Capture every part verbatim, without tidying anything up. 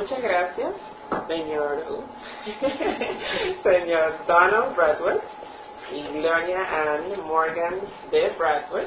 muchas gracias, señor, señor Donald Bradworth y Gloria Ann Morgan de Bradworth.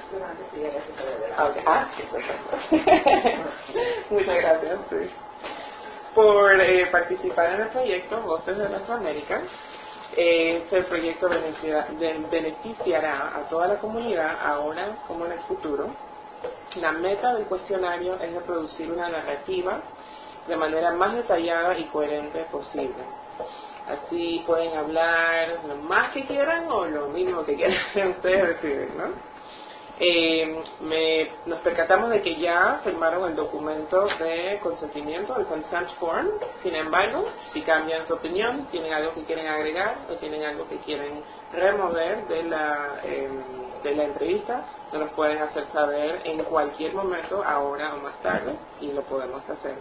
Okay. Ah, sí, perfecto. Muchas gracias, sí, por eh, participar en el proyecto Voces de Nuestra América. Eh, este proyecto beneficia, de, beneficiará a toda la comunidad ahora como en el futuro. La meta del cuestionario es reproducir una narrativa de manera más detallada y coherente posible. Así pueden hablar lo más que quieran o lo mínimo que quieran, ustedes deciden, ¿no? Eh, me, nos percatamos de que ya firmaron el documento de consentimiento, el consent form. Sin embargo, si cambian su opinión, tienen algo que quieren agregar o tienen algo que quieren remover de la, eh, de la entrevista, nos lo pueden hacer saber en cualquier momento, ahora o más tarde, y lo podemos hacer.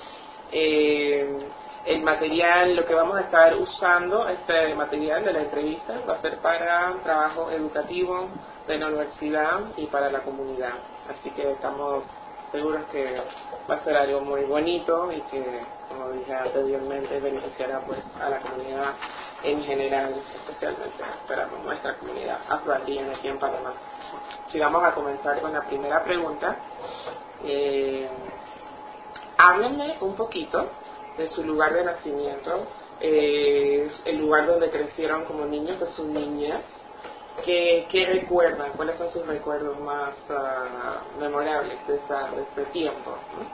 Eh, el material, lo que vamos a estar usando, este material de la entrevista, va a ser para trabajo educativo de la universidad y para la comunidad. Así que estamos seguros que va a ser algo muy bonito y que, como dije anteriormente, beneficiará pues a la comunidad en general, especialmente esperamos nuestra comunidad afroandina aquí en Panamá. Si vamos a comenzar con la primera pregunta, eh, háblenme un poquito de su lugar de nacimiento, eh, el lugar donde crecieron como niños, de su niñez. ¿Qué, qué recuerdan? ¿Cuáles son sus recuerdos más uh, memorables de, esa, de este tiempo, ¿no?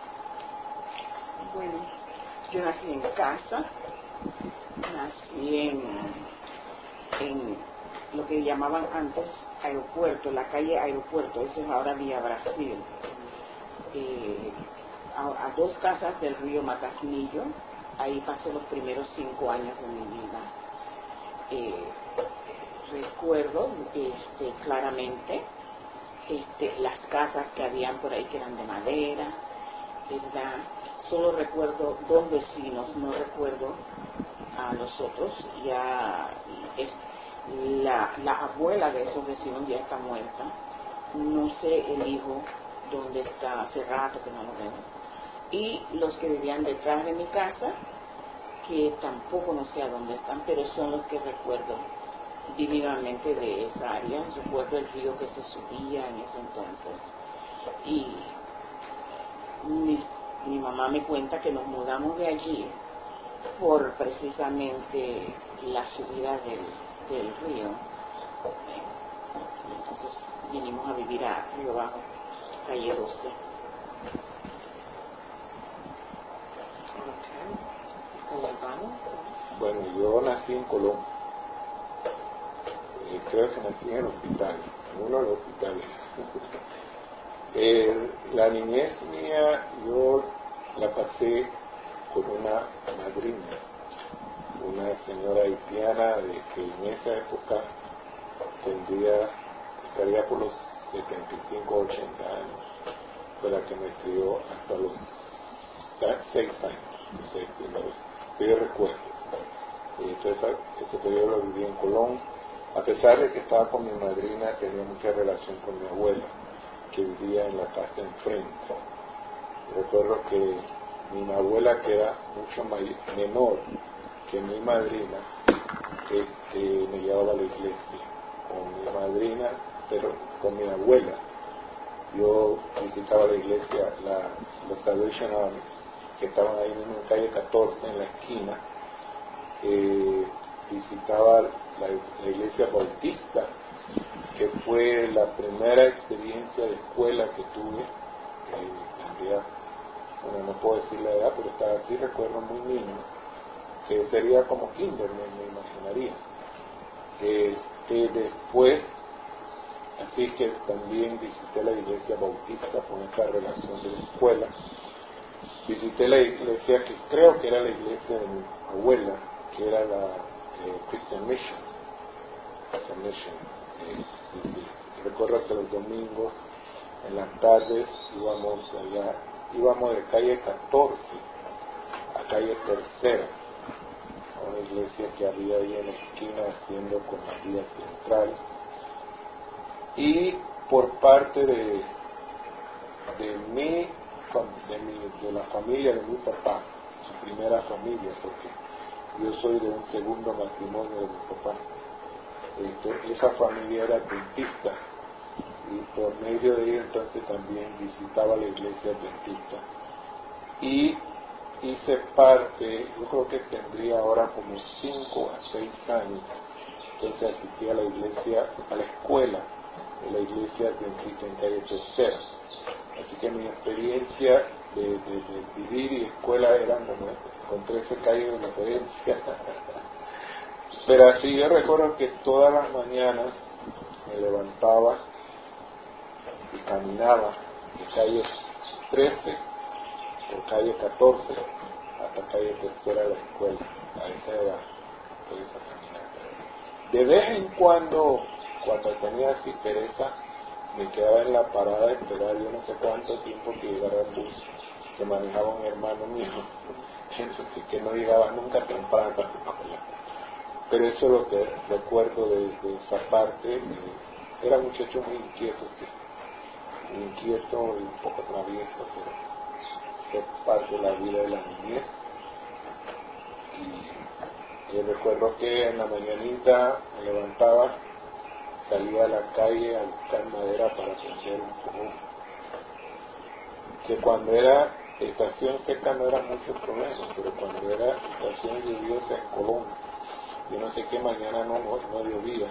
Bueno, yo nací en casa, nací en, en lo que llamaban antes aeropuerto, la calle Aeropuerto, eso es ahora Vía Brasil, eh, a, a dos casas del río Matacnillo. Ahí pasé los primeros cinco años de mi vida. Eh, recuerdo este, claramente este, las casas que habían por ahí que eran de madera, ¿verdad? Solo recuerdo dos vecinos, no recuerdo a los otros. Ya es, la, la abuela de esos vecinos ya está muerta, no sé el hijo dónde está, hace rato que no lo veo, y los que vivían detrás de mi casa, que tampoco no sé a dónde están, pero son los que recuerdo vivamente de esa área. Recuerdo el río que se subía en ese entonces, y mi, mi mamá me cuenta que nos mudamos de allí por precisamente la subida del, del río. Entonces vinimos a vivir a Río Bajo, calle doce. Bueno, yo nací en Colón. Eh, creo que nací en el hospital, en uno de los hospitales. eh, la niñez mía yo la pasé con una madrina, una señora haitiana de que en esa época tendría, estaría por los setenta y cinco, ochenta años, fue la que me crió hasta los seis años, los seis primeros, que yo recuerdo. Y entonces ese periodo lo viví en Colón. A pesar de que estaba con mi madrina, tenía mucha relación con mi abuela, que vivía en la casa enfrente. Recuerdo que mi abuela, que era mucho mayor, menor que mi madrina, que, que me llevaba a la iglesia con mi madrina, pero con mi abuela. Yo visitaba la iglesia, la, la Salvation Army, que estaban ahí mismo en calle catorce, en la esquina. Eh, visitaba la, la iglesia bautista, que fue la primera experiencia de escuela que tuve. Eh, tendría, bueno, no puedo decir la edad, pero estaba así, recuerdo muy niño, que sería como kinder, me, me imaginaría. Este, después, así que también visité la iglesia bautista con esta relación de la escuela. Visité la iglesia que creo que era la iglesia de mi abuela, que era la eh, Christian Mission. Christian Mission. Eh, y sí, recuerdo que los domingos, en las tardes, íbamos allá, íbamos de calle catorce a calle Tercera, a una iglesia que había ahí en la esquina haciendo con la vía central. Y por parte de, de mí, de, mi, de la familia de mi papá, su primera familia, porque yo soy de un segundo matrimonio de mi papá. Entonces, esa familia era adventista y por medio de ello entonces también visitaba la iglesia adventista. Y hice parte, yo creo que tendría ahora como cinco a seis años, entonces asistí a la iglesia, a la escuela de la iglesia adventista en calle Tercera. Así que mi experiencia de, de, de vivir y escuela eran como con trece calles de diferencia. Pero así yo recuerdo que todas las mañanas me levantaba y caminaba de calle trece por calle catorce hasta calle Tercera de la escuela. A esa edad, por esa caminata. De vez en cuando, cuando tenía así pereza, me quedaba en la parada a esperar yo no sé cuánto tiempo que llegara el bus que manejaba un hermano mío, así que no llegaba nunca temprano a la escuela. Pero eso es lo que recuerdo de, de esa parte. Eh, era un muchacho muy inquieto, sí, muy inquieto y un poco travieso, pero es parte de la vida de la niñez. Y eh, recuerdo que en la mañanita me levantaba, salía a la calle a buscar madera para prender un fogón, que cuando era estación seca no era mucho problema, pero cuando era estación lluviosa en Colón, yo no sé qué mañana no, no, no llovía,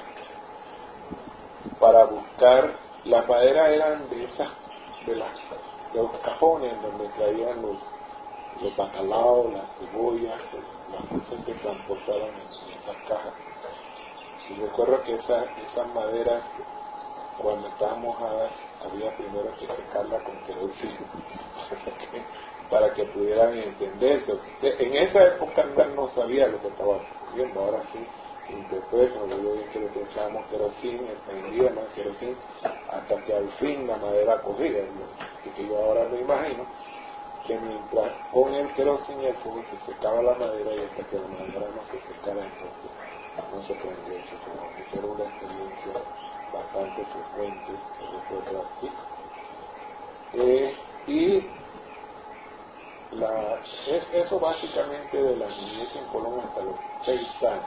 para buscar, las maderas eran de esas, de, las, de los cajones donde traían los, los bacalaos, las cebollas, las cosas se transportaban en, en esas cajas. Y recuerdo que esa, esas maderas, cuando estaban mojadas, había primero que secarla con queroseno para que pudieran entenderse. En esa época no sabía lo que estaba ocurriendo, ahora sí interpreto, yo vi que le echábamos queroseno, prendía más queroseno, hasta que al fin la madera cogía. Así que yo ahora me imagino que mientras con el queroseno y el fuego se secaba la madera, y hasta que la madera no se secara, entonces no se prendía ese fuego. Esa era una experiencia bastante frecuente que recuerdo así. Eh, y la, es eso básicamente de la niñez en Colón hasta los seis años.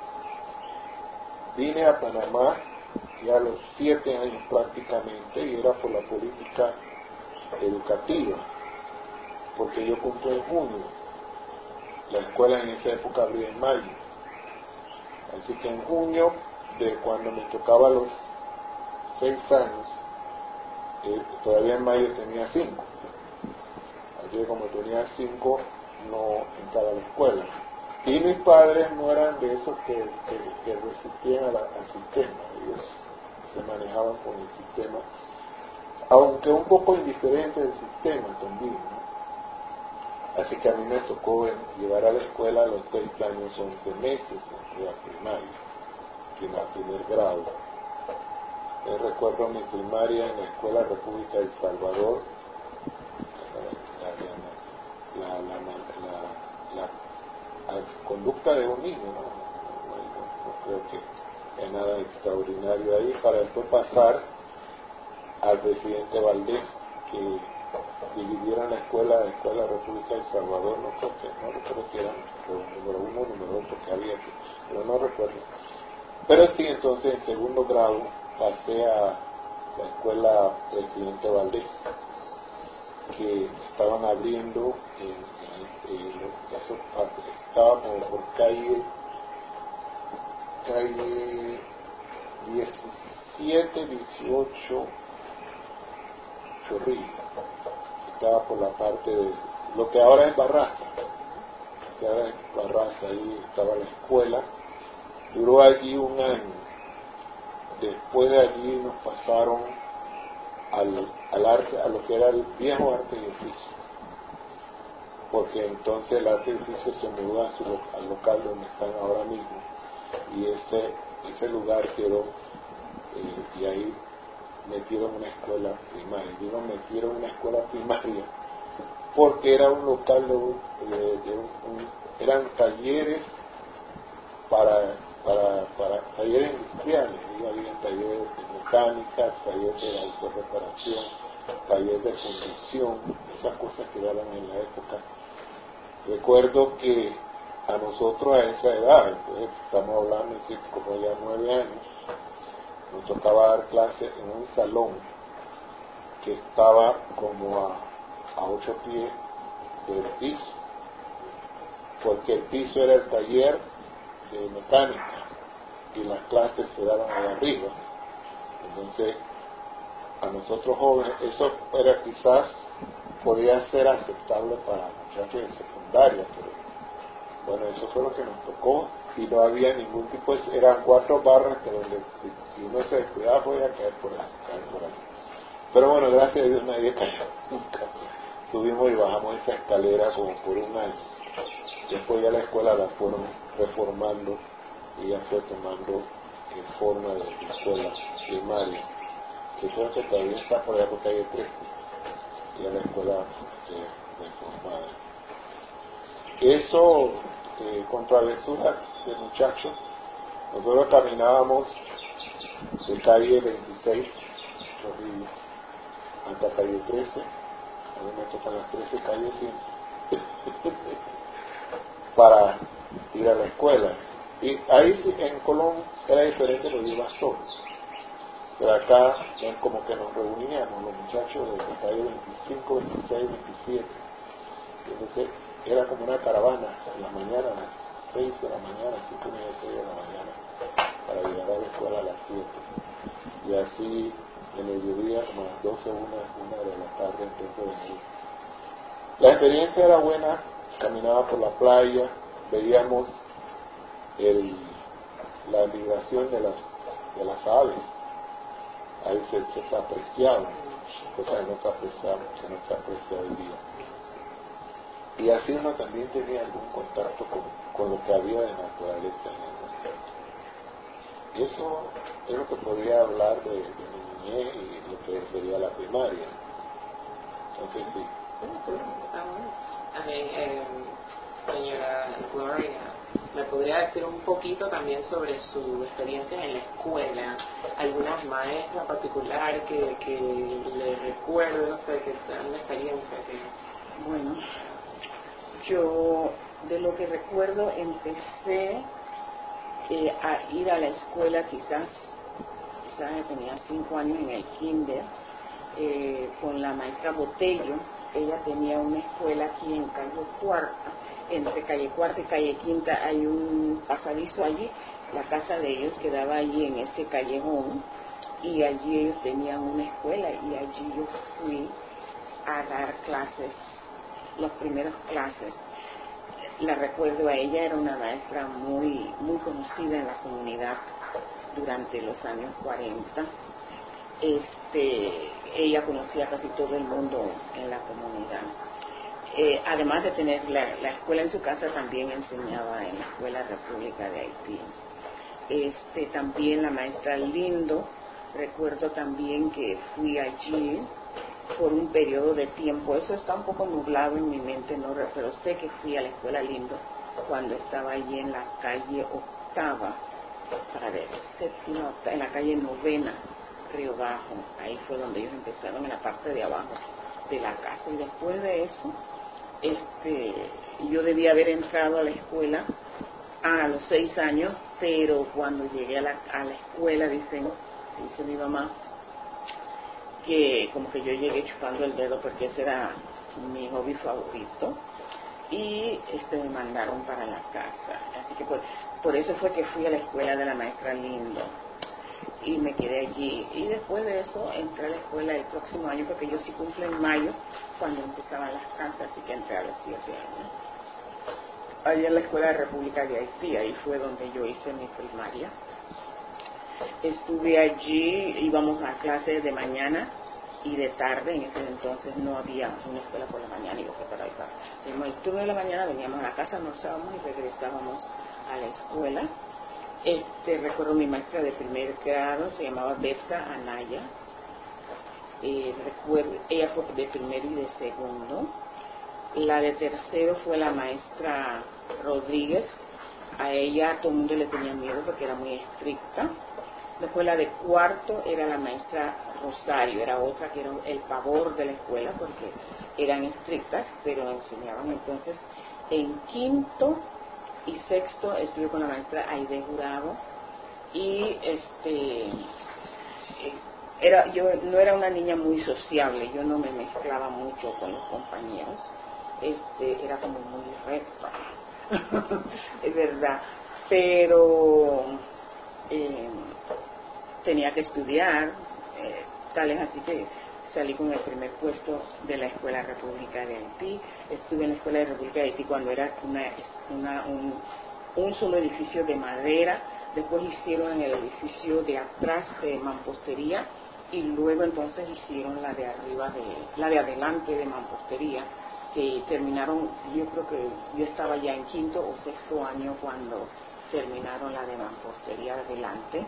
Vine a Panamá ya a los siete años prácticamente, y era por la política educativa, porque yo cumplo en junio, la escuela en esa época abría en mayo, así que en junio, de cuando me tocaba los seis años, eh, todavía en mayo tenía cinco, así que como tenía cinco no entraba a la escuela. Y mis padres no eran de esos que, que, que resistían a la, al sistema, ellos se manejaban con el sistema, aunque un poco indiferente del sistema también, ¿no? Así que a mí me tocó llegar a la escuela a los seis años, once meses, en la primaria, primer, primer grado. Yo recuerdo mi primaria en la Escuela República de El Salvador, la, la, la, la, la, la la conducta de un niño, ¿no? No, no, no creo que haya nada extraordinario ahí, para después pasar al presidente Valdés, que dividieron la escuela, la Escuela República de El Salvador, no creo que, no recuerdo si eran número uno o número dos, porque había que, pero no recuerdo. Pero sí, entonces en segundo grado pasé a la escuela Presidente Valdés, que estaban abriendo en Eh, eso estaba como por calle calle diecisiete, dieciocho Chorrillo, estaba por la parte de lo que ahora es Barraza, que ahora es Barraza, ahí estaba la escuela, duró allí un año. Después de allí nos pasaron al, al arte, a lo que era el viejo arte y oficio, porque entonces el arte y oficio se mudó a su, al local donde están ahora mismo, y ese, ese lugar quedó, eh, y ahí metieron una escuela primaria. Digo, metieron una escuela primaria porque era un local de, un, de, de un, un, eran talleres para, para, para talleres industriales, y había talleres de mecánica, talleres de autorreparación, talleres de fundición, esas cosas que daban en la época. recuerdo que a nosotros a esa edad, pues, estamos hablando de como ya nueve años, nos tocaba dar clases en un salón que estaba como a, a ocho pies del piso, porque el piso era el taller de mecánica y las clases se daban allá arriba. Entonces, a nosotros jóvenes, eso era quizás, podía ser aceptable para muchachos de secundaria, pero bueno, eso fue lo que nos tocó y no había ningún tipo de... Eran cuatro barras que donde si, si uno se descuidaba podía caer por ahí, caer por ahí. Pero bueno, gracias a Dios nadie cayó nunca. Subimos y bajamos esa escalera como por un año. Después ya la escuela la fueron reformando y ya fue tomando en forma de escuela primaria, que creo que todavía está por allá por calle trece, ya la escuela eh, reformada. Eso, eh, con travesura de muchachos, nosotros caminábamos de calle veintiséis hasta calle trece, a mí me tocan las trece calles siempre, para ir a la escuela. Y ahí en Colón era diferente porque iba solo. Pero acá es como que nos reuníamos los muchachos de la calle veinticinco, veintiséis, veintisiete. Entonces era como una caravana en la mañana, a las seis de la mañana, cinco y seis de la mañana, para llegar a la escuela a las siete. Y así en el mediodía, como a las doce, una, una de la tarde, entonces venir. La experiencia era buena, caminaba por la playa, veíamos el, la migración de las, de las aves, ahí se, se apreciaba, cosa que no se apreciaba, que no se aprecia hoy día. Y así uno también tenía algún contacto con, con lo que había de naturaleza en el mundo. Eso es lo que podría hablar de, de mi niñez y lo que sería la primaria. Entonces sí. A mí, eh, señora Gloria, ¿me podría decir un poquito también sobre su experiencia en la escuela? ¿Algunas maestras particulares que, que le recuerden, no sé, que sean una experiencia que... Bueno, yo de lo que recuerdo empecé eh, a ir a la escuela quizás, quizás tenía cinco años en el kinder, eh, con la maestra Botello. Ella tenía una escuela aquí en calle Cuarta, entre calle Cuarta y calle Quinta hay un pasadizo allí, la casa de ellos quedaba allí en ese callejón y allí ellos tenían una escuela y allí yo fui a dar clases, las primeras clases. La recuerdo a ella, era una maestra muy, muy conocida en la comunidad durante los años cuarenta. Este, ella conocía a casi todo el mundo en la comunidad. Eh, además de tener la, la escuela en su casa, también enseñaba en la Escuela República de Haití. Este, también la maestra Lindo, recuerdo también que fui allí por un periodo de tiempo, eso está un poco nublado en mi mente, no, pero sé que fui a la escuela Lindo cuando estaba allí en la calle Octava, para ver, séptima, en la calle Novena, Río Bajo. Ahí fue donde ellos empezaron, en la parte de abajo de la casa. Y después de eso, este, yo debía haber entrado a la escuela a los seis años, pero cuando llegué a la, a la escuela, dicen, dice mi mamá, que como que yo llegué chupando el dedo porque ese era mi hobby favorito y este me mandaron para la casa. Así que por, por eso fue que fui a la escuela de la maestra Lindo y me quedé allí. Y después de eso entré a la escuela el próximo año, porque yo sí cumple en mayo cuando empezaban las clases, así que entré a los siete años. Allí en la Escuela de República de Haití, ahí fue donde yo hice mi primaria. Estuve allí, íbamos a clases de mañana y de tarde. En ese entonces no había una escuela por la mañana y otra para el tarde. En el turno de la mañana veníamos a la casa, almorzábamos y regresábamos a la escuela. Este, recuerdo mi maestra de primer grado, se llamaba Berta Anaya. Eh, recuerdo, ella fue de primero y de segundo. La de tercero fue la maestra Rodríguez. A ella todo el mundo le tenía miedo porque era muy estricta. Después la de cuarto era la maestra Rosario, era otra que era el pavor de la escuela porque eran estrictas, pero enseñaban entonces En quinto y sexto estuve con la maestra Aide Jurado y este era yo no era una niña muy sociable, yo no me mezclaba mucho con los compañeros, este era como muy recta, es verdad, pero eh, tenía que estudiar, eh, tal es así que salí con el primer puesto de la Escuela República de Haití. Estuve en la Escuela de República de Haití cuando era una, una, un, un solo edificio de madera, después hicieron en el edificio de atrás de mampostería y luego entonces hicieron la de arriba, de la de adelante de mampostería, que terminaron, yo creo que yo estaba ya en quinto o sexto año cuando terminaron la de mampostería de adelante.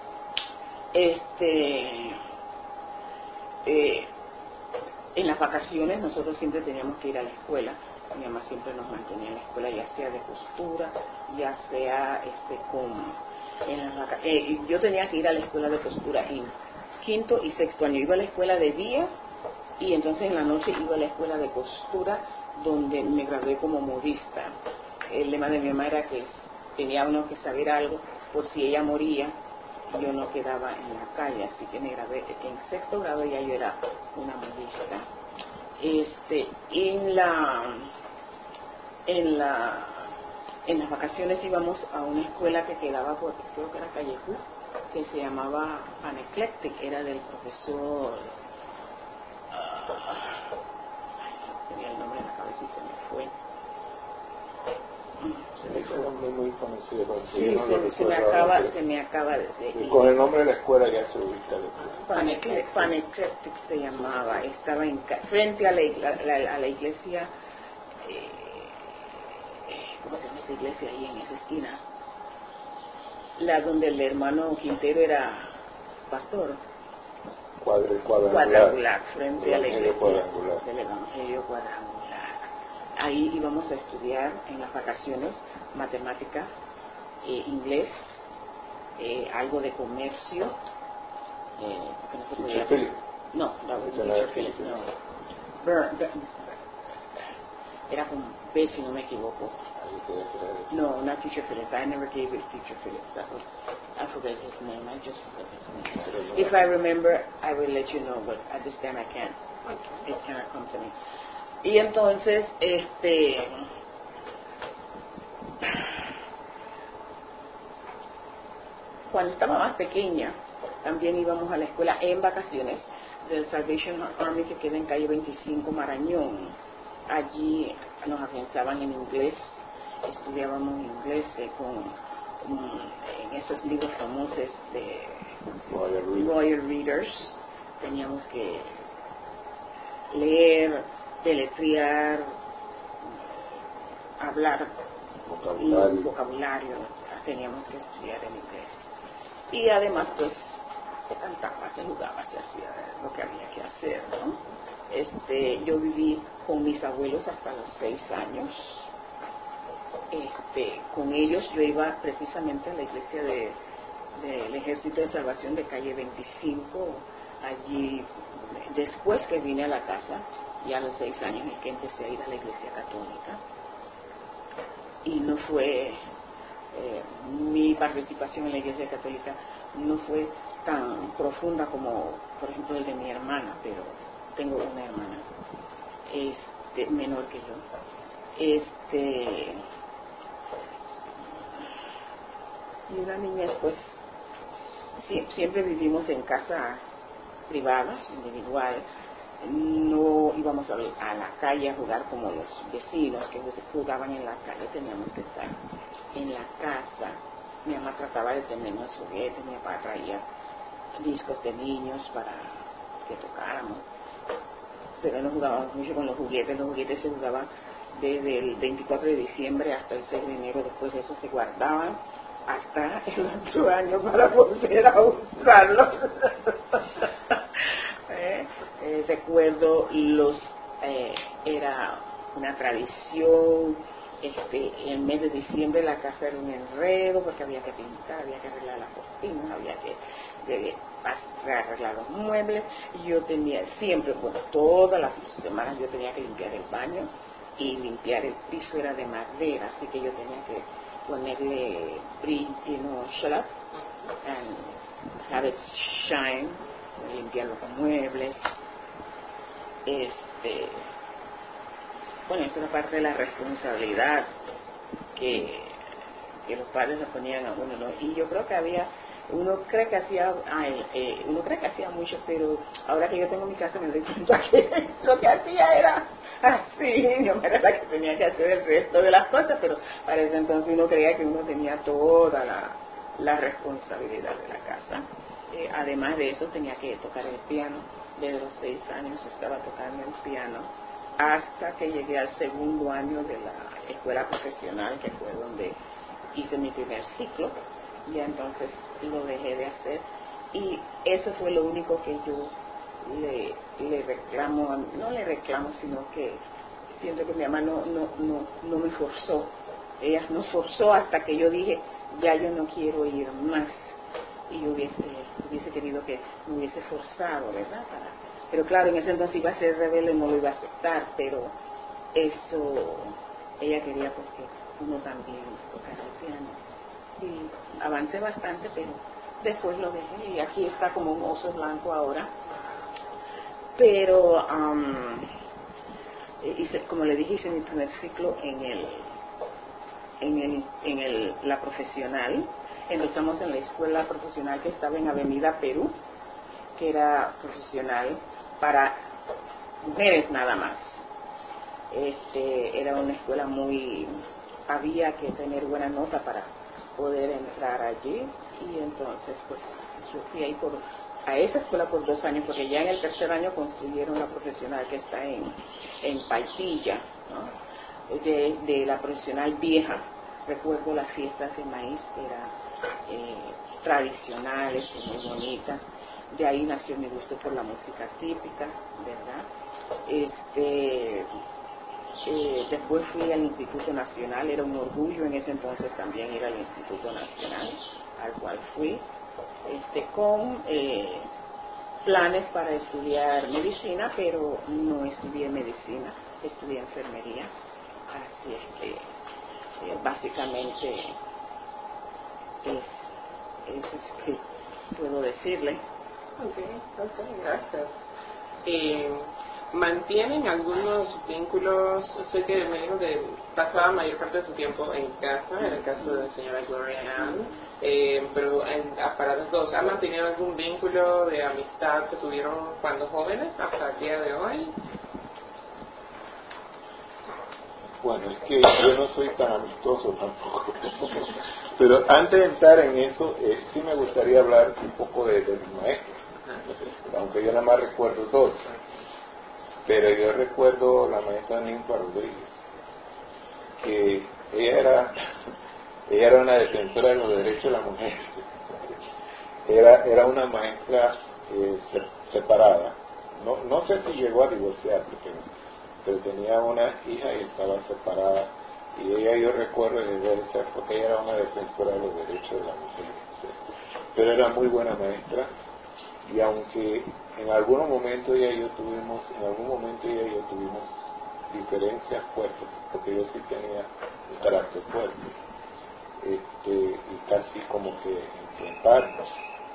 Este... Eh, en las vacaciones nosotros siempre teníamos que ir a la escuela. Mi mamá siempre nos mantenía en la escuela, ya sea de costura, ya sea este con en las vaca eh, yo tenía que ir a la escuela de costura en quinto y sexto año. Iba a la escuela de día y entonces en la noche iba a la escuela de costura, donde me gradué como modista. El lema de mi mamá era que tenía uno que saber algo por si ella moría, yo no quedaba en la calle, así que me gradué en sexto grado, ya yo era una modista. Este, en la en la en las vacaciones íbamos a una escuela que quedaba por, creo que era Calle Q, que se llamaba Aneclectic, era del profesor uh, tenía el nombre en la cabeza y se me fue. Es un nombre muy conocido. Sí, no se, se, me acaba, se me acaba de decir. Con el nombre de la escuela ya se ubica. Paneclectic se llamaba, estaba en, frente a la, la, a la iglesia, eh, ¿cómo se llama esa iglesia ahí en esa esquina? La donde el hermano Quintero era pastor. Cuadre, cuadrangular. Cuadrangular, frente a la iglesia cuadrangular. del Evangelio Cuadrangular. Ahí íbamos a estudiar en las vacaciones matemática, eh, inglés, eh, algo de comercio, eh, que no se podía hacer. No, no, Teacher Phillips, no. Burn, burn, era con B, si no me equivoco. No, not Teacher Phillips. I never gave it Teacher Phillips. That was, I forget his name. I just forgot his name. If I remember, I will let you know, but at this time I can't. It cannot come to me. Y entonces, este, cuando estaba más pequeña, también íbamos a la escuela en vacaciones del Salvation Army, que queda en calle veinticinco Marañón. Allí nos afianzaban en inglés, estudiábamos inglés eh, con, con en esos libros famosos de Royal Readers. Teníamos que leer, deletrear, hablar vocabulario. y vocabulario, teníamos que estudiar en inglés. Y además pues se cantaba, se jugaba, se hacía lo que había que hacer, ¿no? Este, yo viví con mis abuelos hasta los seis años. Este, con ellos yo iba precisamente a la iglesia de, del Ejército de Salvación de calle veinticinco. Allí, después que vine a la casa, ya a los seis años en que empecé a ir a la iglesia católica, y no fue eh, mi participación en la iglesia católica no fue tan profunda como por ejemplo el de mi hermana, pero tengo una hermana este, menor que yo. Este, y una niñez, pues siempre vivimos en casa privada, individual. No íbamos a, a la calle a jugar como los vecinos que jugaban en la calle, teníamos que estar en la casa. Mi mamá trataba de tenernos juguetes, mi papá traía discos de niños para que tocáramos, pero no jugábamos mucho con los juguetes. Los juguetes se jugaban desde el veinticuatro de diciembre hasta el seis de enero, después de eso se guardaban hasta el otro año para volver a usarlos. eh, eh, recuerdo los eh, era una tradición, este, en el mes de diciembre la casa era un enredo porque había que pintar, había que arreglar las cortinas, había que de, arreglar los muebles. Yo tenía siempre, bueno, todas las semanas yo tenía que limpiar el baño, y limpiar el piso era de madera, así que yo tenía que ponerle brillo, you know, shellac, and have it shine, limpiar los muebles. Este, bueno, esa era parte de la responsabilidad que, que los padres le ponían a uno, ¿no? Y yo creo que había, uno cree que hacía, ay, eh, uno cree que hacía mucho, pero ahora que yo tengo mi casa me doy cuenta que lo que hacía era así, yo era la que tenía que hacer el resto de las cosas, pero para ese entonces uno creía que uno tenía toda la, la responsabilidad de la casa. Eh, además de eso tenía que tocar el piano. Desde los seis años estaba tocando el piano hasta que llegué al segundo año de la escuela profesional, que fue donde hice mi primer ciclo, y entonces lo dejé de hacer, y eso fue lo único que yo le, le reclamo, no le reclamo, sino que siento que mi mamá no, no, no, no me forzó, ella nos forzó hasta que yo dije, ya yo no quiero ir más, y yo hubiese, hubiese querido que me hubiese forzado, ¿verdad? Para, pero claro, en ese entonces iba a ser rebelde, no lo iba a aceptar, pero eso, ella quería pues que uno también tocara el piano, y avancé bastante, pero después lo dejé, y aquí está como un oso blanco ahora, pero um, hice, como le dije, hice mi primer ciclo en el, en el, en el, la profesional. Empezamos en la escuela profesional que estaba en Avenida Perú, que era profesional para mujeres nada más. Este, era una escuela muy, había que tener buena nota para poder entrar allí, y entonces pues yo fui ahí por, a esa escuela por dos años, porque ya en el tercer año construyeron la profesional que está en, en Paitilla, ¿no? de, de la profesional vieja. Recuerdo las fiestas de maíz, eran eh, tradicionales y muy bonitas. De ahí nació mi gusto por la música típica, ¿verdad? Este, eh, después fui al Instituto Nacional, era un orgullo en ese entonces también ir al Instituto Nacional, al cual fui, este, con eh, planes para estudiar medicina, pero no estudié medicina, estudié enfermería, así es que Eh, básicamente es eso es que puedo decirle. Ok, ok, gracias. Eh, ¿Mantienen algunos vínculos? Sé que me dijo que pasaba mayor parte de su tiempo en casa, en el caso de la señora Gloria Ann, eh, pero en, para los dos, ¿han mantenido algún vínculo de amistad que tuvieron cuando jóvenes hasta el día de hoy? Bueno, es que yo no soy tan amistoso tampoco. Pero antes de entrar en eso, eh, sí me gustaría hablar un poco de, de mi maestro. Aunque yo nada más recuerdo dos. Pero yo recuerdo la maestra Ninfa Rodríguez, que ella era, ella era una defensora de los derechos de la mujer. Era, era una maestra eh, separada. No, no sé si llegó a divorciarse, pero... pero tenía una hija y estaba separada, y ella, yo recuerdo desde esa época, ella era una defensora de los derechos de la mujer, pero era muy buena maestra, y aunque en algunos momentos ella y yo tuvimos, en algún momento ella y yo tuvimos diferencias fuertes, porque yo sí tenía un carácter fuerte, este, y casi como que enfrentarnos,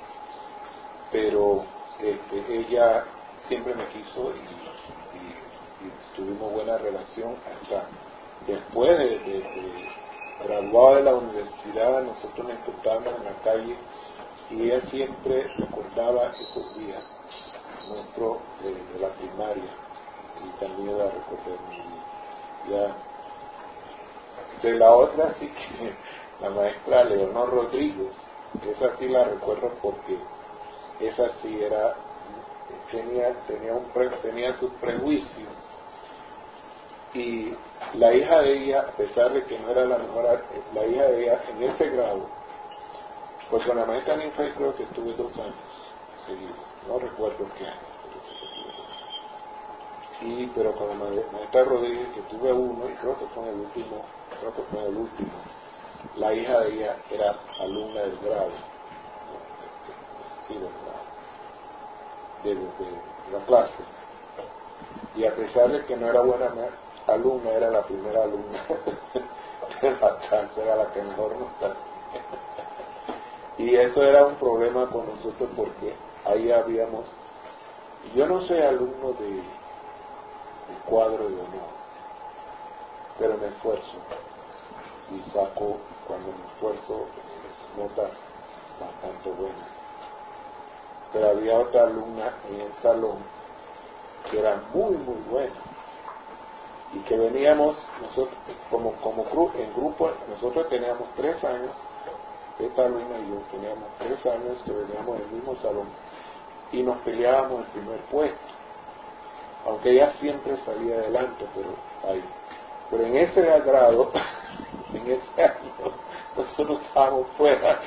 pero este, ella siempre me quiso, y, y y tuvimos buena relación hasta después de, de, de graduado de la universidad. Nosotros nos encontrábamos en la calle y ella siempre recordaba esos días nuestros de, de la primaria, y también la recordé muy bien. Ya de la otra sí que la maestra Leonor Rodríguez, esa sí la recuerdo porque esa sí era tenía tenía un pre, tenía sus prejuicios, y la hija de ella, a pesar de que no era la mejor, la hija de ella en ese grado, pues con la maestra Ninfa creo que estuve dos años seguidos, no recuerdo qué año, y pero con la maestra Rodríguez que tuve uno, y creo que fue en el último, creo que fue en el último, la hija de ella era alumna del grado, sí, del grado, de, de, de la clase, y a pesar de que no era buena alumna era la primera alumna de la clase, era la que mejor nos hacía. Y eso era un problema con nosotros porque ahí habíamos, yo no soy alumno de, de cuadro de honor, pero me esfuerzo y saco, cuando me esfuerzo, notas bastante buenas. Pero había otra alumna en el salón que era muy muy buena y que veníamos nosotros como como en grupo, nosotros teníamos tres años, esta alumna y yo teníamos tres años que veníamos en el mismo salón y nos peleábamos el primer puesto, aunque ella siempre salía adelante, pero ahí pero en ese grado en ese año nosotros estábamos fuera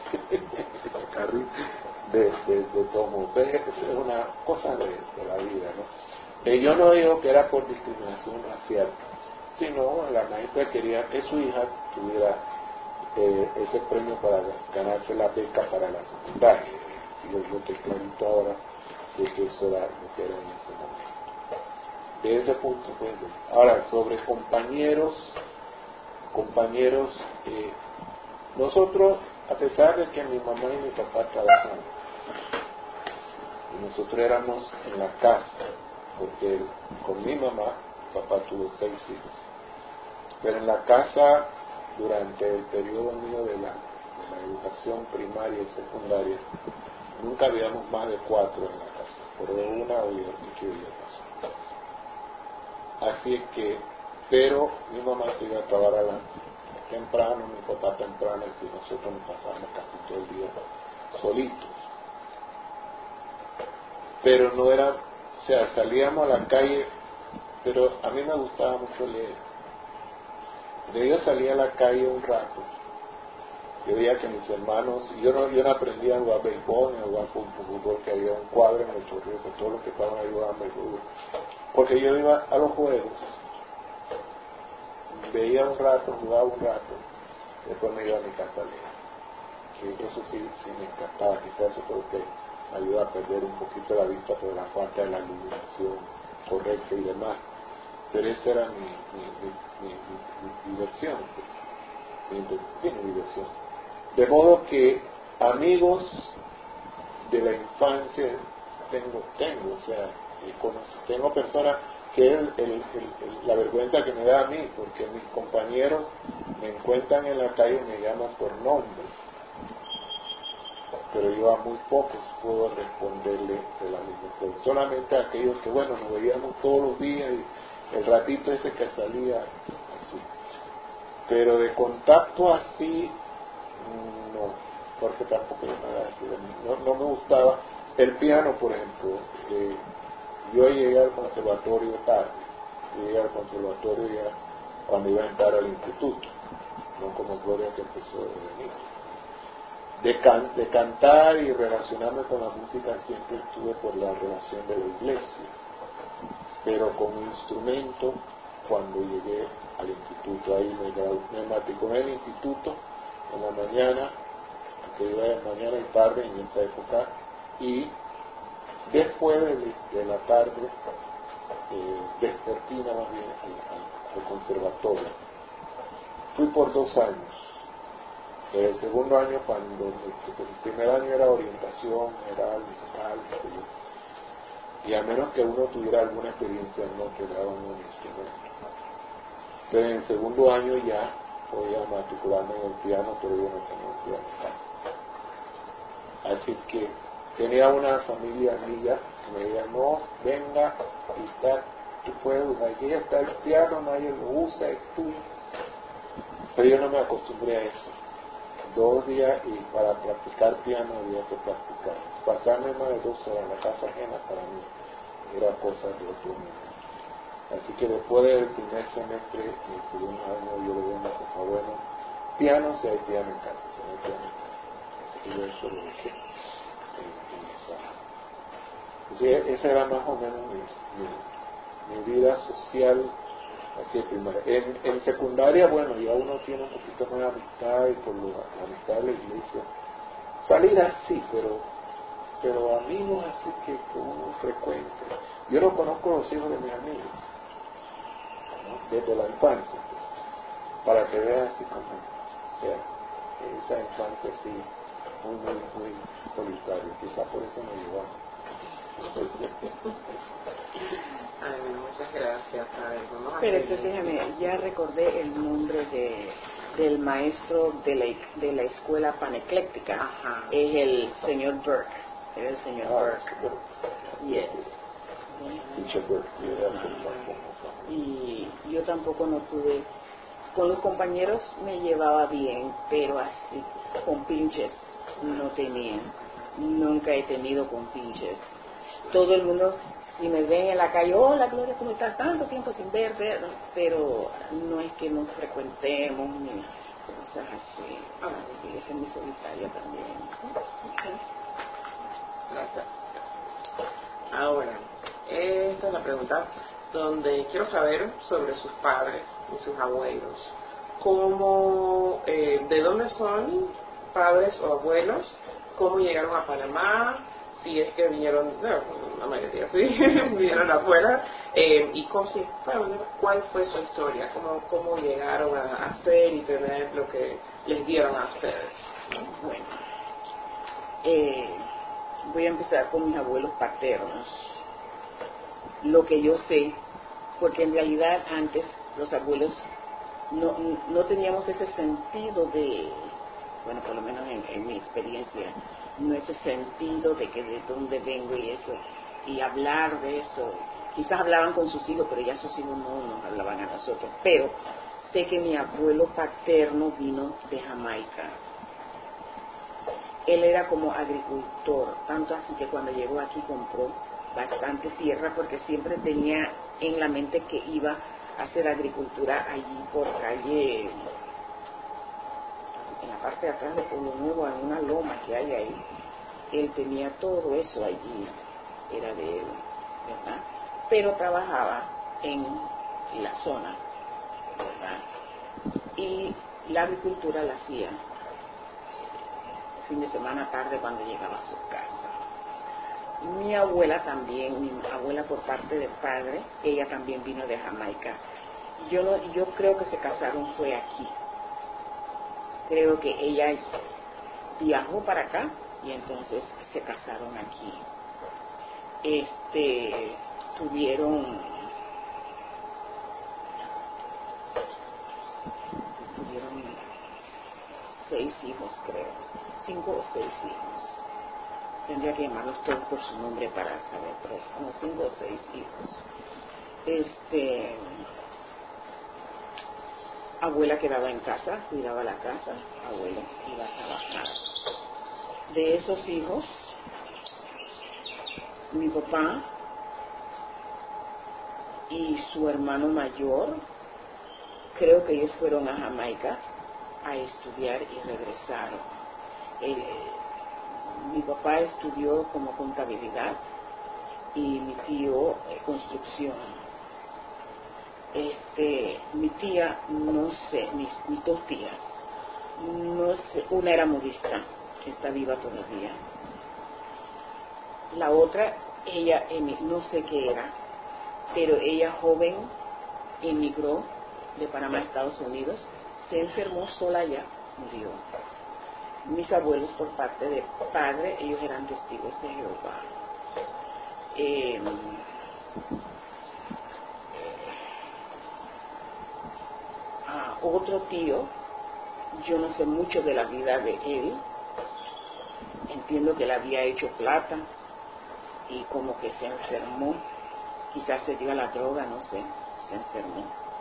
de, de, de tomo. Es una cosa de, de la vida, ¿no? Eh, yo no digo que era por discriminación racial, sino la maestra quería que su hija tuviera eh, ese premio para ganarse la beca para la secundaria. Y yo, yo te clarito ahora de que eso era lo que era en ese momento. De ese punto, pues, ahora sobre compañeros, compañeros, eh, nosotros, a pesar de que mi mamá y mi papá trabajaban, y nosotros éramos en la casa, porque con mi mamá, mi papá tuvo seis hijos, pero en la casa, durante el periodo mío de la, de la educación primaria y secundaria, nunca habíamos más de cuatro en la casa, por una o otra que había pasado. Así es que, pero mi mamá se iba a trabajar a la, temprano, mi papá temprano, y nosotros nos pasábamos casi todo el día solitos. Pero no era, o sea, salíamos a la calle, pero a mí me gustaba mucho leer. De yo salía a la calle un rato, yo veía que mis hermanos, yo no, yo no aprendía a jugar béisbol, ni a jugar fútbol, porque había un cuadro en el Chorrillo, que todos los que estaban ahí jugaban béisbol. Porque yo iba a los juegos, veía un rato, jugaba un rato, después me iba a mi casa a leer. Que eso sí, sí me encantaba, quizás eso creo que me ayuda a perder un poquito la vista por la falta de la iluminación correcta y demás. Pero esa era mi, mi, mi, mi, mi, mi diversión, pues. mi, sí, mi diversión. De modo que amigos de la infancia tengo, tengo, o sea, tengo personas que es el, el, el, la vergüenza que me da a mí, porque mis compañeros me encuentran en la calle y me llaman por nombre, pero yo a muy pocos puedo responderle de la misma forma, solamente a aquellos que, bueno, nos veíamos todos los días y el ratito ese que salía así, pero de contacto así no, porque tampoco me no, no me gustaba el piano, por ejemplo. eh, yo llegué al conservatorio tarde, llegué al conservatorio ya cuando iba a entrar al instituto, no como Gloria que empezó desde niño. De, can, de cantar y relacionarme con la música siempre estuve por la relación de la iglesia, pero con instrumento cuando llegué al instituto, ahí me, me matriculé en el instituto en la mañana, que iba de mañana y tarde en esa época, y después de, de la tarde eh, vespertina más bien al, al, al conservatorio. Fui por dos años. El segundo año, cuando el primer año era orientación, era musical, no sé yo, y a menos que uno tuviera alguna experiencia no te daban un instrumento. Pero en el segundo año ya podía matricularme en el piano, pero yo no tenía un piano en casa. Así que tenía una familia amiga que me decía, no, venga, y está, tú puedes usar, aquí está el piano, nadie lo usa, es tuyo. Pero yo no me acostumbré a eso. Dos días y para practicar piano había que practicar. Pasarme más de dos horas en la casa ajena para mí era cosa de otro mundo. Así que después del primer semestre, en el segundo año, yo le digo a mi papá, bueno, piano si hay piano en casa, si no hay piano en casa. Así que yo eso lo dejé en, en esa. Así, esa era más o menos mi, mi, mi vida social, así primaria. En, en secundaria, bueno, ya uno tiene un poquito más de amistad y por lo, la amistad de la iglesia. Salir así, pero, pero amigos así que, que uno frecuente. Yo no conozco los hijos de mis amigos. desde la infancia, para que veas así como, o sea, esa infancia así, muy, muy, muy solitaria, quizá por eso me llevamos. Ay, bueno, muchas gracias. A ver, vamos a Pero seguir. déjame, ya recordé el nombre de, del maestro de la, de la escuela panecléctica. Ajá. Es el señor Burke. Era el señor Ah, Burke. pero, Yes. Teacher Burke, sí, era el tampoco. Y yo tampoco no tuve, con los compañeros me llevaba bien, pero así, con pinches no tenía. Nunca he tenido con pinches. Todo el mundo, si me ven en la calle, hola Gloria, ¿cómo estás? Tanto tiempo sin verte, pero no es que nos frecuentemos ni cosas así. Así que esa es muy solitaria también. Gracias. Ahora, esta es la pregunta donde quiero saber sobre sus padres y sus abuelos. ¿Cómo, eh, de dónde son padres o abuelos? ¿Cómo llegaron a Panamá? Si es que vinieron, no, la mayoría sí, vinieron afuera. Eh, ¿Y cómo, sí, bueno, cuál fue su historia? ¿Cómo, cómo llegaron a hacer y tener lo que les dieron a ustedes? Bueno, eh, voy a empezar con mis abuelos paternos. Lo que yo sé, porque en realidad antes los abuelos no, no teníamos ese sentido de, bueno, por lo menos en, en mi experiencia, no ese sentido de que de dónde vengo y eso, y hablar de eso. Quizás hablaban con sus hijos, pero ya sus hijos no nos hablaban a nosotros. Pero sé que mi abuelo paterno vino de Jamaica. Él era como agricultor, tanto así que cuando llegó aquí compró bastante tierra porque siempre tenía en la mente que iba a hacer agricultura allí por calle, en la parte de atrás de Pueblo Nuevo, en una loma que hay ahí. Él tenía todo eso allí, era de él, ¿verdad? Pero trabajaba en la zona, ¿verdad? Y la agricultura la hacía fin de semana tarde cuando llegaba a su casa. Mi abuela también, mi abuela por parte de padre, ella también vino de Jamaica. Yo no, yo creo que se casaron fue aquí. Creo que ella viajó para acá y entonces se casaron aquí. Este, tuvieron, tuvieron seis hijos, creo, cinco o seis hijos. Tendría que llamarlos todos por su nombre para saber, pero como cinco o seis hijos. Este, abuela quedaba en casa, cuidaba la casa, abuelo iba a trabajar. De esos hijos, mi papá y su hermano mayor, creo que ellos fueron a Jamaica a estudiar y regresaron. Eh, mi papá estudió como contabilidad y mi tío eh, construcción. Este, mi tía, no sé, mis, mis dos tías, no sé, una era modista, está viva todavía. La otra, ella, no sé qué era, pero ella joven emigró de Panamá a Estados Unidos, se enfermó sola allá, murió. Mis abuelos por parte de padre, ellos eran testigos de Jehová. Eh, a otro tío, yo no sé mucho de la vida de él, entiendo que él había hecho plata y como que se enfermó, quizás se dio a la droga, no sé, se enfermó.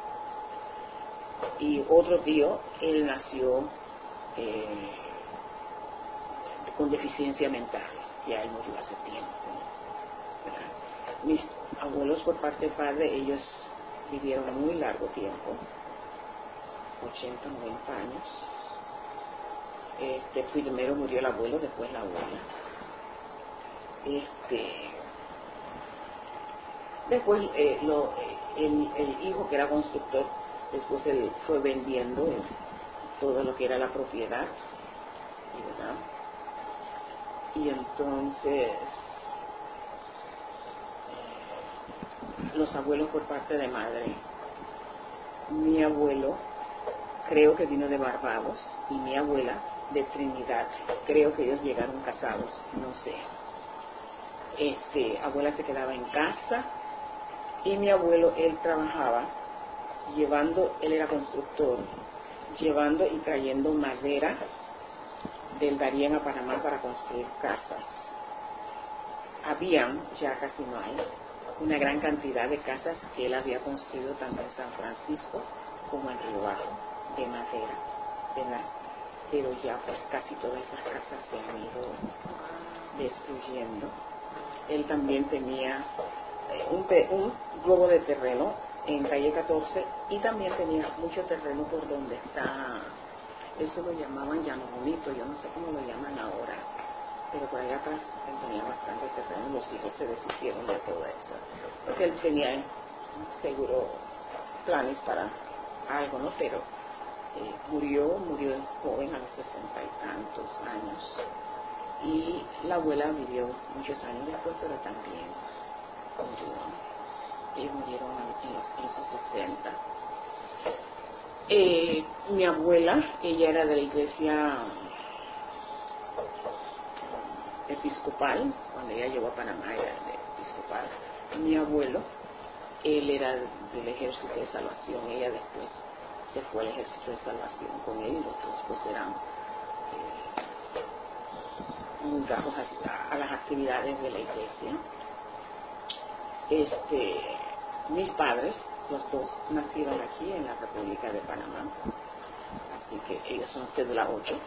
Y otro tío, él nació eh, con deficiencia mental, ya él murió hace tiempo, ¿verdad? Mis abuelos por parte de padre, ellos vivieron muy largo tiempo, ochenta, noventa años. Este, primero murió el abuelo, después la abuela. Este, después eh, lo, el, el hijo que era constructor, después él fue vendiendo el, todo lo que era la propiedad, ¿verdad? Y entonces los abuelos por parte de madre, mi abuelo creo que vino de Barbados y mi abuela de Trinidad. Creo que ellos llegaron casados, no sé. Este, abuela se quedaba en casa y mi abuelo, él trabajaba llevando, él era constructor, llevando y trayendo madera del Darién a Panamá para construir casas. Habían, ya casi no hay, una gran cantidad de casas que él había construido tanto en San Francisco como en Río Bajo, de madera, ¿verdad? Pero ya pues casi todas las casas se han ido destruyendo. Él también tenía un, te un globo de terreno en calle catorce y también tenía mucho terreno por donde está, eso lo llamaban Llano Bonito, yo no sé cómo lo llaman ahora, pero por allá atrás él tenía bastante terreno. Los hijos se deshicieron de todo eso, porque él tenía seguro planes para algo, ¿no? Pero eh, murió, murió joven a los sesenta y tantos años, y la abuela vivió muchos años después, pero también murió. Ellos murieron en los, en los sesenta. Eh, mi abuela, ella era de la iglesia episcopal, cuando ella llegó a Panamá era de episcopal. Mi abuelo, él era del Ejército de Salvación, ella después se fue al Ejército de Salvación con él, y los dos pues eran eh, ligados a, a las actividades de la iglesia. Este, mis padres, los dos, nacieron aquí en la República de Panamá, así que ellos son cédula ocho.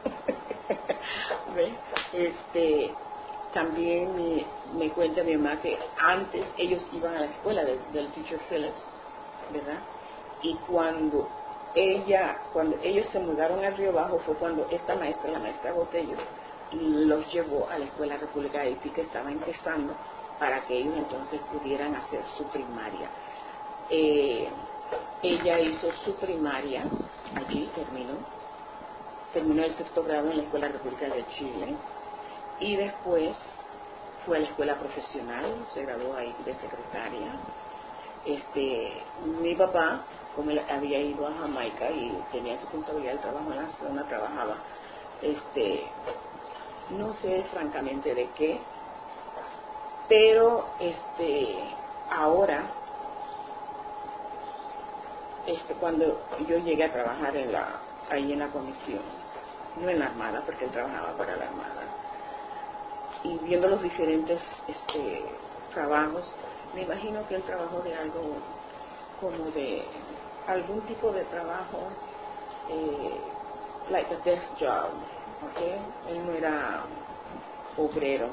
este, también me, me cuenta mi mamá que antes ellos iban a la escuela de, del Teacher Phillips, ¿verdad? Y cuando ella, cuando ellos se mudaron al Río Bajo, fue cuando esta maestra, la maestra Botello, los llevó a la escuela República de Haití, que estaba empezando, para que ellos entonces pudieran hacer su primaria. Eh, ella hizo su primaria allí, terminó, terminó el sexto grado en la Escuela República de Chile, y después fue a la escuela profesional, se graduó ahí de secretaria. Este, mi papá, como él había ido a Jamaica y tenía su contabilidad de trabajo en la zona, trabajaba, este, no sé francamente de qué, pero este, ahora, este, cuando yo llegué a trabajar en la, ahí en la comisión, no en la Armada, porque él trabajaba para la Armada, y viendo los diferentes este, trabajos, me imagino que él trabajó de algo como de algún tipo de trabajo, eh, like a desk job, ¿okay? Él no era obrero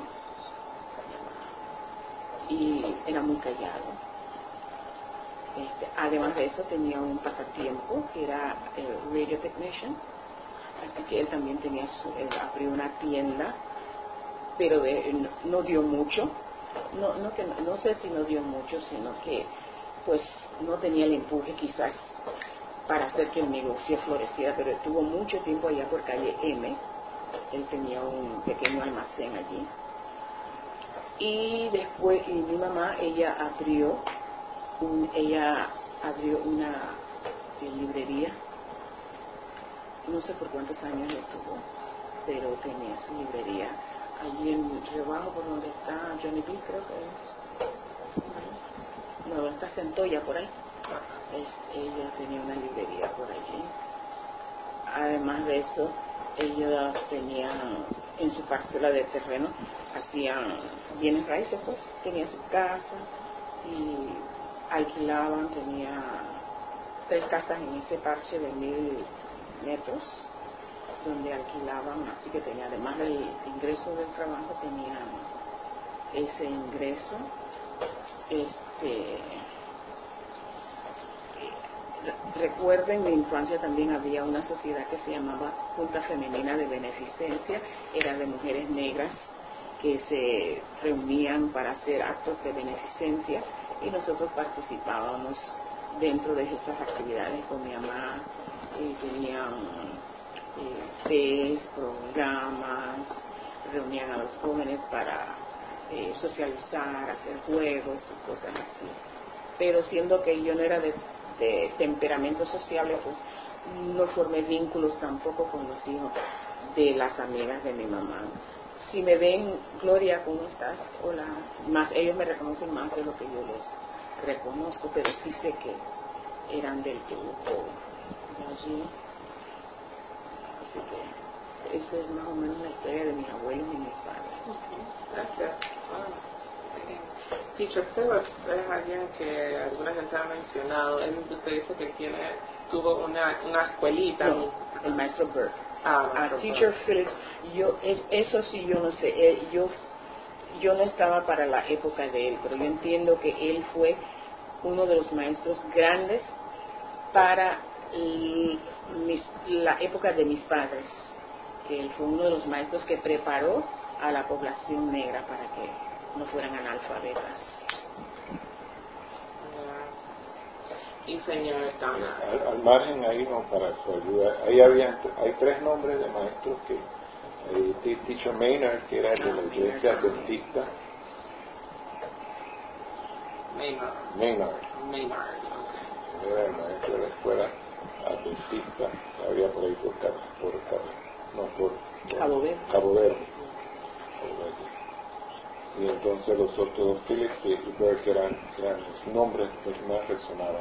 y era muy callado. Este, además de eso tenía un pasatiempo que era eh, radio technician, así que él también tenía su, él abrió una tienda, pero de, no, no dio mucho, no, no, que, no sé si no dio mucho, sino que pues no tenía el empuje quizás para hacer que el negocio floreciera, pero estuvo mucho tiempo allá por calle M, él tenía un pequeño almacén allí. Y después, y mi mamá, ella abrió, un, ella abrió una eh, librería, no sé por cuántos años estuvo, pero tenía su librería allí en Río Bajo, por donde está Johnny B, creo que es, no, está Centolla por ahí, es, ella tenía una librería por allí. Además de eso, ellos tenían en su parcela de terreno, hacían bienes raíces, pues tenían su casa y alquilaban, tenía tres casas en ese parche de mil metros donde alquilaban, así que tenía, además del ingreso del trabajo, tenían ese ingreso. Este, recuerden, en mi infancia también había una sociedad que se llamaba Junta Femenina de Beneficencia, era de mujeres negras que se reunían para hacer actos de beneficencia, y nosotros participábamos dentro de esas actividades con mi mamá. Eh, tenían eh, test, programas, reunían a los jóvenes para eh, socializar, hacer juegos y cosas así. Pero siendo que yo no era de, este temperamento sociable, pues no formé vínculos tampoco con los hijos de las amigas de mi mamá. Si me ven, Gloria, ¿cómo estás? Hola. Más, ellos me reconocen más de lo que yo los reconozco, pero sí sé que eran del grupo de allí. Así que esa es más o menos la historia de mis abuelos y mis padres. Okay. Gracias. Wow. Teacher, usted es alguien que alguna gente ha mencionado. Él, usted dice que tiene, tuvo una, una escuelita. No, el maestro Burke. Ah, a Teacher Phillips, yo es, eso sí yo no sé, eh, yo yo no estaba para la época de él, pero yo entiendo que él fue uno de los maestros grandes para el, mis, la época de mis padres, que él fue uno de los maestros que preparó a la población negra para que no fueran analfabetas. Y señor Donna. Al, al margen ahí, no, para su ayuda, ahí había, hay tres nombres de maestros que, eh, Teacher Maynard, que era de la iglesia adventista. Maynard. Maynard. Maynard, okay. Era el maestro de la escuela adventista, que había por ahí por, por, por no, por, por Cabo Verde. Cabo Verde. Y entonces los otros dos, Phillips y Burke, eran, eran los nombres que más resonaban.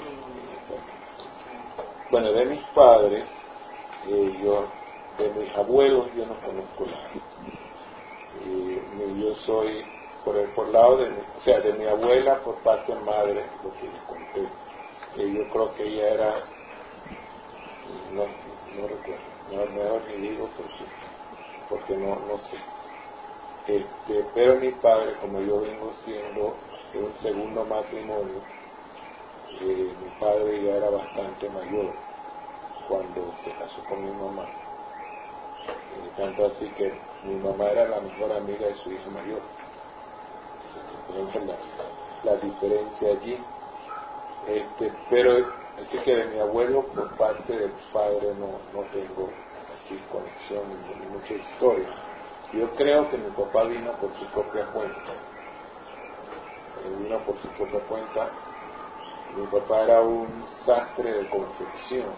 Mm. Bueno, de mis padres, eh, yo, de mis abuelos, yo no conozco nada. Y yo soy, por el por lado de mi, o sea, de mi abuela por parte de madre, lo que les conté. Eh, yo creo que ella era, no, no recuerdo, no, mejor ni digo porque, porque no, no sé. Este, pero mi padre, como yo vengo siendo de un segundo matrimonio, eh, mi padre ya era bastante mayor cuando se casó con mi mamá. Eh, tanto así que mi mamá era la mejor amiga de su hija mayor. Entonces, la, la diferencia allí. Este, pero así que de mi abuelo por parte del padre no, no tengo así conexión ni, ni mucha historia. Yo creo que mi papá vino por su propia cuenta. Él vino por su propia cuenta. Mi papá era un sastre de confección.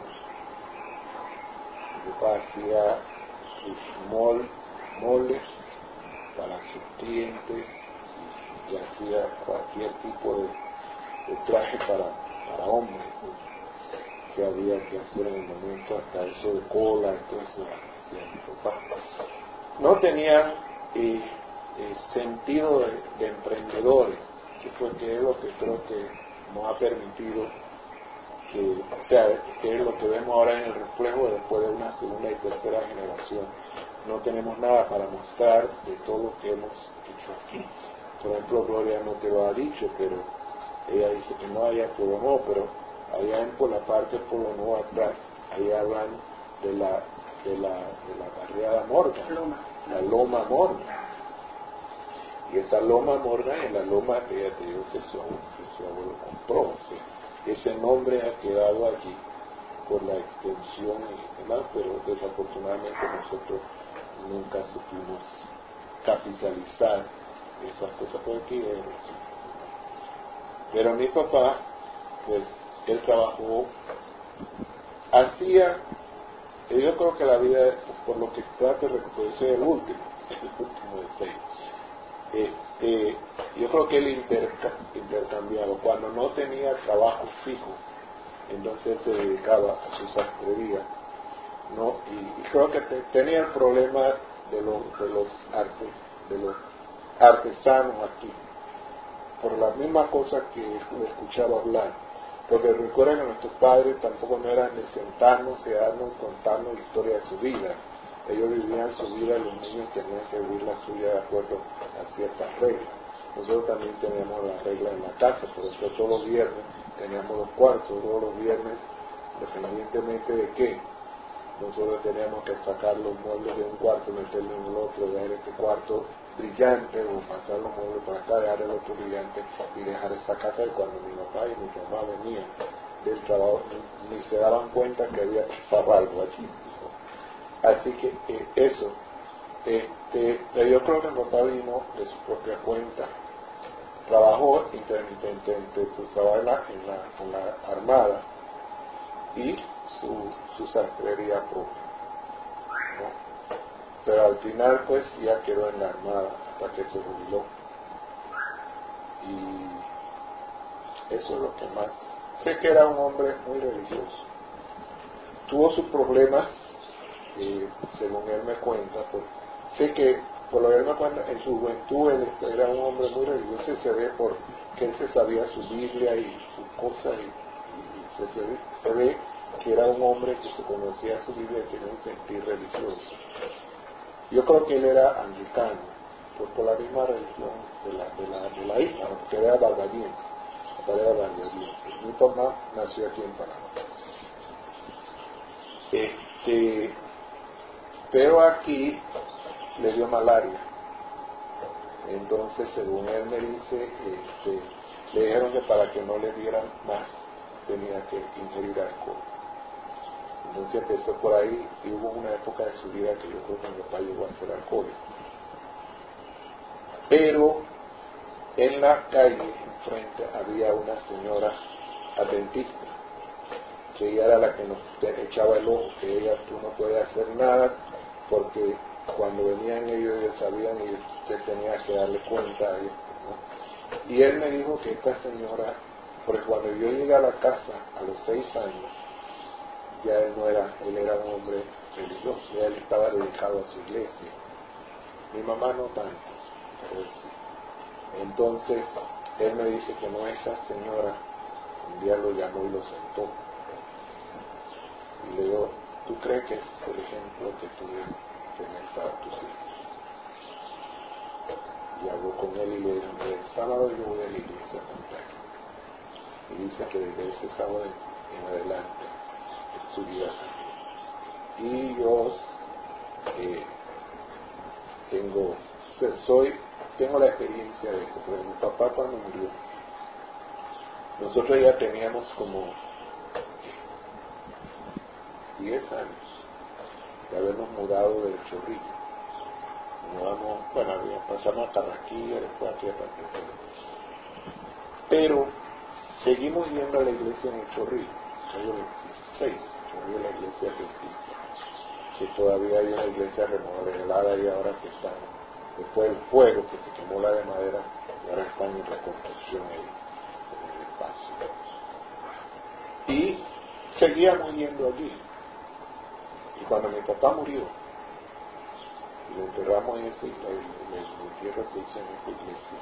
Mi papá hacía sus mol, moles para sus clientes y, y hacía cualquier tipo de, de traje para, para hombres que había que hacer en el momento, hasta eso de cola, entonces hacía mi papá. No tenían eh, eh, sentido de, de emprendedores, que fue que es lo que creo que nos ha permitido que, o sea, que es lo que vemos ahora en el reflejo después de una segunda y tercera generación. No tenemos nada para mostrar de todo lo que hemos hecho aquí. Por ejemplo, Gloria no te lo ha dicho, pero ella dice que no haya Polo Nuevo, pero allá en por la parte de Polo Nuevo atrás, ahí hablan de la de la, de la barriada Morgan, Loma. la Loma Morgan. Y esa Loma Morgan es la loma que ella te dijo que su, que su abuelo compró. O sea, ese nombre ha quedado allí por la extensión y demás, pero desafortunadamente nosotros nunca supimos capitalizar esas cosas por aquí. Pero mi papá, pues, él trabajó, hacía, yo creo que la vida, por lo que trato de recuperarse, es el último, el último de seis. Este, yo creo que él interca, intercambiaba, cuando no tenía trabajo fijo, entonces se dedicaba a su sastrería, ¿no? Y, y creo que te, tenía el problema de los, de los artes, de los artesanos aquí, por la misma cosa que le escuchaba hablar, porque recuerden que nuestros padres tampoco no eran de sentarnos, darnos, contarnos la historia de su vida. Ellos vivían su vida, los niños tenían que vivir la suya de acuerdo a ciertas reglas. Nosotros también teníamos las reglas en la casa, por eso todos los viernes teníamos los cuartos, todos los viernes, independientemente de qué, nosotros teníamos que sacar los muebles de un cuarto, meterlos en el otro, dejar este cuarto brillante, o pasar los muebles para acá, dejar el otro brillante y dejar esa casa. Y cuando mi papá y mi mamá venían del trabajo, ni, ni se daban cuenta que había pasado algo allí. Así que eh, eso, este, yo creo que mi papá vino de su propia cuenta, trabajó intermitentemente, trabajaba en la, en la, en la armada y su, su sastrería propia, ¿no? Pero al final pues ya quedó en la armada hasta que se jubiló, y eso es lo que más sé. Que era un hombre muy religioso, tuvo sus problemas, eh, según él me cuenta, pues, sé que por lo que él me cuenta, en su juventud él era un hombre muy religioso, y se ve porque él se sabía su Biblia y sus cosas, y, y se, se, ve, se ve que era un hombre que se conocía su Biblia y tenía un sentir religioso. Yo creo que él era anglicano, por, por la misma religión de la, de la, de la isla, porque era barbadiense, era barbadiense. Mi papá nació aquí en Panamá. Este, pero aquí le dio malaria. Entonces, según él me dice, este, le dijeron que para que no le dieran más tenía que ingerir alcohol. Entonces empezó por ahí, y hubo una época de su vida que yo creo que mi papá llegó a ser alcohólico. Pero en la calle enfrente había una señora adventista, que ella era la que nos echaba el ojo, que ella, tú no puedes hacer nada, porque cuando venían ellos, ellos sabían y usted tenía que darle cuenta a esto, ¿no? Y él me dijo que esta señora, porque cuando yo llegué a la casa a los seis años, ya él no era, él era un hombre religioso, ya él estaba dedicado a su iglesia. Mi mamá no tanto, pero él sí. Entonces, él me dice que no, esa señora un día lo llamó y lo sentó. Y le digo, ¿tú crees que ese es el ejemplo que tú debes tener para tus hijos? Y habló con él y le dijo, el sábado yo voy a la iglesia a contar. Y dice que desde ese sábado en adelante su vida cambió. Y yo eh, tengo, soy, tengo la experiencia de esto, porque mi papá cuando murió, nosotros ya teníamos como diez años de habernos mudado del Chorrillo. Nos mudamos, bueno, pasamos a Carraquilla, después aquí a Panteón. Pero seguimos yendo a la iglesia en el Chorrillo, calle veintiséis, Chorrillo, la iglesia adventista, que todavía hay una iglesia remodelada y ahora que están, después del fuego que se quemó la de madera, y ahora están en reconstrucción ahí, en el espacio. Y seguíamos yendo allí. Y cuando mi papá murió, y lo enterramos en esa iglesia, el entierro se hizo en esa iglesia.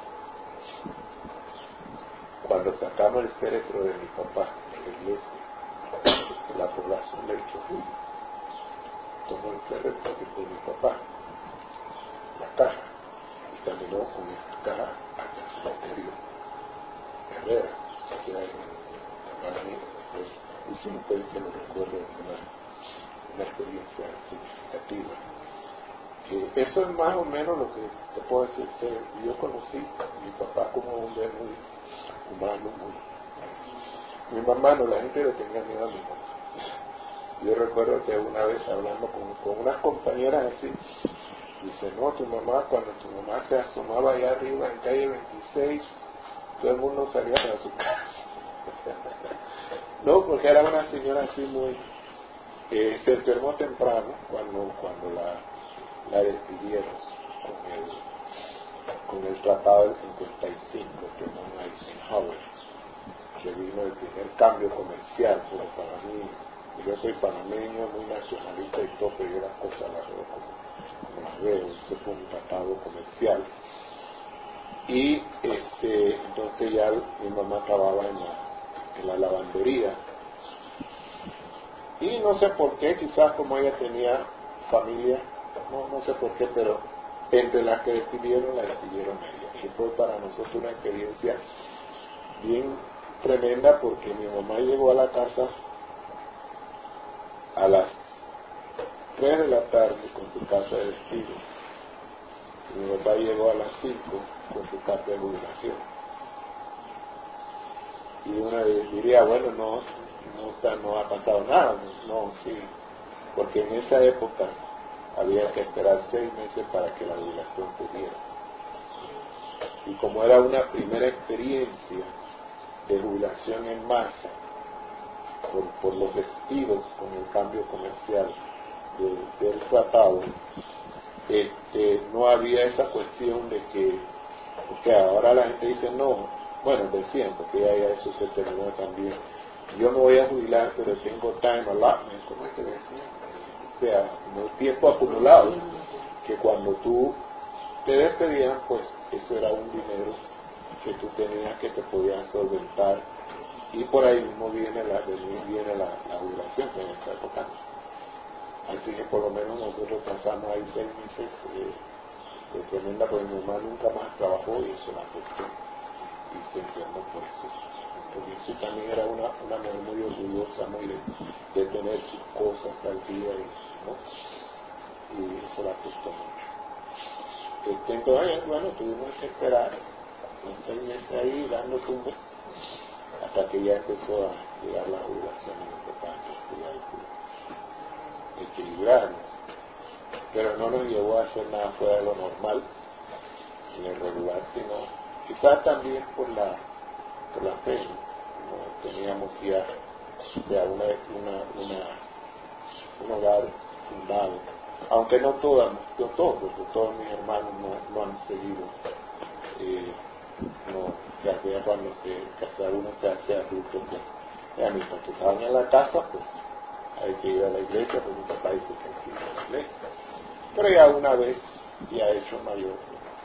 Cuando sacamos el féretro de mi papá en la iglesia, la población del Chorrillo tomó el féretro de mi papá, la caja, y caminó con esta caja hasta el cementerio Herrera, que hay en Panamá. Y siempre que lo recuerdo es una, una experiencia significativa. Eh, eso es más o menos lo que te puedo decir. Yo conocí a mi papá como un hombre muy humano, muy... Mi mamá no, la gente le tenía miedo a mi mamá. Yo recuerdo que una vez hablando con, con unas compañeras así, dice, no, tu mamá, cuando tu mamá se asomaba allá arriba en calle veintiséis, todo el mundo salía para su casa. No, porque era una señora así muy... Eh, se enfermó temprano cuando, cuando la, la despidieron con el, con el tratado del cincuenta y cinco, que no hay Eisenhower, que vino el primer cambio comercial, pero para mí, yo soy panameño, muy nacionalista y todo, pero yo las cosas las veo como, como las veo. Ese fue un tratado comercial. Y ese, entonces ya mi mamá acababa en la, en la lavandería. Y no sé por qué, quizás como ella tenía familia, no, no sé por qué, pero entre las que despidieron, la despidieron a ella. Y fue para nosotros una experiencia bien tremenda, porque mi mamá llegó a la casa a las tres de la tarde con su carta de despido. Y mi papá llegó a las cinco con su carta de jubilación. Y una diría, bueno, no, no, está, no ha pasado nada. No, sí, porque en esa época había que esperar seis meses para que la jubilación se diera. y como era una primera experiencia de jubilación en masa por, por los despidos con el cambio comercial de, del tratado, este, no había esa cuestión de que, porque ahora la gente dice no, bueno, decían, porque ya, ya eso se terminó también, yo me voy a jubilar pero tengo time allotment, ¿cómo es que decían? O sea, como tiempo acumulado, que cuando tú te despedían, pues eso era un dinero que tú tenías que te podías solventar, y por ahí mismo viene la, viene la, la jubilación en esa época. Así que por lo menos nosotros pasamos ahí seis meses eh, de tremenda, porque mi mamá nunca más trabajó y eso la afectó y se enfermó por eso. Porque eso también era una, una mujer muy orgullosa, muy de, de tener sus cosas al día, y, ¿no? Y eso la afectó mucho. Este, entonces, bueno, tuvimos que esperar unos seis meses ahí dando tumbos hasta que ya empezó a llegar la jubilación en el país, y ahí fue equilibrarnos, pero no nos llevó a hacer nada fuera de lo normal ni irregular, sino quizás también por la por la fe, ¿no? No teníamos ya, o sea, una, una, una, un hogar fundado, aunque no todas, no todos, porque todos mis hermanos no, no han seguido, eh, no, o sea, ya cuando se casa uno se hace adulto, pues, ya mientras que estaban en la casa, pues hay que ir a la iglesia, porque muchos países que hay que ir a la iglesia, pero ya una vez ya hecho mayor,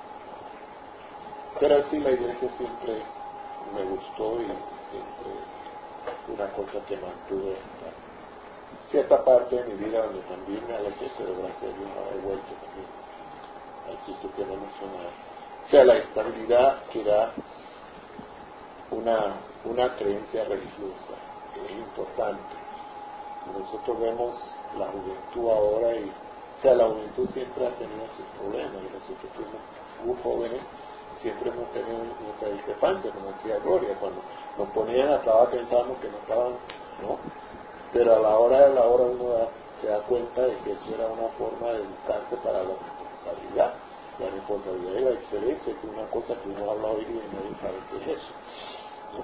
pero sí la iglesia siempre me gustó y siempre una cosa que mantuve hasta cierta parte de mi vida donde también me alejé, pero gracias a Dios no he vuelto también al sitio que no mencionaba. O sea, la estabilidad que da una, una creencia religiosa es importante. Nosotros vemos la juventud ahora y, o sea, la juventud siempre ha tenido sus problemas, y nosotros fuimos muy jóvenes, siempre hemos tenido nuestra discrepancia, como decía Gloria, cuando nos ponían a trabajar pensábamos que no estaban, ¿no? Pero a la hora de la hora uno da, se da cuenta de que eso era una forma de educarse para la responsabilidad, la responsabilidad y la excelencia, que es una cosa que uno habla hoy día y nadie sabe qué es eso, ¿no?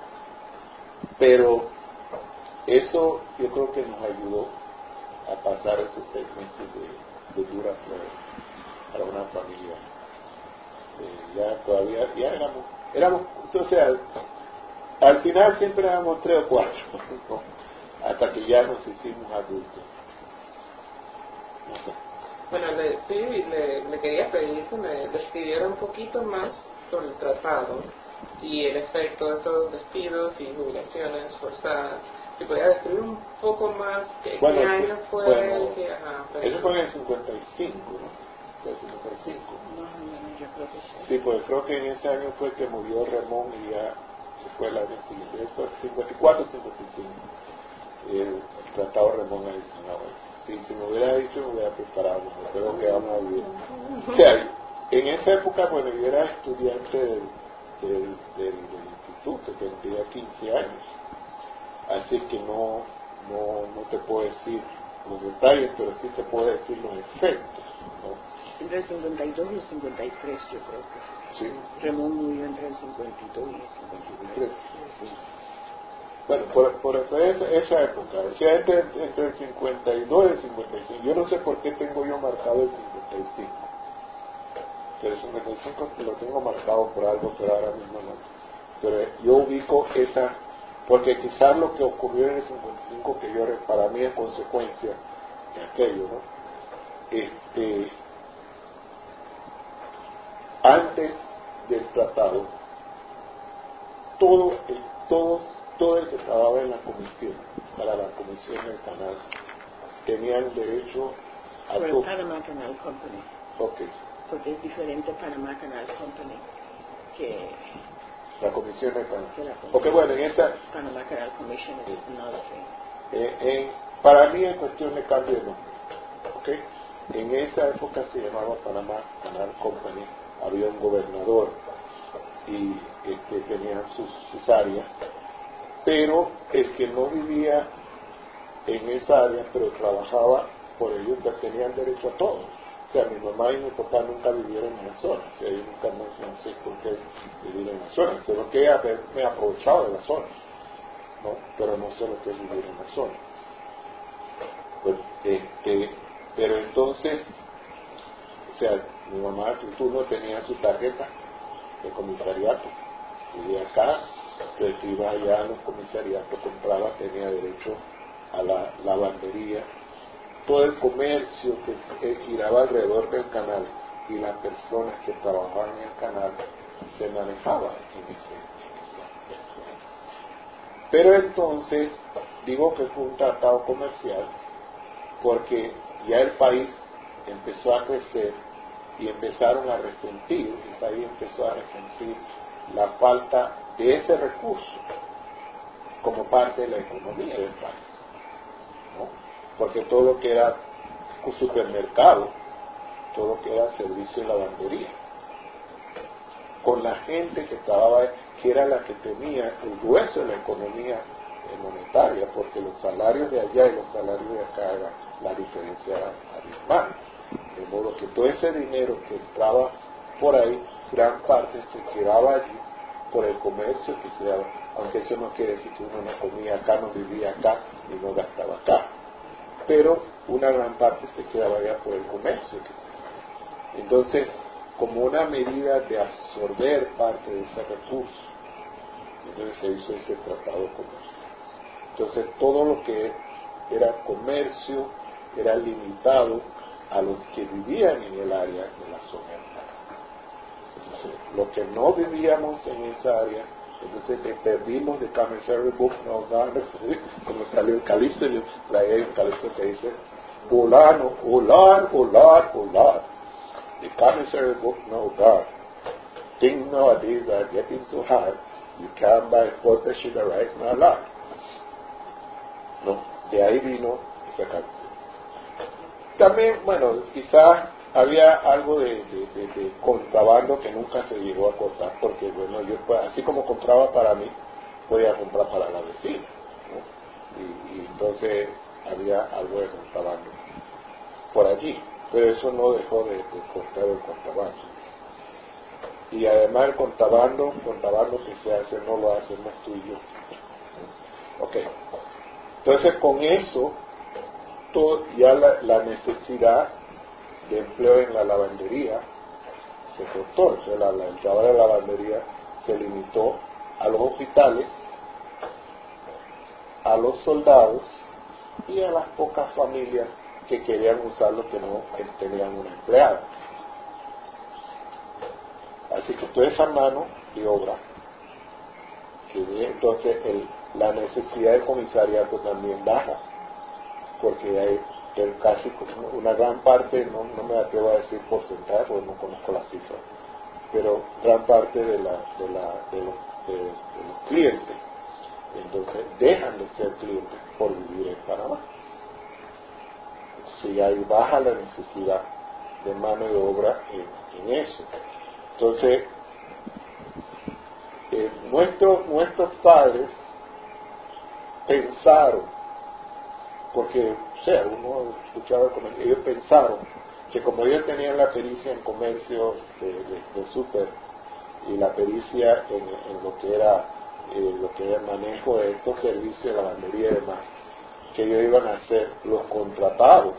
Pero eso yo creo que nos ayudó a pasar esos seis meses de, de dura prueba para una familia. Eh, ya todavía, ya éramos, éramos, o sea, al final siempre éramos tres o cuatro, ¿no? Hasta que ya nos hicimos adultos. No sé. Bueno, le, sí, le, le quería pedir que me describiera un poquito más sobre el tratado y el efecto de estos despidos y jubilaciones forzadas. Si podía describir un poco más qué, bueno, qué año fue. Bueno, que, ajá, eso fue en el cincuenta y cinco, ¿no? Fue el cincuenta y cinco. Más o menos, yo creo que sí. Sí, pues creo que en ese año fue que murió Ramón y ya que fue el año siguiente. Después, cincuenta y cuatro, cincuenta y cinco. El tratado Ramón adicional. Sí, si me hubiera dicho, me hubiera preparado, pero que vamos bien. O sea, en esa época, bueno, yo era estudiante del, del, del, del instituto, tendría quince años. Así que no, no, no te puedo decir los detalles, pero sí te puedo decir los efectos, ¿no? Entre el cincuenta y dos y el cincuenta y tres, yo creo que sí. Sí. Ramón murió entre el cincuenta y dos y el cincuenta y tres. Sí. Bueno, por, por esa, esa época, o sea, entre, entre el cincuenta y dos y el cincuenta y cinco, yo no sé por qué tengo yo marcado el cincuenta y cinco, pero el cincuenta y cinco lo tengo marcado por algo, pero ahora mismo no. Pero yo ubico esa, porque quizás lo que ocurrió en el cincuenta y cinco, que yo para mí es consecuencia de aquello, ¿no? Este, antes del tratado, todo el, todos, todo el que trabajaba en la comisión, para la comisión del canal, tenían derecho a Por el todo. Panama Canal Company. Ok. Porque es diferente Panama Canal Company que La comisión del canal. que la comisión. Porque bueno, en esa, Panama Canal Commission is another thing. eh, eh, para mí es cuestión de cambio de nombre. Ok. En esa época se llamaba Panama Canal Company, había un gobernador y este, tenían sus, sus áreas, pero el que no vivía en esa área, pero trabajaba por ellos, tenían derecho a todo. O sea, mi mamá y mi papá nunca vivieron en la zona, o sea, yo nunca no, no sé por qué vivir en la zona, sé lo que es haberme aprovechado de la zona, ¿no? Pero no sé lo que es vivir en la zona. Pues, este, pero entonces, o sea, mi mamá en turno tenía su tarjeta de comisariato, vivía acá, entonces iba allá a los comisariatos, compraba, tenía derecho a la lavandería, todo el comercio que giraba alrededor del canal y las personas que trabajaban en el canal se manejaban en ese, en ese aspecto. Pero entonces, digo que fue un tratado comercial porque ya el país empezó a crecer y empezaron a resentir, el país empezó a resentir la falta de ese recurso como parte de la economía del país, ¿no? Porque todo lo que era un supermercado, todo lo que era servicio de lavandería, con la gente que trabajaba, que era la que tenía el grueso de la economía monetaria, porque los salarios de allá y los salarios de acá, era, la diferencia era abismal. De modo que todo ese dinero que entraba por ahí, gran parte se quedaba allí por el comercio que se daba, aunque eso no quiere decir que uno no comía acá, no vivía acá y no gastaba acá, pero una gran parte se quedaba allá por el comercio que se daba. Entonces, como una medida de absorber parte de ese recurso, entonces se hizo ese tratado comercial. Entonces todo lo que era comercio era limitado a los que vivían en el área de la zona urbana. Entonces, los que no vivíamos en esa área, entonces te perdimos de Commissary Book No God, como salió el Calixto, y traía el Calixto que dice, Volano, volar, volar, volar. The Commissary Book No God. Things nowadays are getting so hard, you can't buy water, sugar, rice, no lot. No, de ahí vino esa canción. También, bueno, quizás había algo de, de, de, de contrabando que nunca se llegó a cortar, porque bueno, yo pues, así como compraba para mí, podía comprar para la vecina, ¿no? y, y entonces había algo de contrabando por allí, pero eso no dejó de, de cortar el contrabando. Y además el contrabando, contrabando que se hace no lo hacemos tú y yo. Ok, entonces con eso todo, ya la, la necesidad de empleo en la lavandería se cortó. O sea, la, la, el trabajo de la lavandería se limitó a los hospitales, a los soldados y a las pocas familias que querían usarlo que no que tenían una empleada. Así que toda esa mano de obra, que entonces el, la necesidad de comisariato también baja, porque hay el casi una gran parte, no, no me atrevo a decir porcentaje porque no conozco las cifras, pero gran parte de, la, de, la, de, los, de, de los clientes entonces dejan de ser clientes por vivir en Panamá. Si hay baja la necesidad de mano de obra en, en eso. Entonces eh, nuestro, nuestros padres pensaron, porque o sea, uno escuchaba como ellos pensaron que como ellos tenían la pericia en comercio de, de, de súper y la pericia en, en lo que era eh, lo que era el manejo de estos servicios de lavandería y demás, que ellos iban a ser los contratados.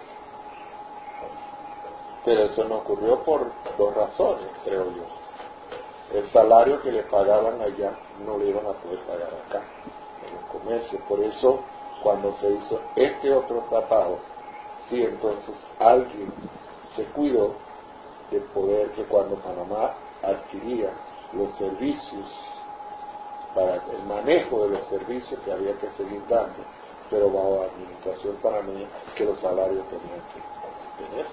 Pero eso no ocurrió por dos razones, creo yo. El salario que le pagaban allá no le iban a poder pagar acá en el comercio. Por eso cuando se hizo este otro tratado, sí, entonces alguien se cuidó de poder que cuando Panamá adquiría los servicios para el manejo de los servicios que había que seguir dando, pero bajo administración panameña, que los salarios tenían que tenerse.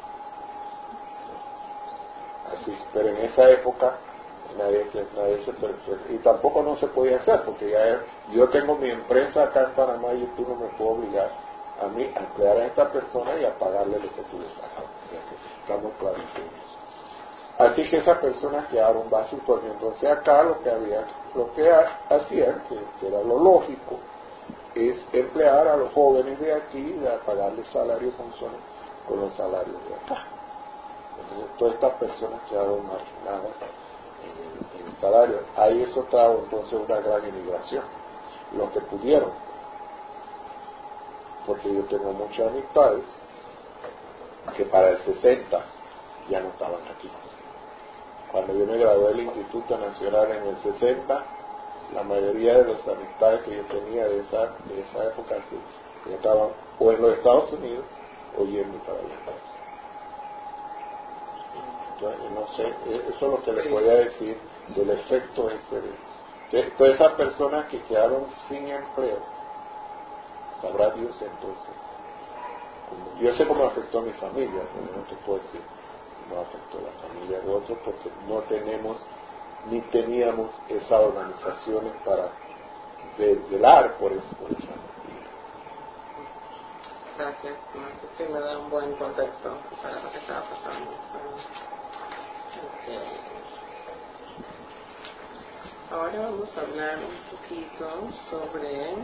Así, pero en esa época nadie, nadie se y tampoco no se podía hacer, porque ya es, yo tengo mi empresa acá en Panamá y tú no me puedo obligar a mí a emplear a esta persona y a pagarle lo que tú le pagas. O sea que estamos claros en eso. Así que esas personas quedaron básicas, porque entonces acá lo que había, lo que hacían, que, que era lo lógico, es emplear a los jóvenes de aquí y a pagarles salarios con, con los salarios de acá. Entonces todas estas personas quedaron marginadas en el, en el salario. Ahí eso trajo entonces una gran emigración. Los que pudieron, porque yo tengo muchas amistades que para el sesenta ya no estaban aquí. Cuando yo me gradué del Instituto Nacional en el sesenta, la mayoría de las amistades que yo tenía de esa, de esa época sí, ya estaban o en los Estados Unidos o yendo para allá. Entonces, no sé, eso es lo que le podía decir del efecto ese de que todas esas personas que quedaron sin empleo, sabrá Dios entonces. Como, yo sé cómo afectó a mi familia, pero no te puedo decir cómo afectó a la familia de otros, porque no tenemos ni teníamos esas organizaciones para velar por eso, por esa familia. Gracias, Marco. Sí, me da un buen contexto para lo que estaba pasando. Okay. Ahora vamos a hablar un poquito sobre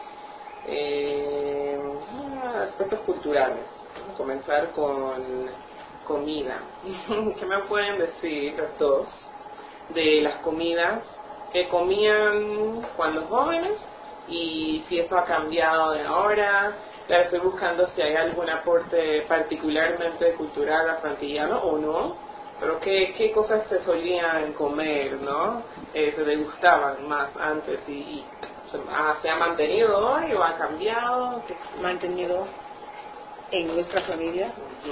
eh, aspectos culturales. Vamos a comenzar con comida. ¿Qué me pueden decir los dos de las comidas que comían cuando jóvenes y si eso ha cambiado de ahora? Claro, estoy buscando si hay algún aporte particularmente cultural afroantillano o no, pero qué, qué cosas se solían comer, ¿no? Eh, se degustaban más antes y, y se, ah, ¿se ha mantenido hoy o ha cambiado? ¿Qué? Mantenido en nuestra familia.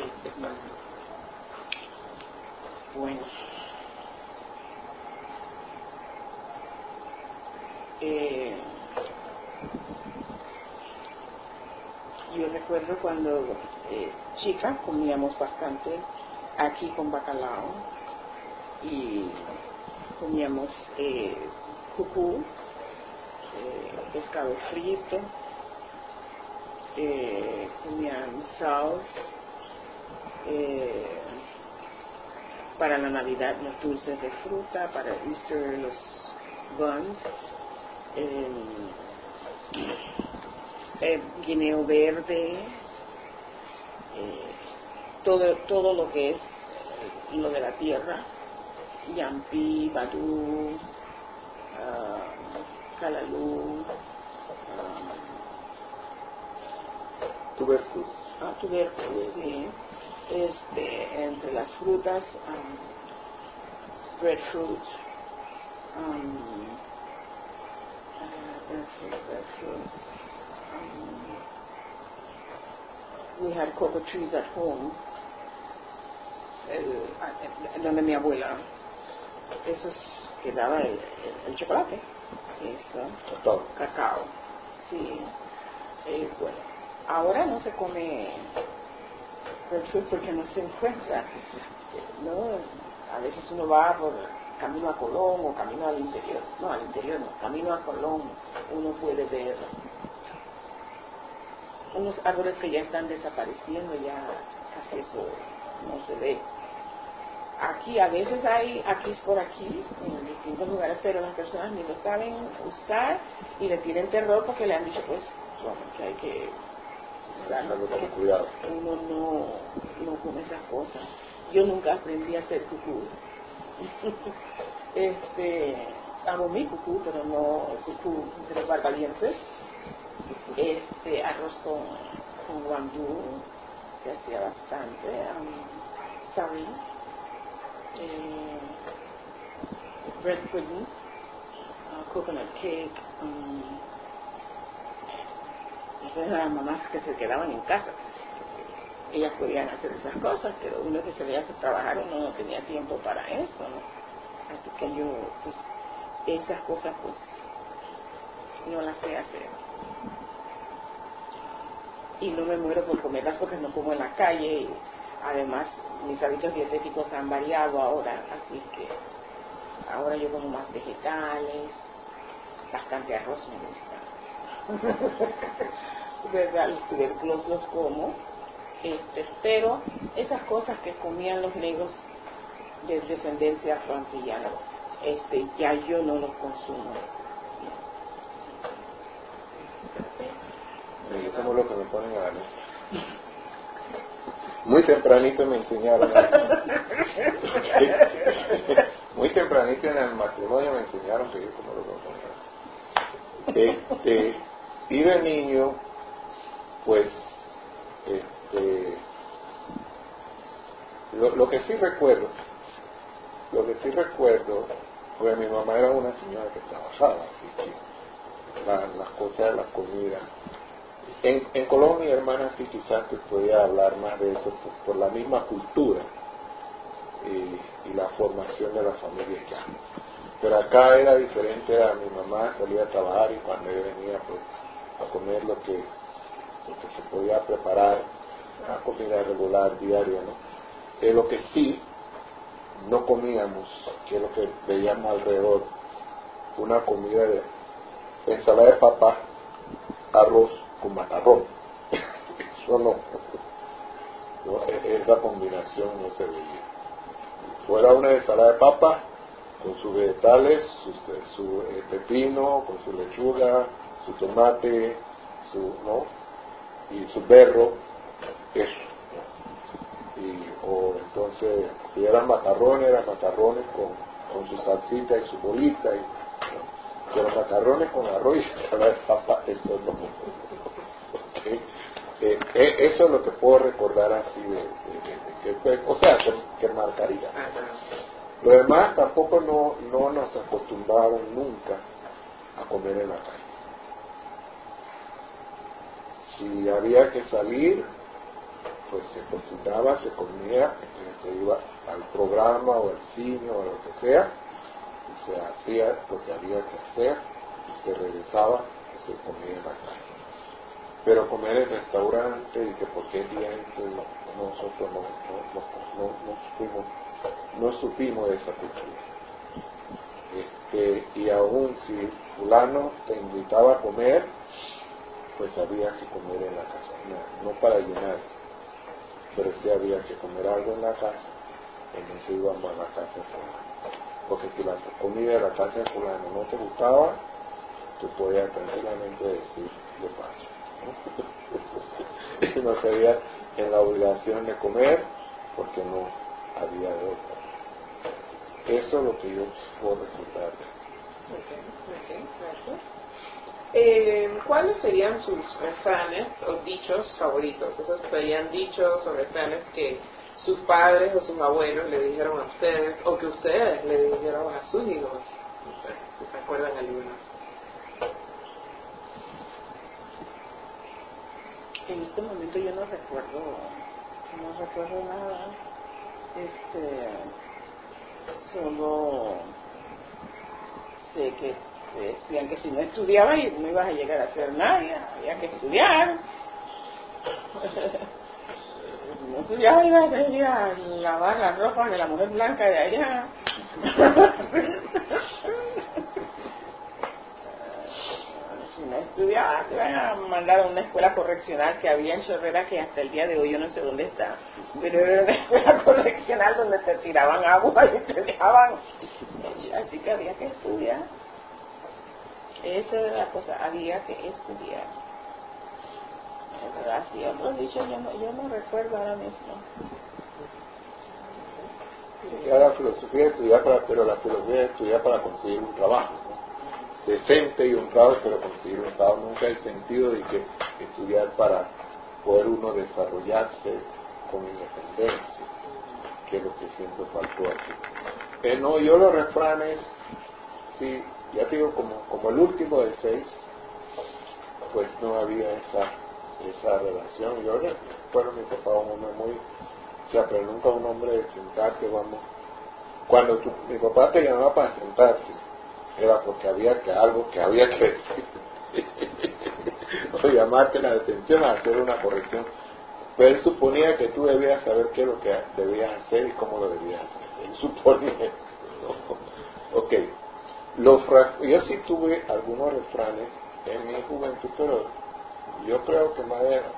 Bueno, eh, yo recuerdo cuando eh, chica comíamos bastante aquí con bacalao y comíamos eh, cucú, eh, pescado frito, eh, comían sauce, eh, para la Navidad los dulces de fruta, para Easter los buns, eh, eh, guineo verde, eh, todo todo lo que es eh, lo de la tierra, yampi, badú, uh, calalú, um, Tubérculos. ah, tubérculos, sí. Este, entre las frutas, um, breadfruit, um, uh, breadfruit, breadfruit. Um, we had cocoa trees at home, el, donde mi abuela, eso que daba el, el, el chocolate, eso, Cacao. cacao, sí. Eh, bueno, ahora no se come breadfruit porque no se encuentra, ¿no? A veces uno va por camino a Colón o camino al interior, no, al interior no, camino a Colón, uno puede ver unos árboles que ya están desapareciendo, ya casi eso no se ve. Aquí a veces hay, aquí es por aquí, en distintos lugares, pero las personas ni lo saben usar y le tienen terror porque le han dicho, pues, bueno, que hay que usarlo con cuidado. Uno no, no come esas cosas. Yo nunca aprendí a hacer cucú. este, amo mi cucú, pero no el cucú de los barbalienses. Este, arroz con, con guandú, que hacía bastante, um, sari, eh, bread pudding, uh, coconut cake, um, esas eran mamás que se quedaban en casa, ellas podían hacer esas cosas, pero uno que se veía hacer trabajar, uno no tenía tiempo para eso, ¿no? Así que yo, pues, esas cosas, pues, no las sé hacer. Y no me muero por comerlas porque no como en la calle y además mis hábitos dietéticos han variado ahora, así que ahora yo como más vegetales, bastante arroz me gusta. ¿Verdad? Los tubérculos los como, este, pero esas cosas que comían los negros de descendencia afroantillana, este, ya yo no los consumo. Yo como lo que me ponen a la mesa. Muy tempranito me enseñaron. Muy tempranito en el matrimonio me enseñaron que yo como lo voy a poner. Este, y de niño, pues, este, lo, lo que sí recuerdo, lo que sí recuerdo, pues mi mamá era una señora que trabajaba, así que la, las cosas de la comida. En, en Colombia, hermana, sí quizás te podía hablar más de eso por, por la misma cultura y, y la formación de la familia ya. Pero acá era diferente, era mi mamá salía a trabajar y cuando yo venía pues a comer lo que, lo que se podía preparar, una comida regular, diaria, ¿no? Eh, lo que sí no comíamos, que es lo que veíamos alrededor, una comida de ensalada de papa, arroz con macarrón. Eso no, no, esa combinación no se veía. Fuera una ensalada de papa con sus vegetales, su, su eh, pepino, con su lechuga, su tomate, su, ¿no? Y su berro, eso. Y, o entonces, si eran macarrones, eran macarrones con, con su salsita y su bolita, y, ¿no? Pero macarrones con arroz y ensalada de papa, eso no. ¿Okay? Eh, eh, eso es lo que puedo recordar así de, de, de, de que, o sea, que, que marcaría. Lo demás tampoco no, no nos acostumbraron nunca a comer en la calle. Si había que salir, pues se cocinaba, se comía, entonces se iba al programa o al cine o a lo que sea, y se hacía lo que había que hacer, y se regresaba y se comía en la calle. Pero comer en restaurante y que porque es día, entonces nosotros no, no, no, no, no, supimos, no supimos de esa cultura. Este, y aún si fulano te invitaba a comer, pues había que comer en la casa, no, no para llenarte, pero sí había que comer algo en la casa, entonces íbamos a la casa de fulano. Porque si la comida de la casa de fulano no te gustaba, tú podías tranquilamente decir de paso. Y no se veía en la obligación de comer porque no había de otra. Eso es lo que yo puedo resultar. Okay, okay, gracias. Eh, ¿Cuáles serían sus refranes o dichos favoritos? Esos serían dichos o refranes que sus padres o sus abuelos le dijeron a ustedes o que ustedes le dijeron a sus hijos. No sé si se acuerdan algunos. En este momento yo no recuerdo, no recuerdo nada. Este, solo sé que decían que si no estudiabas no ibas a llegar a ser nadie, había que estudiar. Si no estudiabas ibas a ir a lavar la ropa de la mujer blanca de allá. Si no estudiabas, te iban a mandar a una escuela correccional que había en Chorrera, que hasta el día de hoy yo no sé dónde está, pero era una escuela correccional donde te tiraban agua y te dejaban, así que había que estudiar. Esa era la cosa, había que estudiar. Pero así otros dichos yo no, yo no recuerdo ahora mismo. Ya la filosofía es estudiar para, pero la filosofía es estudiar para conseguir un trabajo, ¿no? Decente y honrado, pero conseguir un trabajo. Nunca el sentido de que estudiar para poder uno desarrollarse con independencia, que es lo que siempre faltó aquí. Eh, no, yo los refranes, sí, ya te digo, como, como el último de seis, pues no había esa esa relación. Yo recuerdo a mi papá, un hombre muy, o sea, pero nunca un hombre de sentarte, vamos, cuando tu, mi papá te llamaba para sentarte, era porque había que algo que había que decir o llamarte la atención a hacer una corrección, pero él suponía que tú debías saber qué es lo que debías hacer y cómo lo debías hacer. Él suponía eso. Ok, los, yo sí tuve algunos refranes en mi juventud, pero yo creo que más de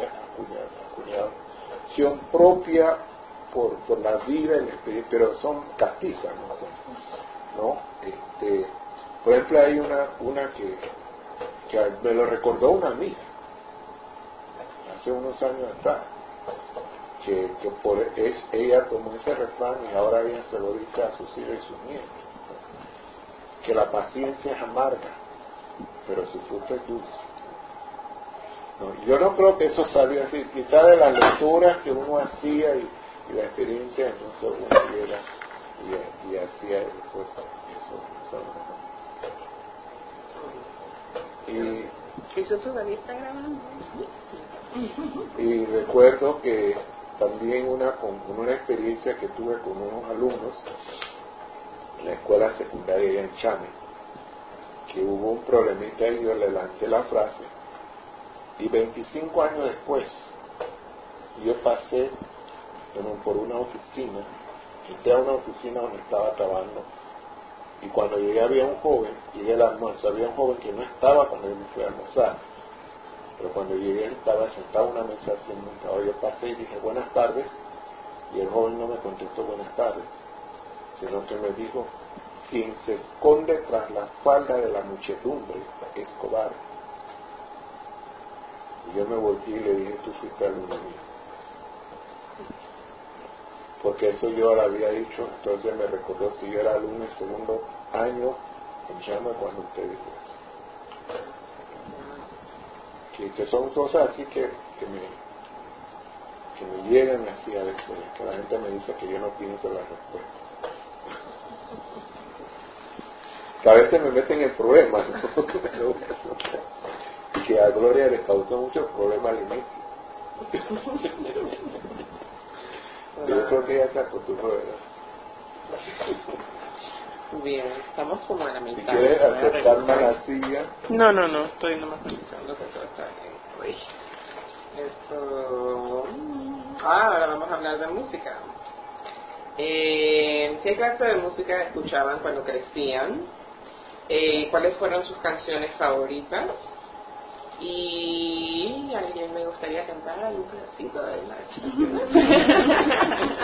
acuñación propia por, por la vida y la experiencia, pero son castizas, ¿no? ¿no? Este, por ejemplo, hay una una que, que me lo recordó una amiga hace unos años atrás, que, que por es, ella tomó ese refrán y ahora ella se lo dice a sus hijos y sus nietos, que la paciencia es amarga, pero su fruto es dulce. No, yo no creo que eso salió así, quizá de las lecturas que uno hacía y, y la experiencia, entonces uno llega y, y hacía eso, eso, eso, eso. Y, ¿Eso todavía está grabando? y recuerdo que también una, con una experiencia que tuve con unos alumnos en la escuela secundaria allá en Chame, que hubo un problemita y yo le lancé la frase, y veinticinco años después yo pasé por una oficina, entré a una oficina donde estaba trabajando, y cuando llegué había un joven, llegué al almuerzo, había un joven que no estaba cuando yo me fui a almorzar, pero cuando llegué él estaba sentado en una mesa haciendo un trabajo. Yo pasé y dije buenas tardes, y el joven no me contestó buenas tardes, sino que me dijo, quien se esconde tras la falda de la muchedumbre es cobarde. Y yo me volteé y le dije, tú fuiste alumno mío, porque eso yo le había dicho. Entonces me recordó, si yo era alumno en segundo año en Chama cuando usted dijo eso. Que, que son cosas así que, que me que me llegan así a veces, que la gente me dice que yo no pienso la respuesta, que a veces me meten en problemas, ¿no? Y que a Gloria le causó muchos problemas al inicio. Yo creo que ella se acostumbró, ¿verdad? Bien, estamos como en la mitad. Si quieres acercarme a la silla. No, no, no, estoy nomás revisando que todo está bien. Uy. Esto... Ah, ahora vamos a hablar de música. Eh, ¿Qué clase de música escuchaban cuando crecían? Eh, ¿Cuáles fueron sus canciones favoritas? Y alguien me gustaría cantar algún pedacito de la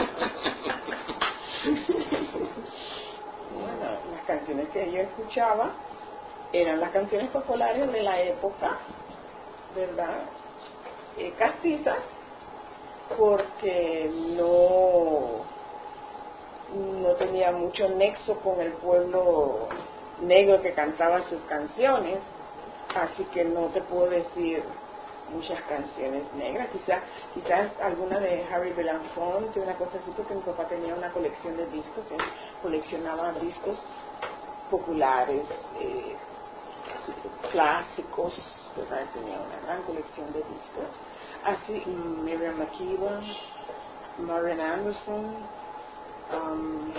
Bueno, las canciones que yo escuchaba eran las canciones populares de la época, ¿verdad? Eh, castizas, porque no, no tenía mucho nexo con el pueblo negro que cantaba sus canciones, así que no te puedo decir muchas canciones negras, quizás quizás alguna de Harry Belafonte, una cosa así, porque mi papá tenía una colección de discos, él coleccionaba discos populares, eh, clásicos, ¿verdad? Tenía una gran colección de discos, así Miriam Makeba, Marian Anderson, um,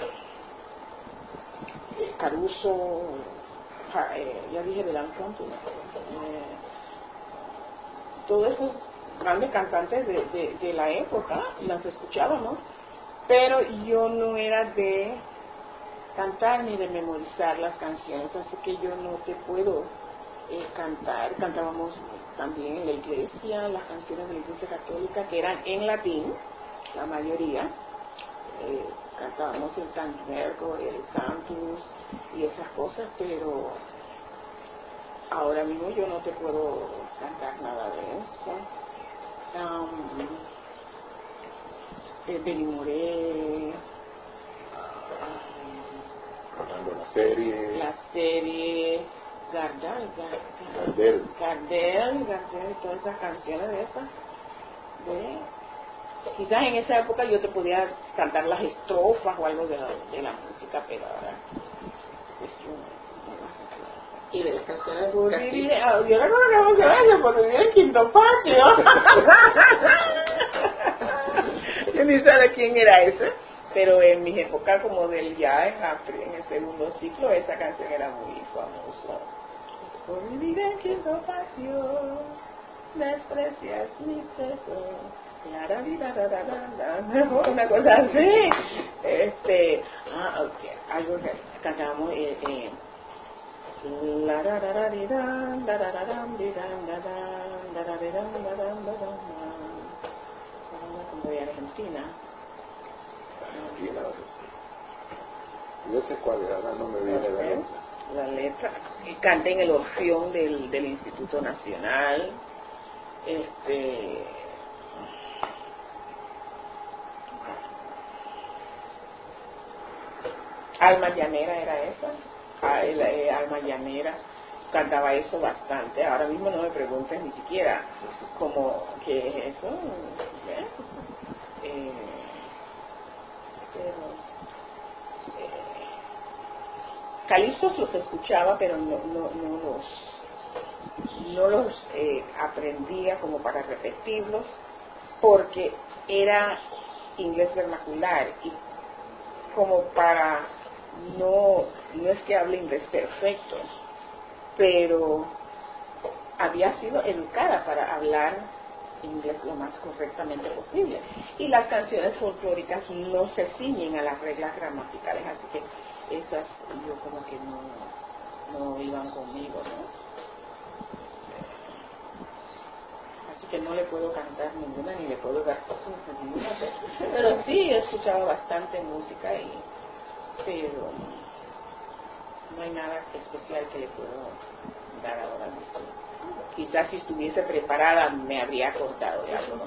Caruso, eh, ya dije Belafonte, eh, todos esos grandes cantantes de, de, de la época, las escuchábamos, pero yo no era de cantar ni de memorizar las canciones, así que yo no te puedo eh, cantar. Cantábamos también en la iglesia, las canciones de la iglesia católica, que eran en latín, la mayoría. Eh, cantábamos el Cantimergo, el Santus y esas cosas, pero ahora mismo yo no te puedo cantar nada de eso. Um, eh, Benny Moré, Hablando la serie. La serie, Gardel, Gardel. Gardel, Gardel, todas esas canciones de esas. De, quizás en esa época yo te podía cantar las estrofas o algo de la, de la música, pero ahora pues yo no. Y de las canciones Por casi... vivir, yo recuerdo que vaya por vivir en Quinto Patio. Yo ni sé quién era ese, pero en mis épocas como del ya en, en el segundo ciclo esa canción era muy famosa. Por vivir en Quinto Patio desprecias mis besos, una cosa así. Este, ah, okay. Algo que cantamos eh, eh, la ra ra ra ri ran, la ra ra ram ri ran, la ran, la ra ri ran, la ran, la ran, como de Argentina. Argentina, yo sé cuál es, ahora no me viene la letra. La letra, y canté en el Orfeón del, del Instituto Nacional. Este, Alma Llanera era esa, ah, el, eh, Alma Llanera cantaba eso bastante. Ahora mismo no me preguntes ni siquiera como qué es eso, ¿eh? Eh, pero eh, calipsos los escuchaba, pero no, no, no los no los eh, aprendía como para repetirlos, porque era inglés vernacular y como para no no es que hable inglés perfecto, pero había sido educada para hablar inglés lo más correctamente posible, y las canciones folclóricas no se ciñen a las reglas gramaticales, así que esas yo como que no, no iban conmigo, ¿no? Así que no le puedo cantar ninguna ni le puedo dar fotos ninguna, pero sí he escuchado bastante música, y pero no hay nada especial que le puedo dar ahora mismo. Quizás si estuviese preparada me habría acordado de algo, ¿no?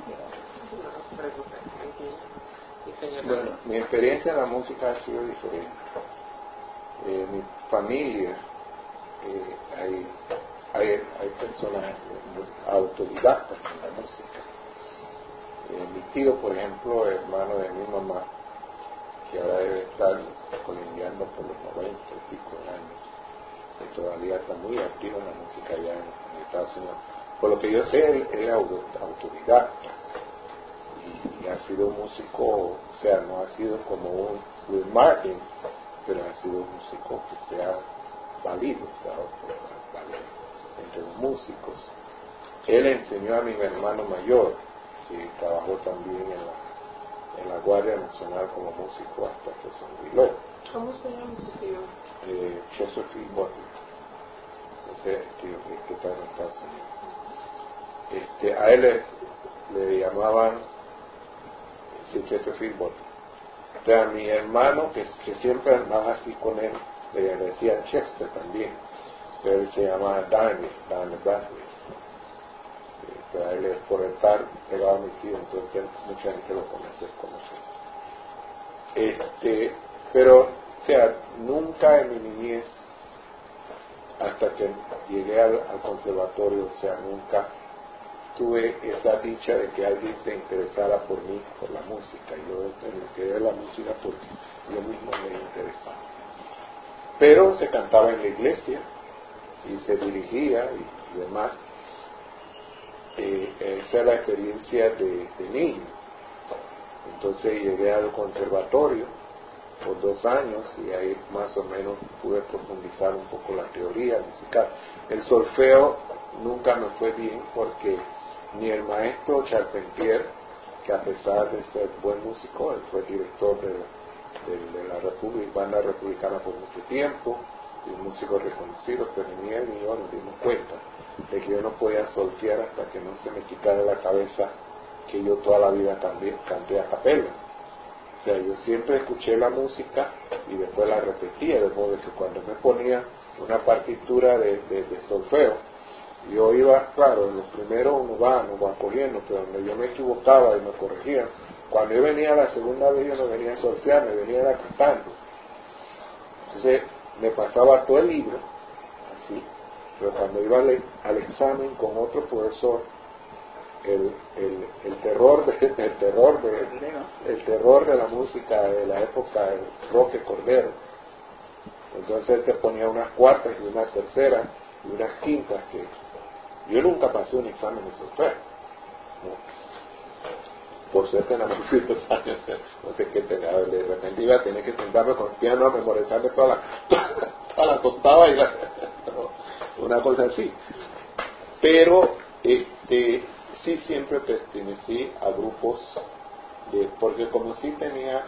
Pero... Bueno, mi experiencia en la música ha sido diferente. Eh, mi familia, eh, hay, hay, hay personas autodidactas en la música. Eh, mi tío, por ejemplo, hermano de mi mamá, que ahora debe estar colindeando por los noventa y pico de años, que todavía está muy activo en la música allá en, en Estados Unidos. Por lo que yo sé, él es autodidacta y, y ha sido un músico, o sea, no ha sido como un Will Martin, pero ha sido un músico que se ha valido, se ha valido entre los músicos. Él enseñó a mi hermano mayor, que trabajó también en la, en la Guardia Nacional como músico hasta que se jubiló. ¿Cómo se llama su tío? Eh, Chesterfield Butler, ese tío que, que está en Estados Unidos. Este, a él les, le llamaban sí, Chesterfield Butler. O sea, mi hermano, que, que siempre andaba así con él, le decían Chester también, pero él se llamaba Darnley, Darnley Bradley. Este, a él, por estar pegado a mi tío, entonces mucha gente lo conoce como Chester. Este, pero, o sea, nunca en mi niñez, hasta que llegué al, al conservatorio, o sea, nunca tuve esa dicha de que alguien se interesara por mí, por la música, y yo me quedé en la música porque yo mismo me interesaba. Pero se cantaba en la iglesia y se dirigía y, y demás. Eh, esa es la experiencia de, de niño. Entonces llegué al conservatorio por dos años y ahí más o menos pude profundizar un poco la teoría musical. El solfeo nunca me fue bien porque ni el maestro Charpentier, que a pesar de ser buen músico, él fue director de, de, de la República, banda republicana por mucho tiempo, y un músico reconocido, pero ni él ni yo nos dimos cuenta de que yo no podía solfear hasta que no se me quitara de la cabeza que yo toda la vida canté, canté a capela. O sea, yo siempre escuché la música y después la repetía, de modo que cuando me ponía una partitura de, de, de solfeo, yo iba, claro, en los primeros uno va, no va cogiendo, pero donde yo me equivocaba y me corregía, cuando yo venía la segunda vez yo no venía a solfear, me venía era cantando. Entonces me pasaba todo el libro, así, pero cuando iba al, al examen con otro profesor, el, el, el terror de, el terror de el terror de la música de la época del Roque Cordero. Entonces él te ponía unas cuartas y unas terceras y unas quintas que yo nunca pasé un examen de solfeo, ¿no? Por suerte nada más fui dos años, no sé qué tenía, de repente iba a tener que sentarme con el piano a memorizarme toda la toda, toda la tostada y la, no, una cosa así. Pero este sí siempre pertenecí a grupos de, porque como sí tenía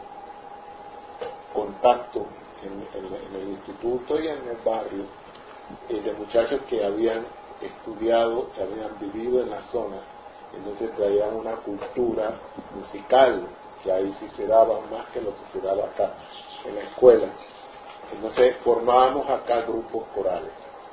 contacto en, en, en el instituto y en el barrio eh, de muchachos que habían estudiado, que habían vivido en la zona, entonces traían una cultura musical que ahí sí se daba más que lo que se daba acá en la escuela. Entonces formábamos acá grupos corales,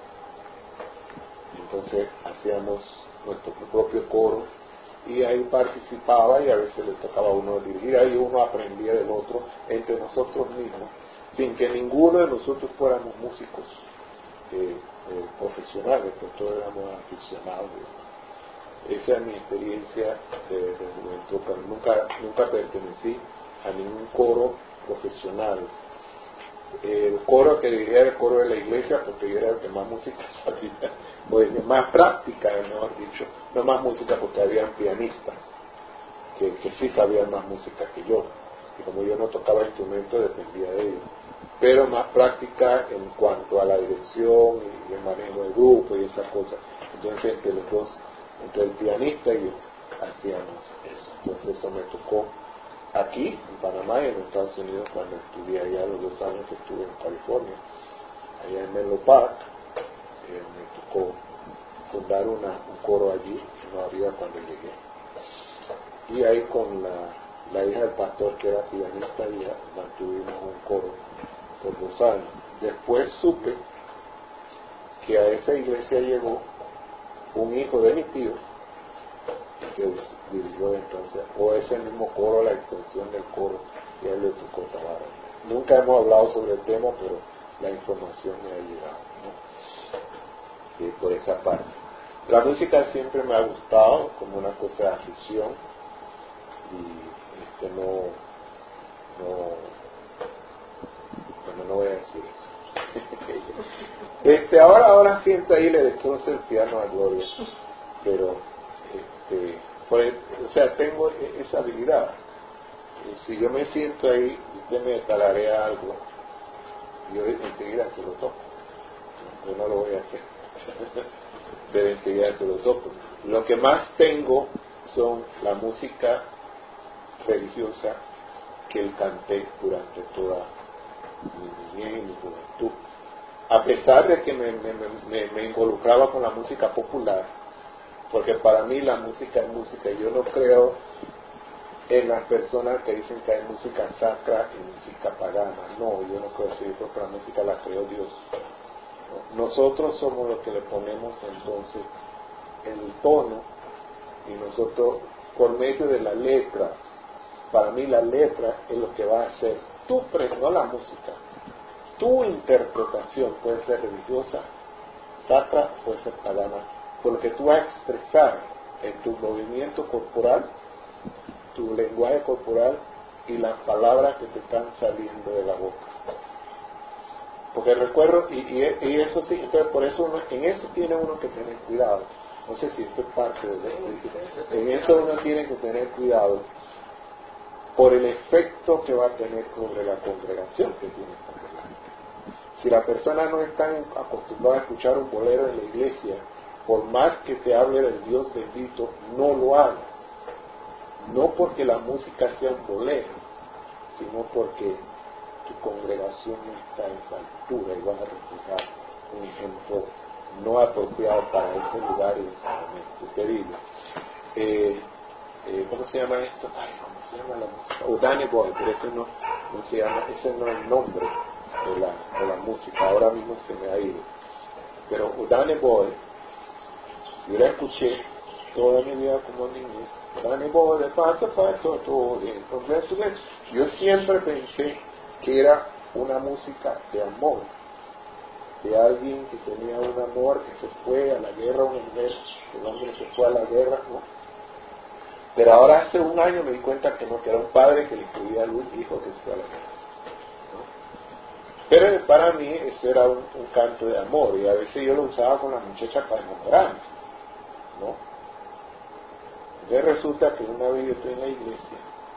entonces hacíamos nuestro propio coro y ahí participaba y a veces le tocaba a uno dirigir, ahí uno aprendía del otro entre nosotros mismos, sin que ninguno de nosotros fuéramos músicos eh, eh, profesionales, pues todos éramos aficionados. Esa es mi experiencia de, de juventud, pero nunca, nunca pertenecí a ningún coro profesional. El coro que dirigía era el coro de la iglesia, porque yo era el que más música sabía, o el que más práctica, mejor dicho, no más música porque habían pianistas que, que sí sabían más música que yo, y como yo no tocaba instrumentos dependía de ellos, pero más práctica en cuanto a la dirección y el manejo del grupo y esas cosas. Entonces entre los dos, entre el pianista y yo, hacíamos eso. Entonces eso me tocó aquí en Panamá y en Estados Unidos cuando estudié allá los dos años que estuve en California, allá en Menlo Park. Eh, me tocó fundar una, un coro allí que no había cuando llegué, y ahí con la, la hija del pastor que era pianista ya mantuvimos un coro por dos años. Después supe que a esa iglesia llegó un hijo de mi tío que dirigió entonces, o ese mismo coro, la extensión del coro, y a él le tocó trabajar. Nunca hemos hablado sobre el tema, pero la información me ha llegado, ¿no? Y por esa parte. La música siempre me ha gustado como una cosa de afición, y este no, no, bueno, no voy a decir eso. este, ahora, ahora siento ahí le destrozo el piano a Gloria, pero este, por el, o sea, tengo esa habilidad. Y si yo me siento ahí, usted me talarea algo, yo enseguida se lo toco. Yo no lo voy a hacer, pero enseguida se lo toco. Lo que más tengo son la música religiosa que él canté durante toda mi niñez y mi juventud. A pesar de que me, me, me, me involucraba con la música popular, porque para mí la música es música. Yo no creo en las personas que dicen que hay música sacra y música pagana. No, yo no creo eso. Yo creo que la música la creó Dios. Nosotros somos los que le ponemos entonces el tono, y nosotros por medio de la letra. Para mí la letra es lo que va a hacer tu, no la música, tu interpretación puede ser religiosa, sacra, puede ser pagana, porque tú vas a expresar en tu movimiento corporal, tu lenguaje corporal y las palabras que te están saliendo de la boca. Porque recuerdo, y, y, y eso sí, entonces por eso uno, en eso tiene uno que tener cuidado. No sé si esto es parte de eso. En eso uno tiene que tener cuidado por el efecto que va a tener sobre la congregación que tiene esta persona. Si la persona no está acostumbrada a escuchar un bolero en la iglesia, por más que te hable del Dios bendito, no lo hagas. No porque la música sea un bolero, sino porque tu congregación no está a esa altura y vas a reflejar un ejemplo no apropiado para ese lugar y ese momento. Te digo, eh, eh, ¿cómo se llama esto? Ay, ¿cómo se llama la música? O Danny Boy, pero ese no, no se llama, ese no es el nombre de la, de la música, ahora mismo se me ha ido. Pero Danny Boy, yo la escuché toda mi vida como niñez. Danny Boy, de paso a paso, todo bien. Entonces, yo siempre pensé que era una música de amor, de alguien que tenía un amor, que se fue a la guerra, una mujer, el hombre se fue a la guerra, ¿no? Pero ahora hace un año me di cuenta que no, que era un padre que le escribía a un hijo que se fue a la guerra, ¿no? Pero para mí eso era un, un canto de amor, y a veces yo lo usaba con las muchachas para enamorarme, ¿no? Entonces resulta que una vez yo estoy en la iglesia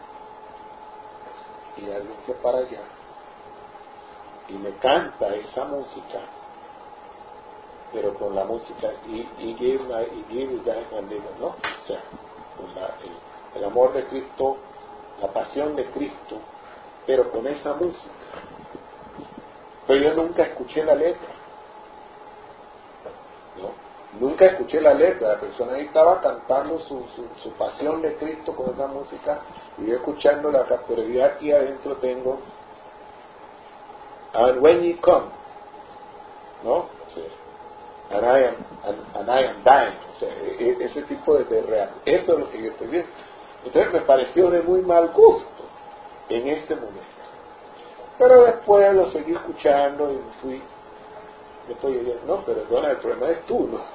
y alguien se para allá y me canta esa música, pero con la música y, y give my, y give that and live, ¿no? O sea, con la, el, el amor de Cristo, la pasión de Cristo, pero con esa música. Pero yo nunca escuché la letra, ¿no? Nunca escuché la letra. La persona ahí estaba cantando su, su, su pasión de Cristo con esa música, y yo escuchándola acá, pero yo aquí adentro tengo and when you come, ¿no? O sea, and I am, and, and I am dying, o sea, e, ese tipo de, de real, eso es lo que yo estoy viendo. Entonces me pareció de muy mal gusto en ese momento. Pero después lo seguí escuchando y fui. Después yo dije, no, pero perdona, el problema es tú, ¿no?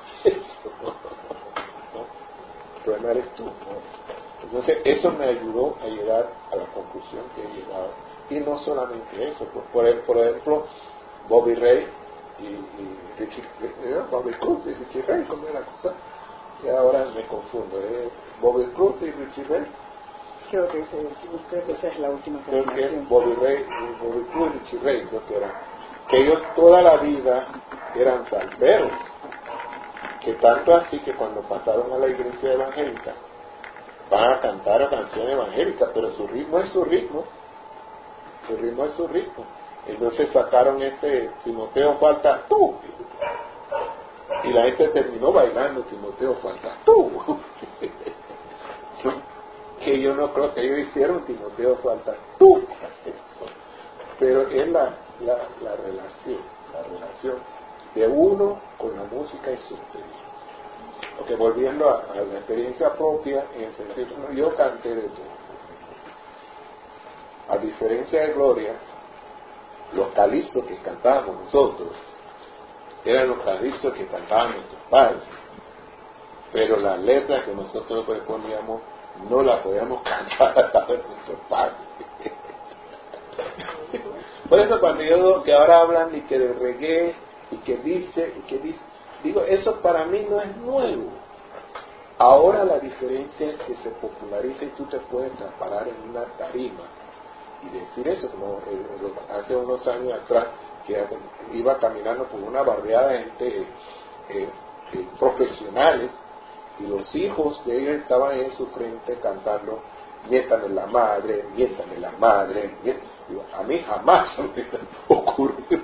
¿No? El problema eres tú, ¿no? Entonces, eso me ayudó a llegar a la conclusión que he llegado. Y no solamente eso, por, por, por ejemplo, Bobby Ray y, y Richie, ¿eh? Bobby Cruz y Richie Ray, ¿cómo es la cosa? Y ahora me confundo, ¿eh? Bobby Cruz y Richie Ray. Creo que, ese, creo que esa es la última creo que es Bobby Ray, Bobby Cruz y Richie Ray, creo que eran, que ellos toda la vida eran salseros, que tanto así que cuando pasaron a la iglesia evangélica van a cantar canciones evangélicas, pero su ritmo es su ritmo, su ritmo es su ritmo. Entonces sacaron este Timoteo faltas tú, y la gente terminó bailando Timoteo faltas tú. Que yo no creo que ellos hicieron Timoteo faltas tú, pero es la, la, la relación, la relación de uno con la música y su experiencia. Porque volviendo a, a la experiencia propia, en el sentido, no, yo canté de todo. A diferencia de Gloria, los calipsos que cantábamos nosotros eran los calipsos que cantaban nuestros padres, pero las letras que nosotros proponíamos no las podíamos cantar a nuestros padres. Por eso cuando yo digo que ahora hablan y que de reggae y que dice y que dice, digo, eso para mí no es nuevo. Ahora la diferencia es que se populariza y tú te puedes parar en una tarima y decir eso, como eh, hace unos años atrás que iba caminando por una barriada de gente eh, eh, profesionales, y los hijos de ellos estaban en su frente cantando miéntame la madre, miéntame la madre, miéntame. Digo, a mí jamás se me ocurrió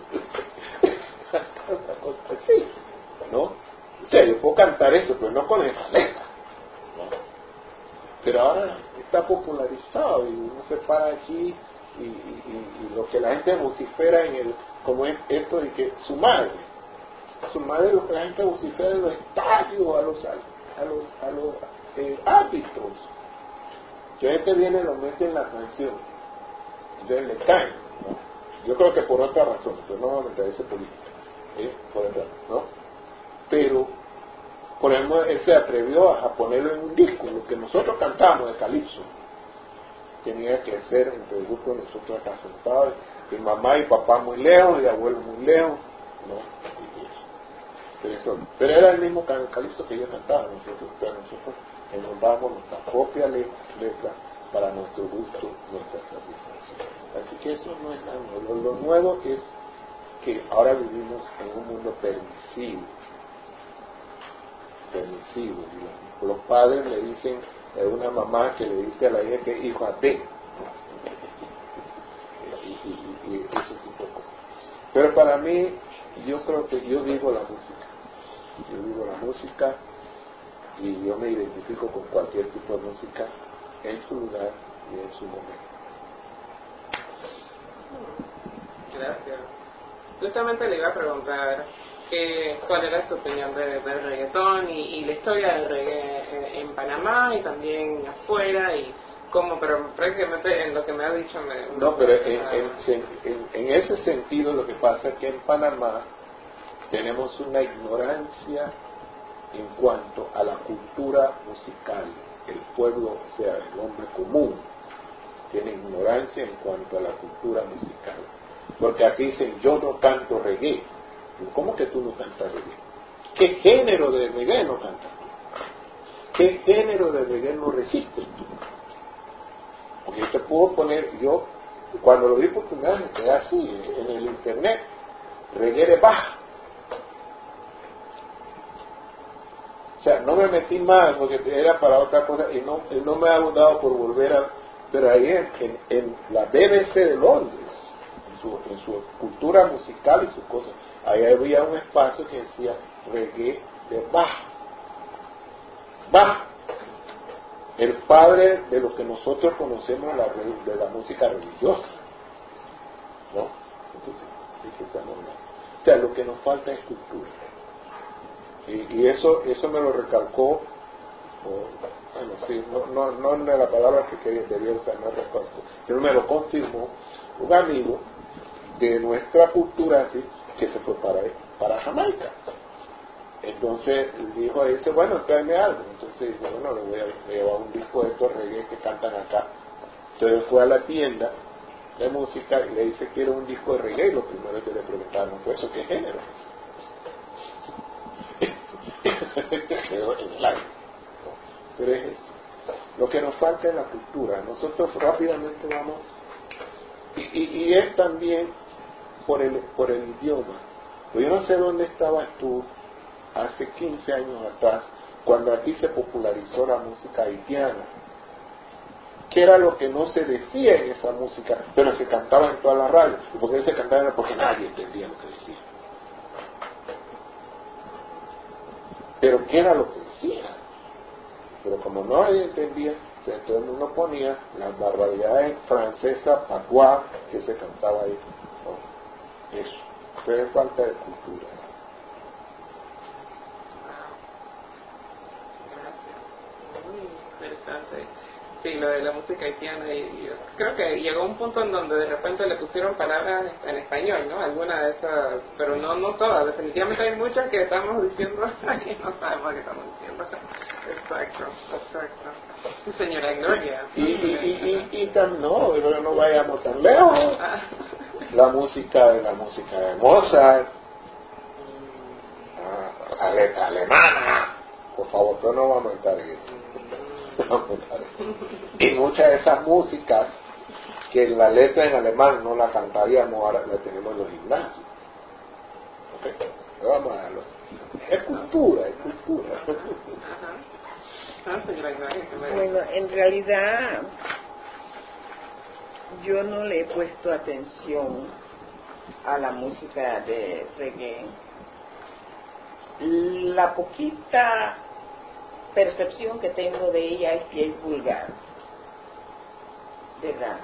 otra cosa así, ¿no? O sea, yo puedo cantar eso, pero no con esa letra, ¿no? Pero ahora está popularizado y uno se para aquí y, y, y, y lo que la gente vocifera en el, como es esto de que su madre, su madre lo que la gente vocifera en los estadios, a los a los, a los eh, árbitros. Que este viene y lo mete en la canción, entonces le caen, ¿no? Yo creo que por otra razón, pero no me interesa política, ¿eh? Por otra, ¿no? Pero, por ejemplo, él se atrevió a, a ponerlo en un disco, lo que nosotros cantamos de calipso, tenía que ser entre el grupo de nosotros acá sentados, y mamá y papá muy lejos, y abuelo muy lejos, ¿no? Pero, eso, pero era el mismo calipso que ellos cantaban, nosotros, pero nosotros encontramos nuestra propia letra para nuestro gusto, nuestra satisfacción. Así que eso no es nada nuevo. Lo, lo nuevo es que ahora vivimos en un mundo permisivo, permisivo. Y los, los padres le dicen a una mamá que le dice a la hija que hijo de, y, y, y, y ese tipo de cosas. Pero para mí, yo creo que yo vivo la música. Yo vivo la música y yo me identifico con cualquier tipo de música en su lugar y en su momento. Gracias. Justamente le iba a preguntar que, cuál era su opinión de, del reggaetón y, y la historia del reggae en Panamá y también afuera y cómo, pero prácticamente en lo que me ha dicho me... No, pero en, en, en, en ese sentido lo que pasa es que en Panamá tenemos una ignorancia en cuanto a la cultura musical. El pueblo, o sea, el hombre común, tiene ignorancia en cuanto a la cultura musical. Porque aquí dicen, yo no canto reggae. ¿Cómo que tú no cantas reggae? ¿Qué género de reggae no cantas tú? ¿Qué género de reggae no resistes tú? Porque yo te puedo poner, yo, cuando lo vi por primera vez me quedé así, en el internet, reggae de Bach. O sea, no me metí más porque era para otra cosa y no, y no me ha dado por volver a... Pero ahí en, en, en la B B C de Londres, en su, en su cultura musical y sus cosas, ahí había un espacio que decía reggae de Bach. Bach, el padre de lo que nosotros conocemos la, de la música religiosa, ¿no? Entonces, o sea, lo que nos falta es cultura. Y, y eso eso me lo recalcó o, bueno, sí, no, no, no es la palabra que quería, debía usar, no recuerdo, pero me lo confirmó un amigo de nuestra cultura, así, que se fue para, para Jamaica. Entonces dijo, dice, bueno, tráeme algo. Entonces dice, bueno, le voy a llevar un disco de estos reggae que cantan acá. Entonces fue a la tienda de música y le dice, quiero un disco de reggae. Y lo primero que le preguntaron fue, ¿eso qué género? Pero es eso. Lo que nos falta es la cultura. Nosotros rápidamente vamos... Y, y, y es también por el, por el idioma. Pues yo no sé dónde estabas tú hace quince años atrás, cuando aquí se popularizó la música haitiana, que era lo que no se decía en esa música, pero se cantaba en toda la radio. ¿Y por qué se cantaba? Era porque nadie entendía lo que decía. Pero ¿qué era lo que decía? Pero como no nadie entendía, entonces todo el mundo ponía las barbaridades francesas, patois, que se cantaba ahí. ¿No? Eso. Entonces es falta de cultura. Interesante. Sí, lo de la música haitiana, y, y creo que llegó un punto en donde de repente le pusieron palabras en español, ¿no? Alguna de esas, pero no no todas, definitivamente hay muchas que estamos diciendo y no sabemos qué estamos diciendo. Exacto, exacto. Sí, señora Gloria. Y, y, y, y, y tan, no, pero no vayamos tan lejos. La música de la música de Mozart, la letra alemana, por favor, no nos vamos a entrar en eso. Y muchas de esas músicas que la letra en alemán no la cantaríamos, ahora la tenemos en los gimnasios. ¿Okay? Vamos a darlo. Es cultura, es cultura. Bueno, en realidad yo no le he puesto atención a la música de reggae. La poquita percepción que tengo de ella es que es vulgar, ¿verdad?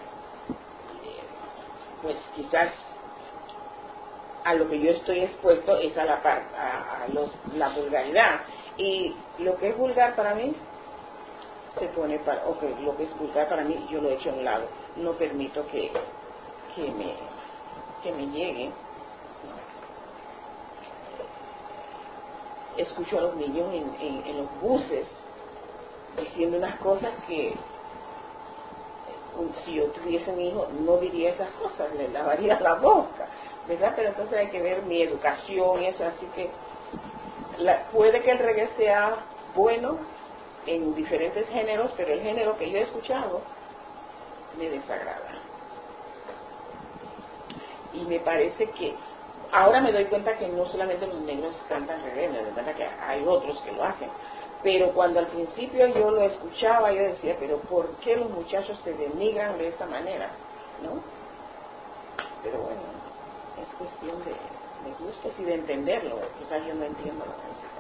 Pues quizás a lo que yo estoy expuesto es a la par, a, a los, la vulgaridad, y lo que es vulgar para mí se pone para, o que lo que es vulgar para mí yo lo echo a un lado, no permito que que me que me llegue, ¿no? Escucho a los niños en, en, en los buses diciendo unas cosas que si yo tuviese un hijo no diría esas cosas, le lavaría la boca, ¿verdad? Pero entonces hay que ver mi educación y eso, así que la, puede que el reggae sea bueno en diferentes géneros, pero el género que yo he escuchado me desagrada. Y me parece que ahora me doy cuenta que no solamente los negros cantan reggae, me doy cuenta que hay otros que lo hacen. Pero cuando al principio yo lo escuchaba, yo decía, pero ¿por qué los muchachos se denigran de esa manera? ¿No? Pero bueno, es cuestión de, de gustos y de entenderlo. Quizás yo no entiendo la música.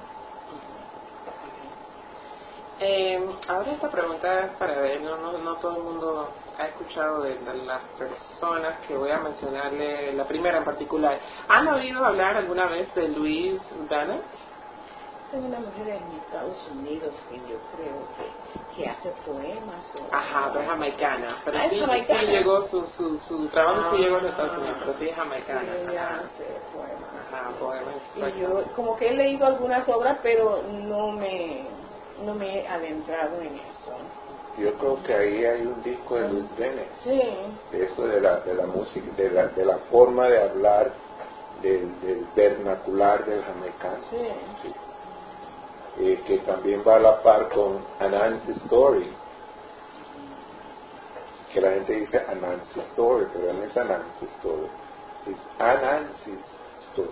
Eh, ahora esta pregunta es para ver, no, no, no todo el mundo ha escuchado de, de las personas que voy a mencionarle, la primera en particular. ¿Han oído hablar alguna vez de Louise Bennett? Es una mujer en Estados Unidos que yo creo que, que hace poemas. O, Ajá, pero es jamaicana. Pero ah, sí, es jamaicana. sí llegó, su, su, su trabajo ah, sí llegó a los Estados Unidos, pero sí es jamaicana. Sí, ella hace poemas. Ajá, poemas. Y yo como que he leído algunas obras, pero no me, no me he adentrado en eso. Yo creo que ahí hay un disco de Louise Bennett. Sí. De eso de la, de la música, de la, de la forma de hablar del, del vernacular del jamaicano. Sí. Sí. Eh, que también va a la par con Anansi Story, que la gente dice Anansi Story, pero no es Anansi Story, es Anansi's Story.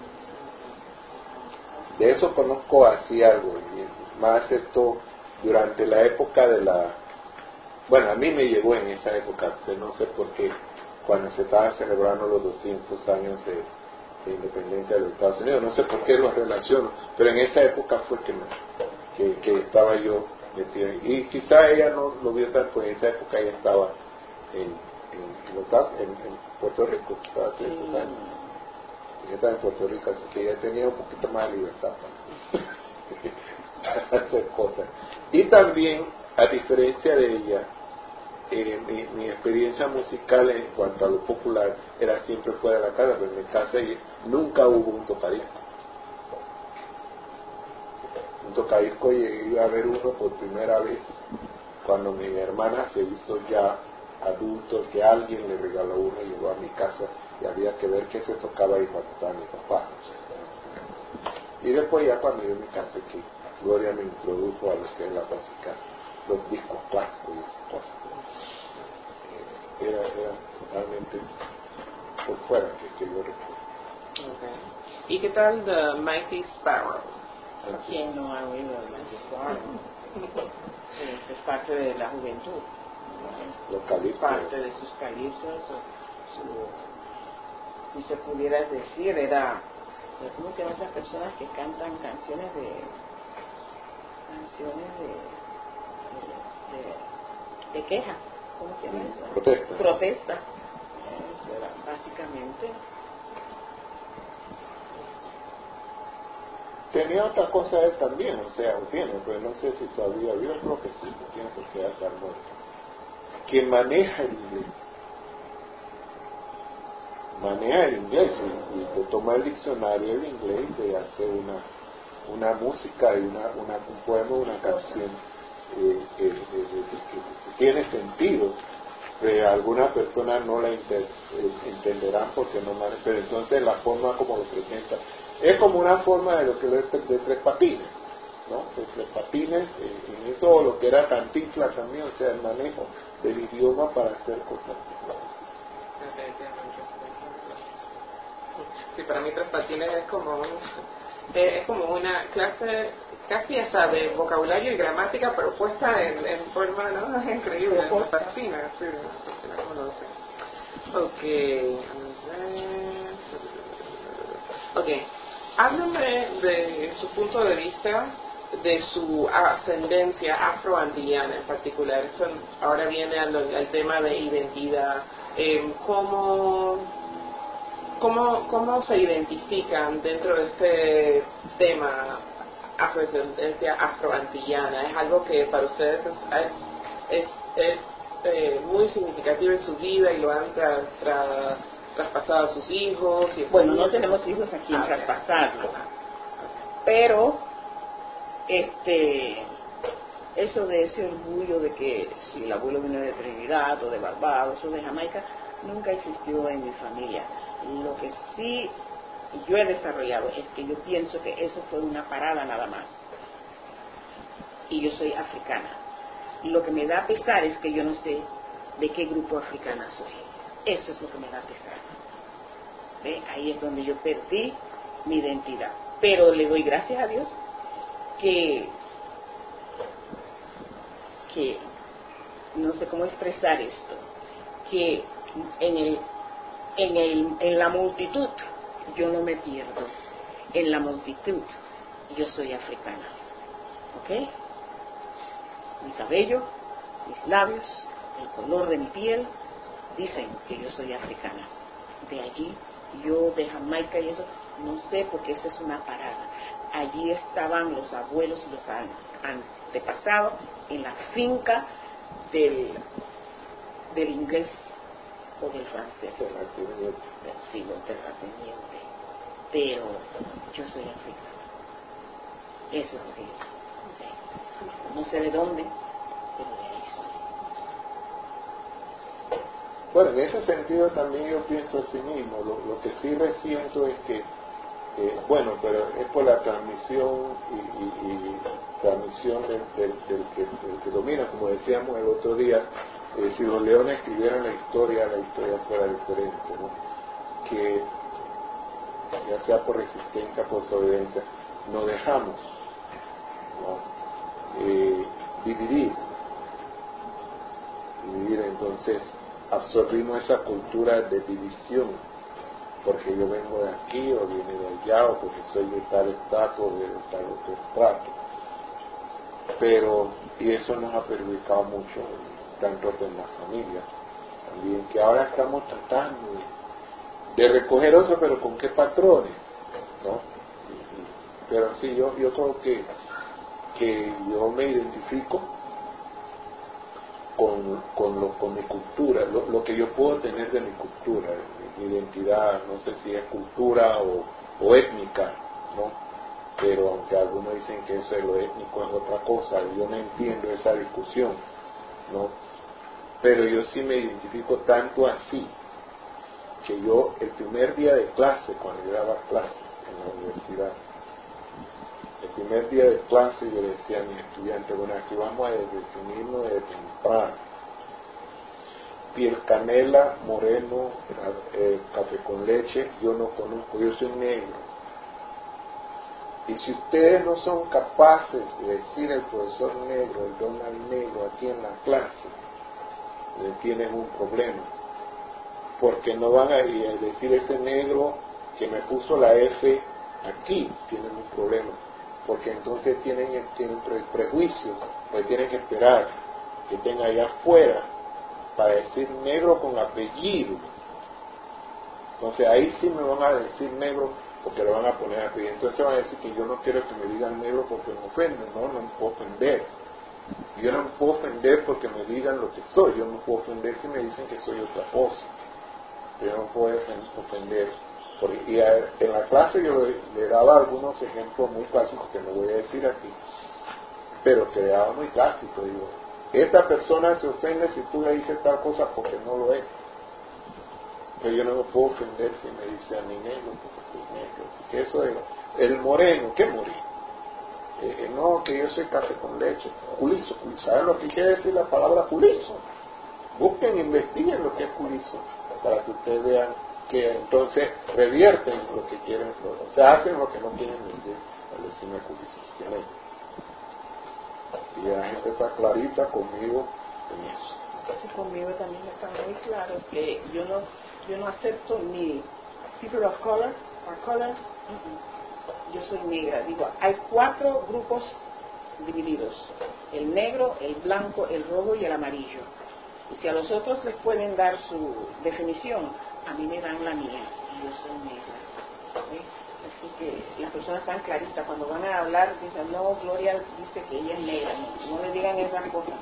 De eso conozco así algo, y más esto durante la época de la, bueno, a mí me llegó en esa época, no sé por qué, cuando se estaban celebrando los doscientos años de de independencia de los Estados Unidos, no sé por qué lo relaciono, pero en esa época fue que, me, que, que estaba yo metido, y quizá ella no lo vio tanto, pues en esa época ella estaba en, en, en, en Puerto Rico, estaba hace esos años, ella estaba en Puerto Rico, así que ella tenía un poquito más de libertad. para hacer cosas. Y también, a diferencia de ella, eh, mi, mi experiencia musical en cuanto a lo popular era siempre fuera de la casa, pero en mi casa nunca hubo un tocadisco. Un tocadisco llegué a ver uno por primera vez cuando mi hermana se hizo ya adulto, que alguien le regaló uno y llegó a mi casa y había que ver qué se tocaba ahí cuando estaba mi papá. Y después ya cuando yo me casé, que Gloria me introdujo a lo que es la música, los discos clásicos y esas cosas. Eh, era, era totalmente por fuera que, que yo recuerdo. Okay. ¿Y qué tal The Mighty Sparrow? ¿Quién no ha oído de Mighty Sparrow? Sí, es parte de la juventud. Los calipsos. Parte de sus calipsos, su, su, si se pudiera decir, era, ¿cómo se llaman esas personas que cantan canciones de, canciones de, de, de, de queja? ¿Cómo se llama eso? Protesta. Protesta. Eso era básicamente. Tenía otra cosa él también, o sea, tiene, pues no sé si todavía vive, creo que sí, tiene porque ya está muerto. Que maneja el inglés. Maneja el inglés y, y te toma el diccionario del inglés y te hace una, una música y una, una, un poema, una canción eh, eh, eh, que tiene sentido. Eh, algunas personas no la inter, eh, entenderán porque no manejan, pero entonces la forma como lo presenta es como una forma de lo que es de, de Tres Patines, ¿no? De Tres Patines, eh, en eso lo que era Cantinflas también, o sea, el manejo del idioma para hacer cosas. Sí, para mí Tres Patines es como un, eh, es como una clase casi hasta de vocabulario y gramática, pero puesta en, en forma, ¿no? Es increíble, me fascina, sí, me fascina como lo sé. Ok, ok, háblame de su punto de vista, de su ascendencia afroandina en particular. Esto ahora viene al, al tema de identidad. Eh, ¿cómo, cómo, ¿Cómo se identifican dentro de este tema afrodescendencia afroantillana? ¿Es algo que para ustedes es, es, es eh, muy significativo en su vida y lo han tra, tra, traspasado a sus hijos? Y bueno, no tenemos hijos aquí en traspasarlo, pero este eso de ese orgullo de que si el abuelo viene de Trinidad o de Barbados o de Jamaica nunca existió en mi familia. Lo que sí yo he desarrollado es que yo pienso que eso fue una parada nada más, y yo soy africana. Lo que me da pesar es que yo no sé de qué grupo africana soy. Eso es lo que me da pesar. ¿Ve? Ahí es donde yo perdí mi identidad, pero le doy gracias a Dios que que no sé cómo expresar esto, que en el en el en la multitud yo no me pierdo, en la multitud yo soy africana, ¿ok? Mi cabello, mis labios, el color de mi piel dicen que yo soy africana. De allí, yo de Jamaica y eso, no sé, porque eso es una parada. Allí estaban los abuelos y los antepasados en la finca del, del inglés o del francés, del siglo terrateniente. Pero yo soy africana. Eso es lo que yo sé. No sé de dónde, pero de ahí soy. Bueno, en ese sentido también yo pienso así mismo. Lo, lo que sí resiento es que, eh, bueno, pero es por la transmisión y, y, y transmisión del, del, del, que, del que domina, como decíamos el otro día, eh, si los leones escribieran la historia, la historia fuera diferente, ¿no? Que ya sea por resistencia, por desobediencia, no dejamos, ¿no? Eh, dividir, dividir entonces absorbimos esa cultura de división, porque yo vengo de aquí o viene de allá, o porque soy de tal estrato o de tal otro estrato. Pero, y eso nos ha perjudicado mucho, tanto en las familias, también, que ahora estamos tratando de, de recoger eso, pero ¿con qué patrones? ¿No? Pero sí, yo, yo creo que, que yo me identifico con, con, lo, con mi cultura, lo, lo que yo puedo tener de mi cultura, mi, mi identidad, no sé si es cultura o, o étnica, ¿no? Pero aunque algunos dicen que eso de lo étnico es otra cosa, yo no entiendo esa discusión, ¿no? Pero yo sí me identifico tanto así, que yo el primer día de clase, cuando yo daba clases en la universidad, el primer día de clase yo le decía a mis estudiantes, bueno, aquí vamos a definirnos de temprano. Piel canela, moreno, eh, café con leche, yo no conozco, yo soy negro. Y si ustedes no son capaces de decir el profesor negro, el Donald negro aquí en la clase, eh, tienen un problema. Porque no van a decir ese negro que me puso la F aquí, tienen un problema. Porque entonces tienen, tienen el prejuicio, pues tienen que esperar que estén allá afuera para decir negro con apellido. Entonces ahí sí me van a decir negro porque lo van a poner apellido. Entonces van a decir que yo no quiero que me digan negro porque me ofenden. No, no me puedo ofender. Yo no me puedo ofender porque me digan lo que soy. Yo no me puedo ofender si me dicen que soy otra cosa. Yo no me puedo ofender. Porque, y a, en la clase yo le, le daba algunos ejemplos muy clásicos que no voy a decir aquí, pero que le daba muy clásicos. Digo, esta persona se ofende si tú le dices tal cosa porque no lo es. Pero yo no me puedo ofender si me dice a mí negro porque soy negro. Así que eso es el moreno. ¿Qué moreno? Eh, no, que yo soy café con leche. Culizo. ¿Saben lo que quiere decir la palabra culizo? Busquen, investiguen lo que es culizo para que ustedes vean que entonces revierten lo que quieren, o sea, hacen lo que no quieren decir al decirme culizo. Y la gente está clarita conmigo en eso. Sí, conmigo también está muy claro que yo no yo no acepto ni people of color or color. Uh-uh. Yo soy negra. Digo, hay cuatro grupos divididos: el negro, el blanco, el rojo y el amarillo. Y si a los otros les pueden dar su definición, a mí me dan la mía, y yo soy negra. ¿Sí? Así que las personas están claritas, cuando van a hablar, dicen, no, Gloria dice que ella es negra, no, no le digan esas cosas.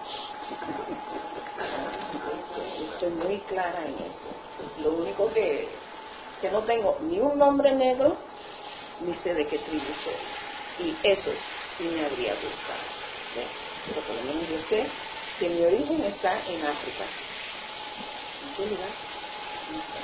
Estoy muy clara en eso. Lo único que, que no tengo ni un nombre negro, ni sé de qué tribu soy. Y eso sí me habría gustado. ¿Sí? Pero por lo menos yo sé que mi origen está en África. ¿En qué lugar? No sé.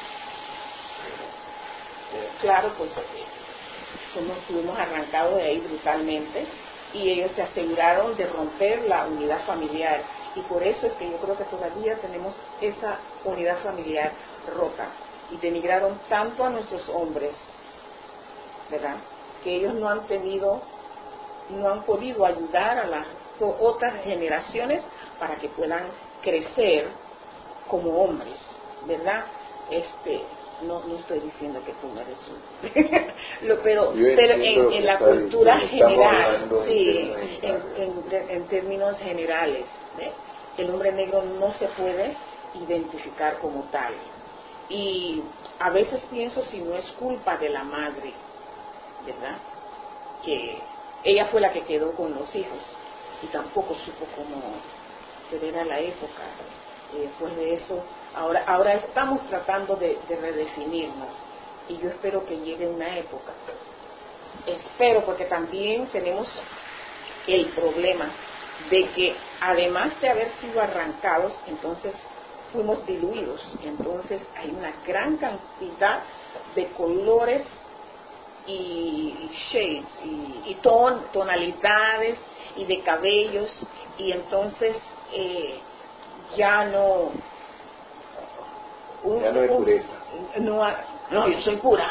Pero claro, pues somos, fuimos arrancados de ahí brutalmente y ellos se aseguraron de romper la unidad familiar, y por eso es que yo creo que todavía tenemos esa unidad familiar rota, y denigraron tanto a nuestros hombres, ¿verdad?, que ellos no han tenido, no han podido ayudar a las otras generaciones para que puedan crecer como hombres, ¿verdad? Este, no, no estoy diciendo que tú no eres un Lo, pero, pero en, en la cultura general, sí, en, en, en términos generales, ¿eh? El hombre negro no se puede identificar como tal, y a veces pienso si no es culpa de la madre, ¿verdad?, que ella fue la que quedó con los hijos y tampoco supo cómo, que era la época. Y después de eso, ahora ahora estamos tratando de, de redefinirnos, y yo espero que llegue una época, espero, porque también tenemos el problema de que además de haber sido arrancados, entonces fuimos diluidos, entonces hay una gran cantidad de colores y, y shades y, y ton, tonalidades y de cabellos, y entonces eh, ya no un, ya no hay pureza, un, no, no, yo soy pura.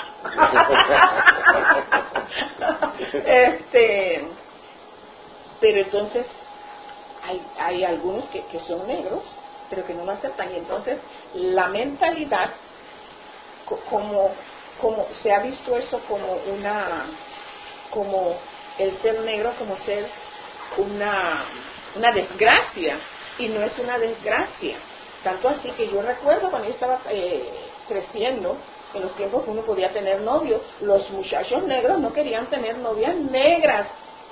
este pero entonces hay, hay algunos que, que son negros pero que no lo aceptan, y entonces la mentalidad, como como se ha visto eso como una, como el ser negro como ser una una desgracia, y no es una desgracia. Tanto así que yo recuerdo cuando yo estaba eh, creciendo, en los tiempos que uno podía tener novio, los muchachos negros no querían tener novias negras,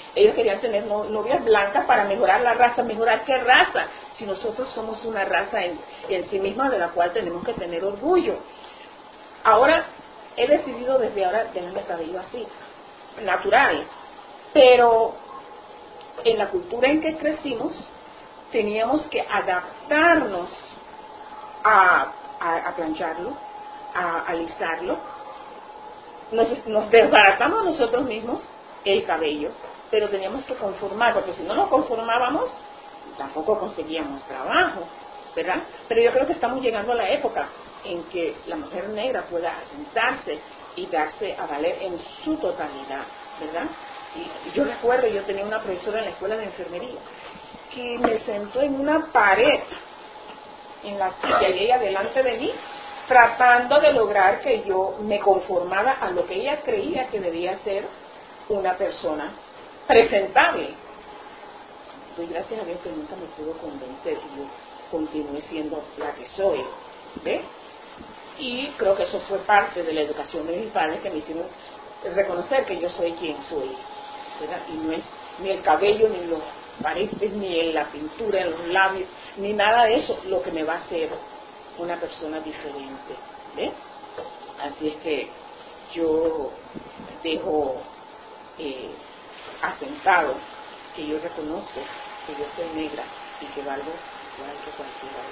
Ellos querían tener no, novias blancas para mejorar la raza. ¿Mejorar qué raza? Si nosotros somos una raza en, en sí misma de la cual tenemos que tener orgullo. Ahora, he decidido desde ahora tenerme cabello así, natural. Pero en la cultura en que crecimos, teníamos que adaptarnos a, a, a plancharlo, a alisarlo. Nos, nos desbaratamos nosotros mismos el cabello, pero teníamos que conformar, porque si no nos conformábamos, tampoco conseguíamos trabajo, ¿verdad? Pero yo creo que estamos llegando a la época en que la mujer negra pueda asentarse y darse a valer en su totalidad, ¿verdad? Y, y yo recuerdo, yo tenía una profesora en la escuela de enfermería que me sentó en una pared en la silla y ella delante de mí, tratando de lograr que yo me conformara a lo que ella creía que debía ser una persona presentable. Doy gracias a Dios que nunca me pudo convencer y yo continué siendo la que soy, ¿ves? Y creo que eso fue parte de la educación de mis padres, que me hicieron reconocer que yo soy quien soy, ¿verdad? Y no es ni el cabello, ni los aretes, ni la pintura en los labios, ni nada de eso lo que me va a hacer una persona diferente, ¿ves? Así es que yo dejo eh, asentado que yo reconozco que yo soy negra y que valgo igual que cualquiera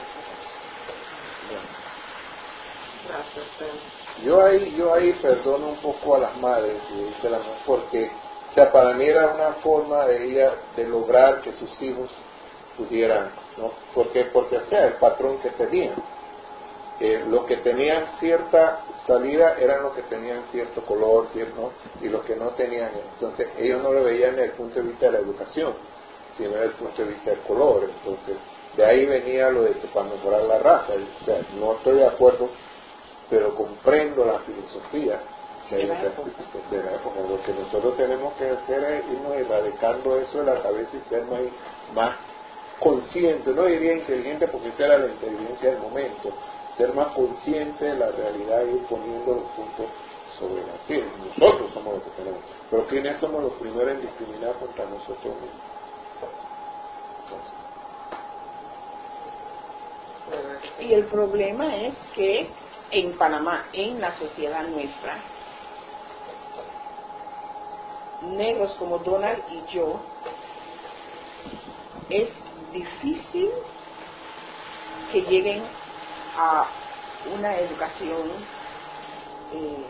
de otras. Gracias. Yo ahí, yo ahí perdono un poco a las madres, de la, porque o sea, para mí era una forma de ella de lograr que sus hijos pudieran, ¿no? Porque, porque o sea, el patrón que tenían. Eh, los que tenían cierta salida eran los que tenían cierto color, cierto, y los que no tenían. Entonces ellos no lo veían desde el punto de vista de la educación, sino desde el punto de vista del color. Entonces de ahí venía lo de que para mejorar la raza. O sea, no estoy de acuerdo, pero comprendo la filosofía que hay de la época. Lo que nosotros tenemos que hacer es irnos erradicando eso de la cabeza y ser más, más conscientes. No diría inteligente porque esa era la inteligencia del momento, ser más consciente de la realidad y ir poniendo los puntos sobre la silla. Nosotros somos los que tenemos, pero ¿quiénes somos los primeros en discriminar contra nosotros mismos? Entonces, y el problema es que en Panamá, en la sociedad nuestra, negros como Donald y yo, es difícil que lleguen a una educación eh,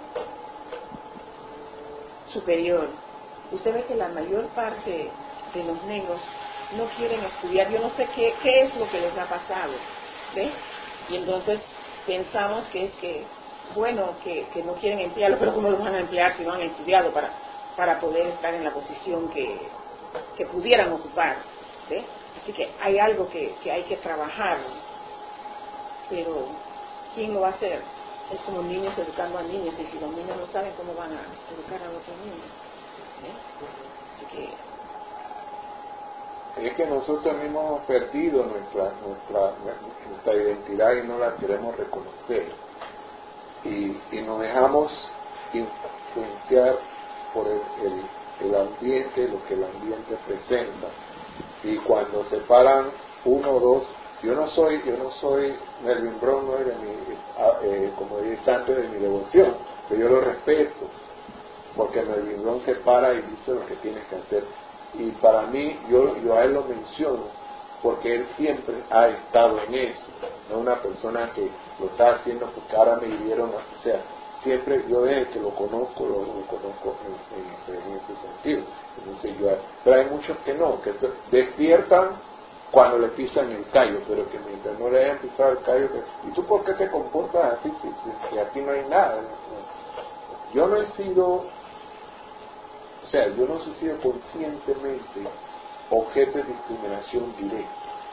superior. Usted ve que la mayor parte de los negros no quieren estudiar. Yo no sé qué, qué es lo que les ha pasado, ¿ve? Y entonces pensamos que es que, bueno, que, que no quieren emplearlo, pero ¿cómo los van a emplear si no han estudiado para, para poder estar en la posición que, que pudieran ocupar, ¿ve? Así que hay algo que, que hay que trabajar. Pero ¿quién lo va a hacer? Es como niños educando a niños, y si los niños no saben, ¿cómo van a educar a otros niños? ¿Eh? Así que es que nosotros mismos hemos perdido nuestra, nuestra, nuestra identidad y no la queremos reconocer. Y, y nos dejamos influenciar por el, el, el ambiente, lo que el ambiente presenta. Y cuando se paran uno o dos, yo no soy, yo no soy Melvin Brown, no es de mi, eh, como dice tanto de mi devoción, pero yo lo respeto, porque Melvin Brown se para y dice lo que tiene que hacer. Y para mí, yo, yo a él lo menciono, porque él siempre ha estado en eso, no es una persona que lo está haciendo porque ahora me dieron, o sea, siempre yo desde que lo conozco, lo, lo conozco en, en, ese, en ese sentido. Entonces yo, pero hay muchos que no, que se despiertan cuando le pisan el callo, pero que mientras no le hayan pisado el callo, que, ¿y tú por qué te comportas así si, si, si aquí no hay nada? Yo no he sido, o sea, yo no he sido conscientemente objeto de discriminación directa.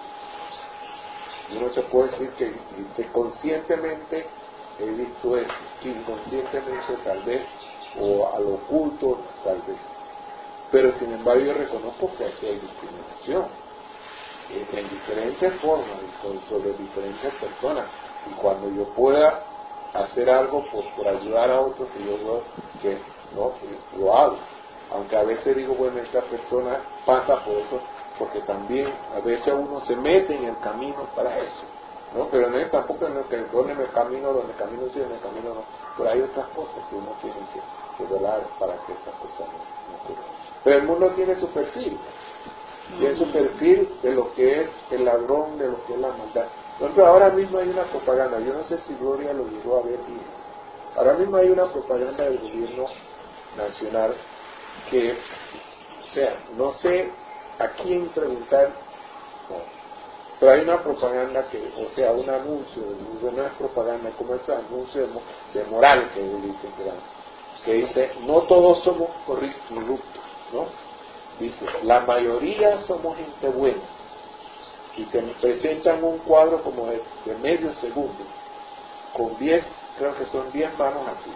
Yo no te puedo decir que, que conscientemente he visto eso, que inconscientemente tal vez, o a lo oculto tal vez. Pero sin embargo yo reconozco que aquí hay discriminación en diferentes formas, sobre diferentes personas, y cuando yo pueda hacer algo por, por ayudar a otros, que yo veo que no, lo hago, Aunque a veces digo, bueno, esta persona pasa por eso, porque también a veces uno se mete en el camino para eso, ¿no? Pero no es tampoco en el que donde el camino, donde el camino sí, donde el camino no. Pero hay otras cosas que uno tiene que, que velar para que esas cosas no, no ocurran. Pero el mundo tiene su perfil, tiene su perfil de lo que es el ladrón, de lo que es la maldad. Entonces ahora mismo hay una propaganda, yo no sé si Gloria lo llegó a ver bien. Ahora mismo hay una propaganda del gobierno nacional que, o sea, no sé a quién preguntar, no, pero hay una propaganda que, o sea, un anuncio, no es propaganda, como ese anuncio de, de moral que dicen que dan, que dice, no todos somos corruptos, ¿no? Dice, la mayoría somos gente buena. Y se presentan un cuadro como de, de medio segundo, con diez, creo que son diez manos así,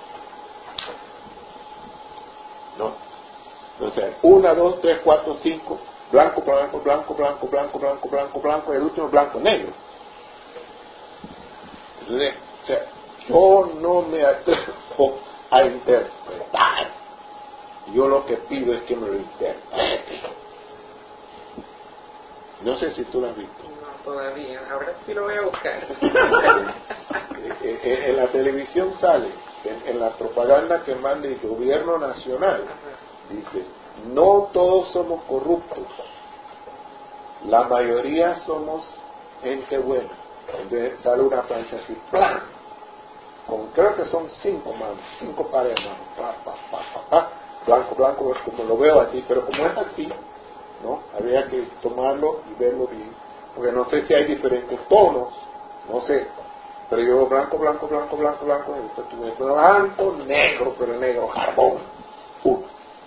¿no? O sea, una, dos, tres, cuatro, cinco, blanco, blanco, blanco, blanco, blanco, blanco, blanco, blanco, y el último blanco, negro. Entonces, o sea, yo no me atrevo a interpretar. Yo lo que pido es que me lo interprete. No sé si tú lo has visto. No, todavía. Ahora sí lo voy a buscar. En la televisión sale, en, en la propaganda que manda el gobierno nacional, dice, no todos somos corruptos, la mayoría somos gente buena. Entonces sale una plancha así, ¡plan! Con, creo que son cinco manos, cinco pares de manos, pa, pa, pa, pa, pa, blanco, blanco, como lo veo así, pero como es así, ¿no? Habría que tomarlo y verlo bien, porque no sé si hay diferentes tonos, no sé, pero yo blanco, blanco, blanco, blanco, blanco, y después tuve blanco, negro, pero el negro carbón, uh.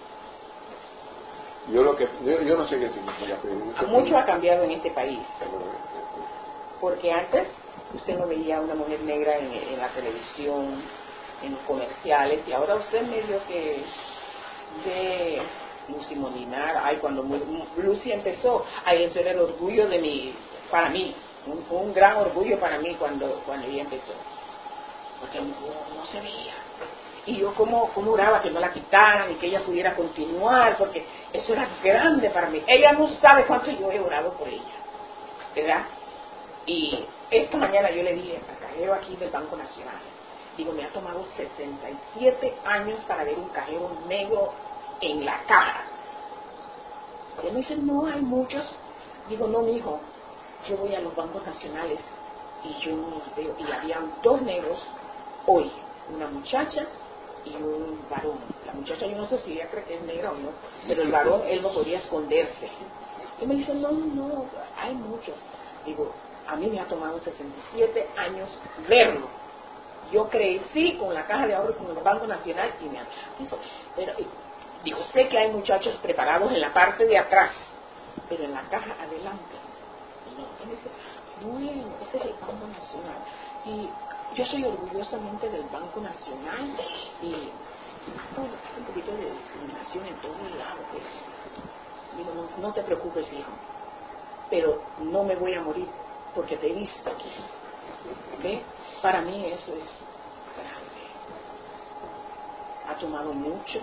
Yo lo que, yo, yo no sé qué significa, pero mucho ha cambiado en este país, porque antes usted no veía a una mujer negra en, en la televisión, en comerciales, y ahora usted medio que ve Lucy Molinar. Ay, cuando Lucy empezó, ay, ese era el orgullo de mi, para mí, un, un gran orgullo para mí cuando, cuando ella empezó, porque no, no se veía. Y yo como, como oraba que no la quitaran y que ella pudiera continuar, porque eso era grande para mí. Ella no sabe cuánto yo he orado por ella, ¿verdad? Y esta mañana yo le dije al cajero aquí del Banco Nacional, digo, me ha tomado sesenta y siete años para ver un cajero negro en la caja. Y él me dice, no, hay muchos. Digo, no, mijo, yo voy a los bancos nacionales y yo no los veo. Y había dos negros hoy, una muchacha y un varón. La muchacha yo no sé si ella cree que es negra o no, pero el varón, él no podía esconderse. Y me dice, no, no, hay muchos. Digo, a mí me ha tomado sesenta y siete años verlo. Yo crecí con la Caja de Ahorro, con el Banco Nacional, y me dice, pero digo, sé que hay muchachos preparados en la parte de atrás, pero en la caja adelante no. Y me dice, bueno, este es el Banco Nacional y yo soy orgullosamente del Banco Nacional, y bueno, hay un poquito de discriminación en todos lados, pues. Digo, no, no te preocupes, hijo, pero no me voy a morir porque te he visto aquí. ¿Ve? Para mí eso es grande. Ha tomado mucho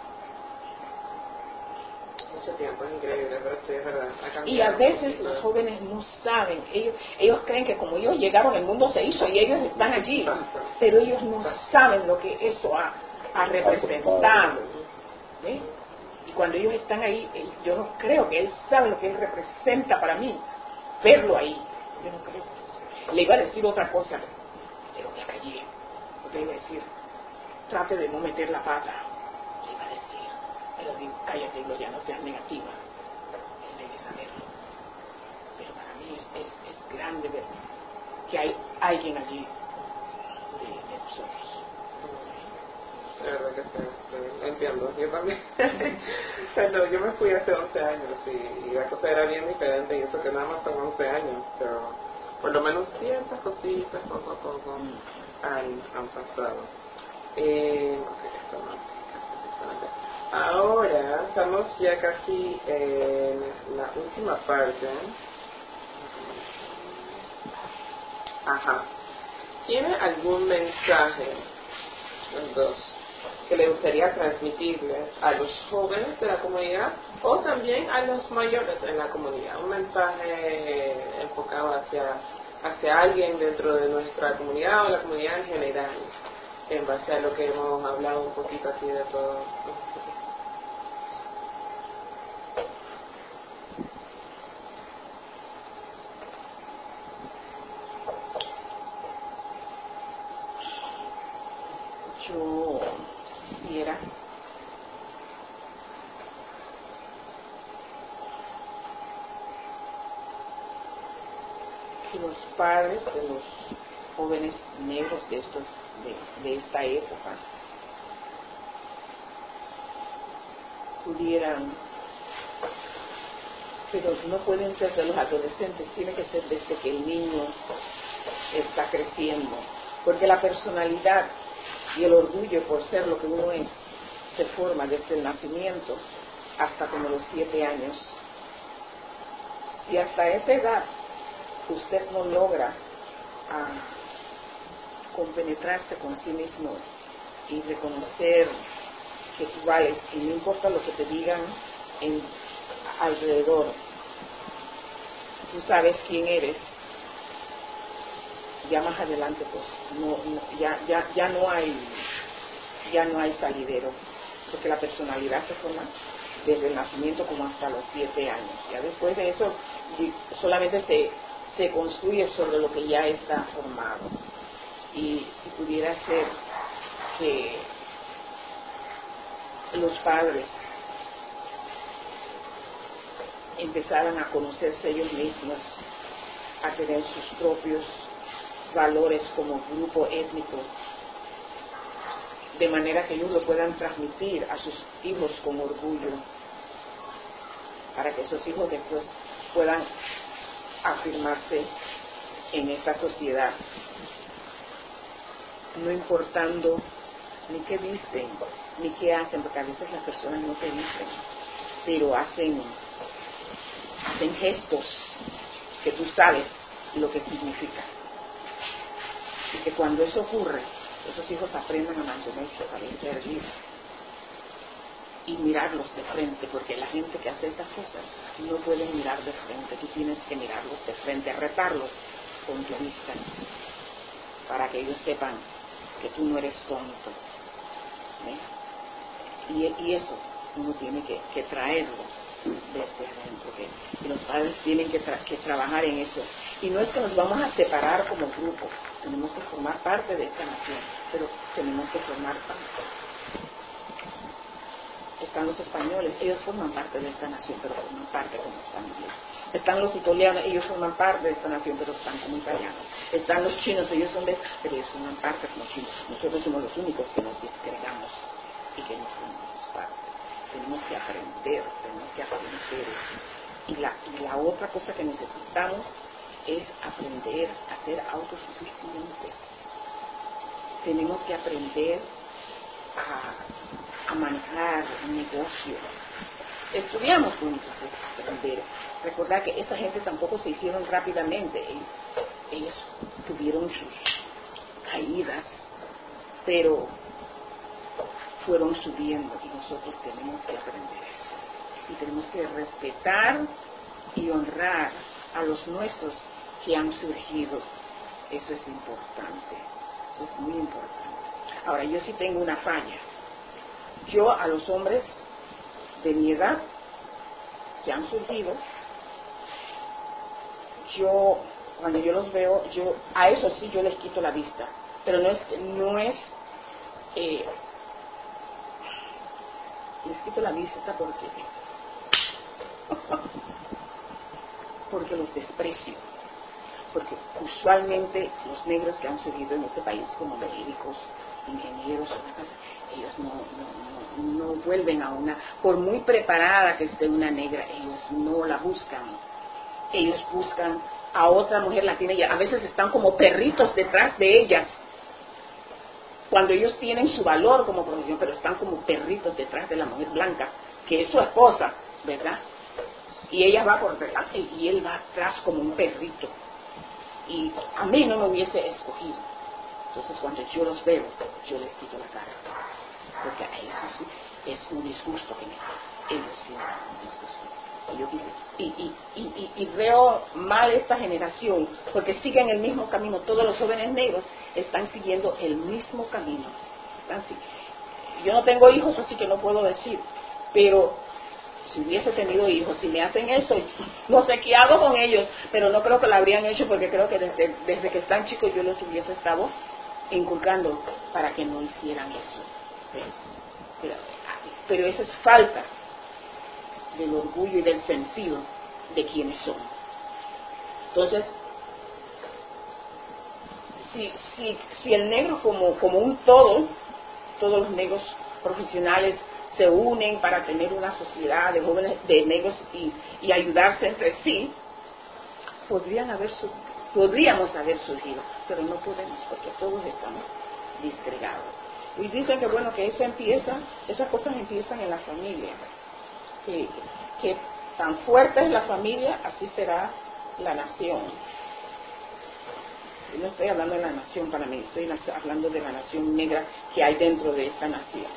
mucho tiempo, es increíble, pero sí es verdad. Y a veces los jóvenes no saben, ellos ellos creen que como ellos llegaron, el mundo se hizo y ellos están allí, pero ellos no saben lo que eso ha, ha representado. ¿Ve? Y cuando ellos están ahí, yo no creo que él sabe lo que él representa para mí, verlo ahí. Yo no creo que eso. Le iba a decir otra cosa, pero me callé, porque le iba a decir, trate de no meter la pata, le iba a decir, pero digo, cállate, Gloria, no seas negativa, él debe saberlo. Pero para mí es, es, es grande ver que hay alguien allí de, de nosotros. De verdad que sí, sí, entiendo, yo también. Cuando yo me fui hace once años y, y la cosa era bien diferente, y eso que nada más son once años, pero por lo menos ciertas cositas poco a poco han, han pasado. Eh, no sé qué está mal. Ahora estamos ya casi en la última parte. Ajá. ¿Tiene algún mensaje, los dos, que le gustaría transmitirles a los jóvenes de la comunidad o también a los mayores en la comunidad. Un mensaje enfocado hacia, hacia alguien dentro de nuestra comunidad o la comunidad en general, en base a lo que hemos hablado un poquito aquí de todo. Yo quisiera que los padres de los jóvenes negros de estos de, de esta época pudieran, pero no pueden ser de los adolescentes, tiene que ser desde que el niño está creciendo, porque la personalidad y el orgullo por ser lo que uno es se forma desde el nacimiento hasta como los siete años. Si hasta esa edad usted no logra a compenetrarse con sí mismo y reconocer que tú vales y no importa lo que te digan en, alrededor, tú sabes quién eres, ya más adelante pues no, no, ya, ya, ya no hay ya no hay salidero, porque la personalidad se forma desde el nacimiento como hasta los siete años. Ya después de eso solamente se, se construye sobre lo que ya está formado. Y si pudiera ser que los padres empezaran a conocerse ellos mismos, a tener sus propios valores como grupo étnico, de manera que ellos lo puedan transmitir a sus hijos con orgullo, para que esos hijos después puedan afirmarse en esta sociedad, no importando ni qué visten, ni qué hacen, porque a veces las personas no te dicen, pero hacen, hacen gestos que tú sabes lo que significa. Y que cuando eso ocurre, esos hijos aprendan a mantenerse, a vencer vida y mirarlos de frente, porque la gente que hace estas cosas no puede mirar de frente, tú tienes que mirarlos de frente, retarlos con tu vista, para que ellos sepan que tú no eres tonto. ¿eh? Y, y eso uno tiene que, que traerlo desde adentro, que, que los padres tienen que, tra que trabajar en eso. Y no es que nos vamos a separar como grupo, tenemos que formar parte de esta nación, pero tenemos que formar parte. Están los españoles, ellos forman parte de esta nación, pero forman parte como españoles. Están los italianos, ellos forman parte de esta nación, pero están como italianos. Están los chinos, ellos son de, pero ellos forman parte como chinos. Nosotros somos los únicos que nos disgregamos y que no formamos parte. Tenemos que aprender, tenemos que aprender eso. Y la, y la otra cosa que necesitamos es aprender a ser autosuficientes. Tenemos que aprender a, a manejar un negocio. Estudiamos juntos, es aprender. Recordar que esa gente tampoco se hicieron rápidamente. Ellos, ellos tuvieron sus caídas, pero fueron subiendo y nosotros tenemos que aprender eso. Y tenemos que respetar y honrar a los nuestros que han surgido. Eso es importante, eso es muy importante. Ahora, yo sí tengo una falla. Yo a los hombres de mi edad que han surgido, yo, cuando yo los veo, yo a eso sí yo les quito la vista, pero no es, no es eh, les quito la vista porque porque los desprecio, porque usualmente los negros que han surgido en este país como médicos, ingenieros, ellos no, no, no, no vuelven a una, por muy preparada que esté una negra, ellos no la buscan, ellos buscan a otra mujer latina y a veces están como perritos detrás de ellas, cuando ellos tienen su valor como profesión, pero están como perritos detrás de la mujer blanca, que es su esposa, ¿verdad? Y ella va por delante y él va atrás como un perrito. Y a mí no me hubiese escogido. Entonces cuando yo los veo, yo les quito la cara. porque a eso sí es un disgusto que me da, ellos sí me dan un disgusto. Y, yo quise, y, y, y, y, y veo mal esta generación, porque siguen el mismo camino, todos los jóvenes negros están siguiendo el mismo camino. Están, yo no tengo hijos, así que no puedo decir, pero si hubiese tenido hijos, si me hacen eso, no sé qué hago con ellos, pero no creo que lo habrían hecho, porque creo que desde, desde que están chicos yo los hubiese estado inculcando para que no hicieran eso. Pero, pero eso es falta del orgullo y del sentido de quienes son. Entonces, si, si, si el negro como, como un todo, todos los negros profesionales se unen para tener una sociedad de jóvenes, de negros y, y ayudarse entre sí, podrían haber podríamos haber surgido, pero no podemos porque todos estamos disgregados. Y dicen que bueno, que eso empieza, esas cosas empiezan en la familia, que, que tan fuerte es la familia, así será la nación. Yo no estoy hablando de la nación para mí, estoy hablando de la nación negra que hay dentro de esta nación.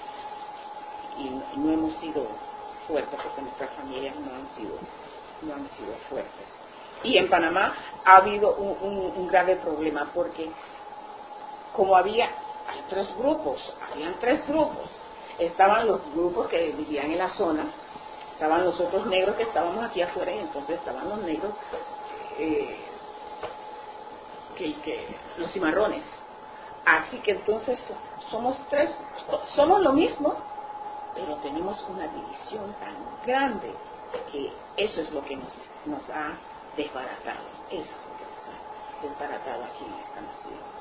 Y no hemos sido fuertes porque nuestras familias no han sido, no han sido fuertes. Y en Panamá ha habido un, un, un grave problema porque como había, hay tres grupos, habían tres grupos. Estaban los grupos que vivían en la zona, estaban los otros negros que estábamos aquí afuera y entonces estaban los negros, eh, que, que, los cimarrones. Así que entonces somos tres, somos lo mismo, pero tenemos una división tan grande que eso es lo que nos, nos ha desbaratado, eso es lo que nos ha desbaratado aquí en esta nación.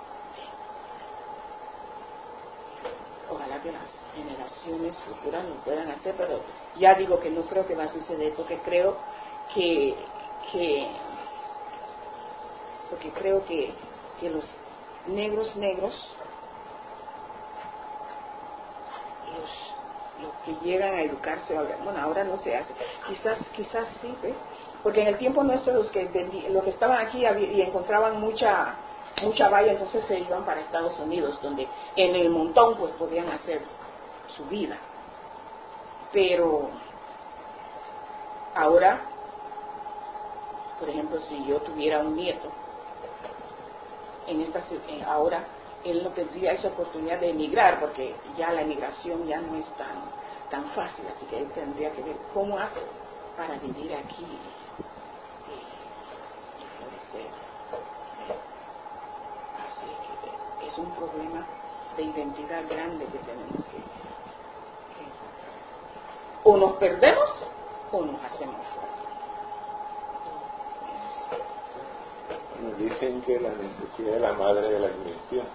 Ojalá que las generaciones futuras lo puedan hacer, pero ya digo que no creo que va a suceder, porque creo que, que porque creo que, que los negros negros, los, los que llegan a educarse, bueno, ahora no se hace, quizás quizás sí, ¿ves? Porque en el tiempo nuestro los que los que estaban aquí y encontraban mucha mucha valla, entonces se iban para Estados Unidos, donde en el montón pues podían hacer su vida. Pero ahora, por ejemplo, si yo tuviera un nieto en esta ahora él no tendría esa oportunidad de emigrar, porque ya la emigración ya no es tan tan fácil, así que él tendría que ver cómo hace para vivir aquí y, y florecer. Así que es un problema de identidad grande que tenemos que, que o nos perdemos o nos hacemos fuertes. Nos dicen que la necesidad es la madre de la invención,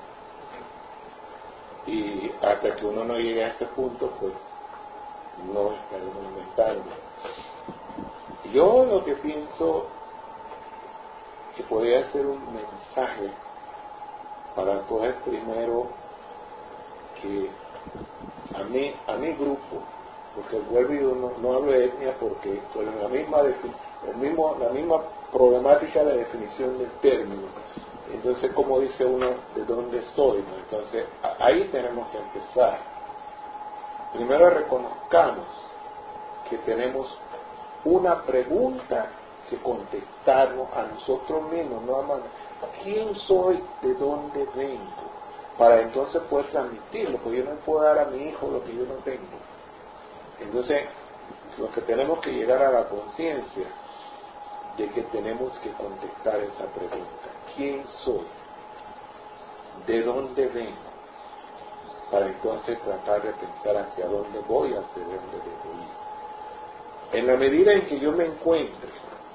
y hasta que uno no llegue a ese punto pues no estaremos inventando. Yo lo que pienso que podría ser un mensaje para todos es primero que a mí, a mi grupo, porque vuelvo y no, no hablo de etnia porque con la misma el mismo, la misma problemática de definición del término, entonces como dice uno de dónde soy, ¿no? Entonces ahí tenemos que empezar. Primero reconozcamos que tenemos una pregunta que contestarnos a nosotros mismos, no a mano. ¿Quién soy? ¿De dónde vengo? Para entonces poder transmitirlo, porque yo no puedo dar a mi hijo lo que yo no tengo. Entonces, lo que tenemos que llegar a la conciencia de que tenemos que contestar esa pregunta. ¿Quién soy? ¿De dónde vengo? Para entonces tratar de pensar hacia dónde voy, hacia dónde debo ir. En la medida en que yo me encuentre,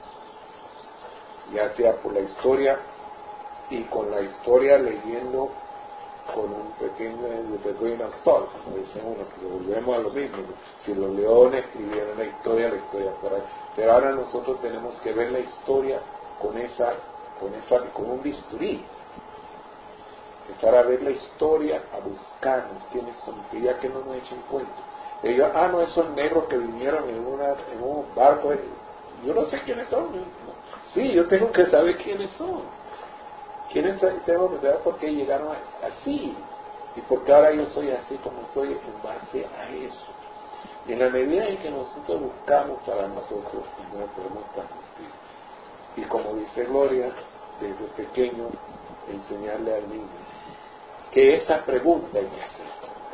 ya sea por la historia, y con la historia leyendo con un pequeño, de pequeño sol, como dicen uno, que volvemos a lo mismo. Si los leones escribieron la historia, la historia por ahí. Pero ahora nosotros tenemos que ver la historia con esa, con esa, con un bisturí. Empezar a ver la historia, a buscarnos quiénes son, que ya que no nos echen cuenta. Ellos, ah, no, esos negros que vinieron en, una, en un barco, yo no sé quiénes son. Sí, yo tengo que saber quiénes son. ¿Quiénes tengo que saber por qué llegaron así? y porque ahora yo soy así como soy en base a eso. Y en la medida en que nosotros buscamos para nosotros, no podemos transmitir. Y como dice Gloria, desde pequeño, enseñarle al niño que esa pregunta hay que hacer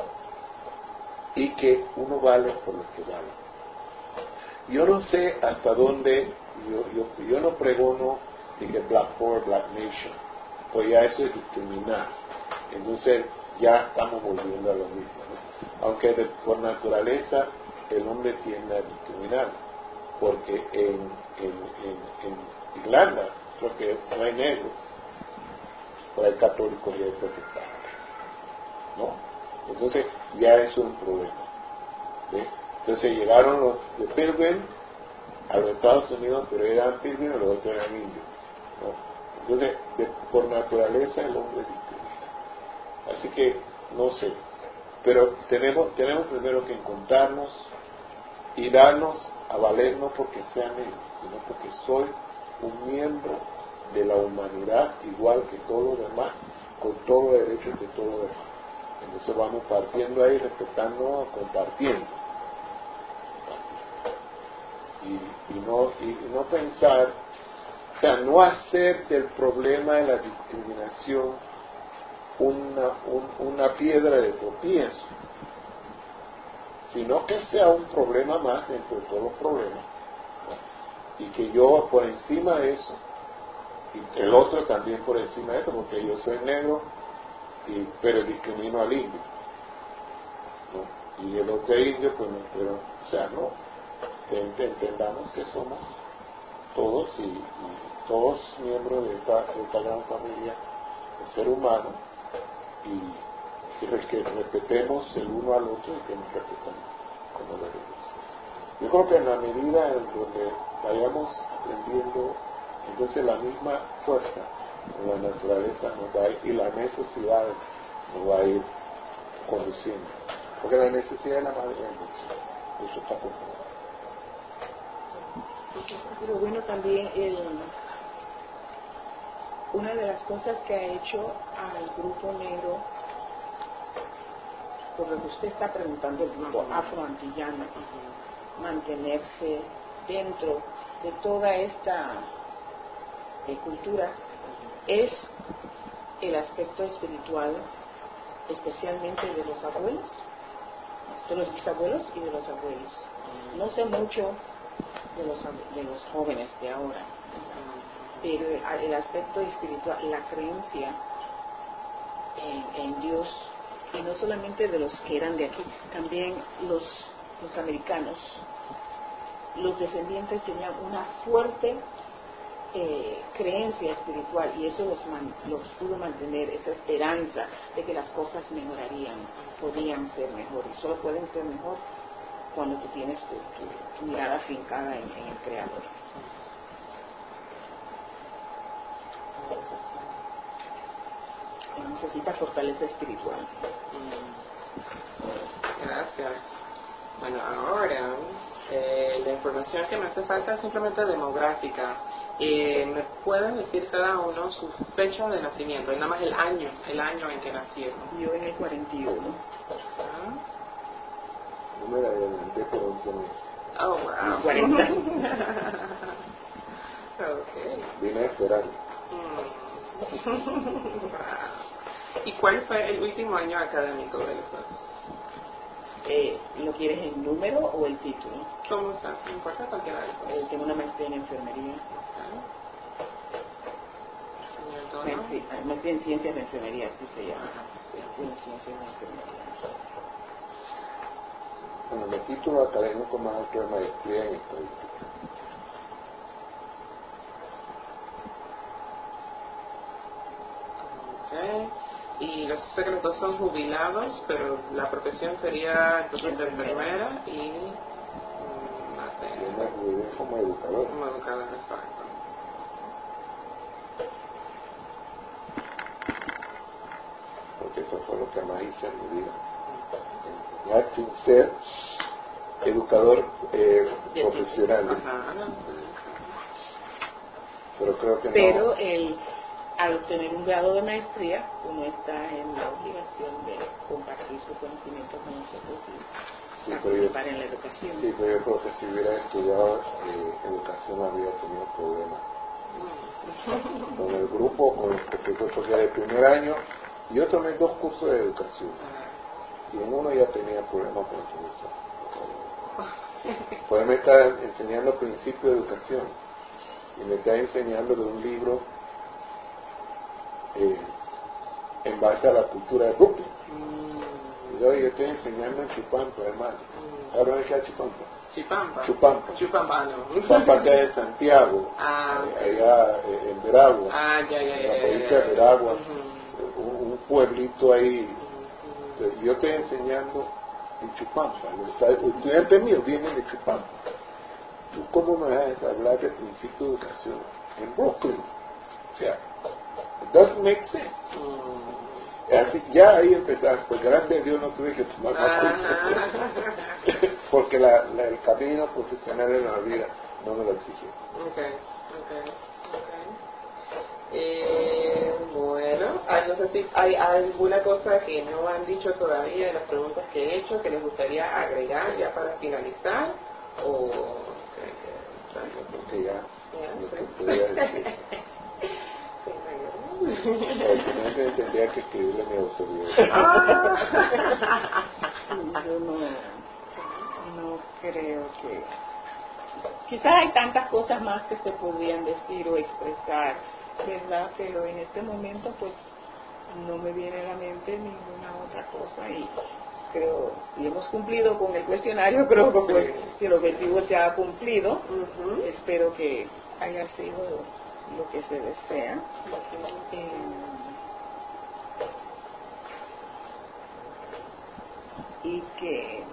y que uno vale por lo que vale. Yo no sé hasta dónde, yo, yo, yo no pregono de que Black Power, Black Nation, pues ya eso es discriminar. Entonces ya estamos volviendo a lo mismo, ¿no? Aunque de, por naturaleza el hombre tiende a discriminar, porque en, en, en, en Irlanda creo que no hay negros, pero hay católicos y hay protestantes, ¿no? Entonces ya eso es un problema, ¿sí? Entonces llegaron los de Pilgrim a los Estados Unidos, pero eran Pilgrim y los otros eran indios, ¿no? Entonces de, por naturaleza el hombre discrimina. Así que no sé, pero tenemos tenemos primero que encontrarnos y darnos a valernos porque sea negro, sino porque soy un miembro de la humanidad igual que todos los demás, con todos los derechos de todos los demás. Entonces vamos partiendo ahí, respetando, compartiendo. Y, y, no, y, y no pensar, o sea, no hacer del problema de la discriminación una, un, una piedra de tropiezo, sino que sea un problema más dentro de todos los problemas, ¿no? Y que yo por encima de eso, y el otro también por encima de eso, porque yo soy negro, y, pero discrimino al indio, ¿no? Y el otro indio, pues no, pero, o sea, no, entendamos que somos todos y, y todos miembros de esta, de esta gran familia del ser humano, y, y que respetemos el uno al otro y que nos respetemos como debemos. Yo creo que en la medida en donde vayamos aprendiendo, entonces la misma fuerza en la naturaleza nos va a ir, y las necesidades nos va a ir conduciendo, porque la necesidad es la madre de Dios, eso está comprobado. Pero bueno, también el, una de las cosas que ha hecho al grupo negro, por lo que usted está preguntando, el grupo afroantillano, mantenerse dentro de toda esta eh, cultura, es el aspecto espiritual, especialmente de los abuelos, de los bisabuelos y de los abuelos. No sé mucho de los, de los jóvenes de ahora, pero el aspecto espiritual, la creencia en, en Dios, y no solamente de los que eran de aquí, también los, los americanos, los descendientes tenían una fuerte eh, creencia espiritual, y eso los, man, los pudo mantener, esa esperanza de que las cosas mejorarían, podían ser mejor, y solo pueden ser mejor cuando tú tienes tu, tu, tu mirada afincada en, en el Creador. Necesita fortaleza espiritual. Gracias. Bueno, ahora eh, la información que me hace falta es simplemente demográfica. Eh, ¿Me pueden decir cada uno su fecha de nacimiento? Y nada más el año, el año en que nacieron. Yo en el cuarenta y uno. ¿Ah? Yo me la adelanté por once meses. Oh, wow. cuarenta. Okay. Vine a esperar. Mm. Wow. ¿Y cuál fue el último año académico de los dos? Eh, ¿Lo quieres el número o el título? ¿Cómo está? No importa cualquiera de los dos. Eh, tengo una maestría en enfermería. Señor Dono. Maestría, maestría en ciencias de enfermería, así se llama. En ciencias de enfermería. Bueno, mi título académico más alto es maestría en estadística. Okay. Y yo sé que los dos son jubilados, pero la profesión sería entonces de enfermera y mm, más de... Yo me jubilé como educador. Como educador, exacto. Porque eso fue lo que más hice en mi vida. Enseñar sin ser educador eh, profesional. Ajá. Pero creo que no. Pero el, al obtener un grado de maestría, uno está en la obligación de compartir su conocimiento con nosotros y sí, participar yo, en la educación. Sí, pero yo creo que si hubiera estudiado eh, educación habría tenido problemas con el grupo o con los profesores, porque el primer año yo tomé dos cursos de educación y en uno ya tenía problemas con el profesor. Pues me está enseñando principios de educación y me está enseñando de un libro eh, en base a la cultura de Brooklyn. Mm. Y yo, yo estoy enseñando en Chupampa, hermano. Mm. ¿Ahora me queda Chupampa? Chupampa. Chupampa. Chupampa, no. Chupampa que es de Santiago, ah, eh, allá eh, en Veragua, ah, ya, ya, ya, en la ya, provincia ya, ya. de Veragua, Uh-huh. un, un pueblito ahí. Uh-huh. Entonces, yo estoy enseñando en Chupampa. Los estudiantes míos vienen de Chupampa. ¿Tú cómo me vas a hablar de principio de educación en Brooklyn? O sea, it doesn't make sense. Mm. Así, ya ahí empezar, pues gracias a Dios no tuve que tomar más cursos, porque la, la, el camino profesional en la vida no me lo exigió. Okay, okay, okay. Eh, bueno, no sé si hay alguna cosa que no han dicho todavía de las preguntas que he hecho que les gustaría agregar ya para finalizar, o porque ya, yeah, lo sí. que podía decir. Al final me tendría que escribirle mi autobiografía. Ah. Yo no, no creo que... Quizás hay tantas cosas más que se podrían decir o expresar, ¿verdad? Pero en este momento pues no me viene a la mente ninguna otra cosa y creo, si hemos cumplido con el cuestionario, creo que pues si el objetivo se ha cumplido, uh-huh. Espero que haya sido lo que se desea. Uh-huh. eh, y que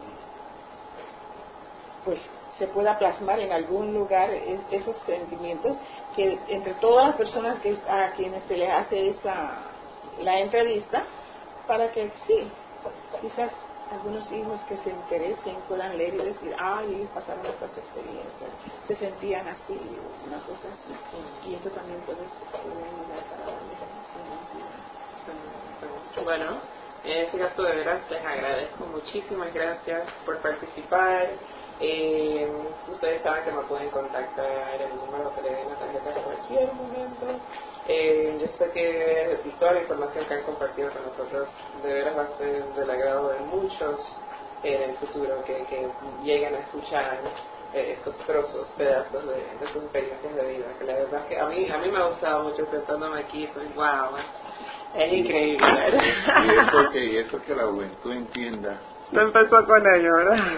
pues se pueda plasmar en algún lugar es, esos sentimientos que entre todas las personas que a quienes se les hace esa la entrevista, para que sí, quizás algunos hijos que se interesen puedan leer y decir, ay, ellos pasaron estas experiencias, se sentían así, una cosa así, y eso también puede, puede ayudar para darles su identidad. Bueno, en este caso de veras les agradezco, muchísimas gracias por participar. Eh, ustedes saben que me pueden contactar el número que le den la tarjeta en cualquier momento. Eh, yo sé que toda la información que han compartido con nosotros de veras va a ser del agrado de muchos en el futuro que, que lleguen a escuchar eh, estos trozos, pedazos de, de sus experiencias de vida, que la verdad es que a mí, a mí me ha gustado mucho sentándome aquí, pues wow, es increíble, ¿verdad? Y eso que, y eso que la juventud entienda. No empezó con ello, ¿verdad?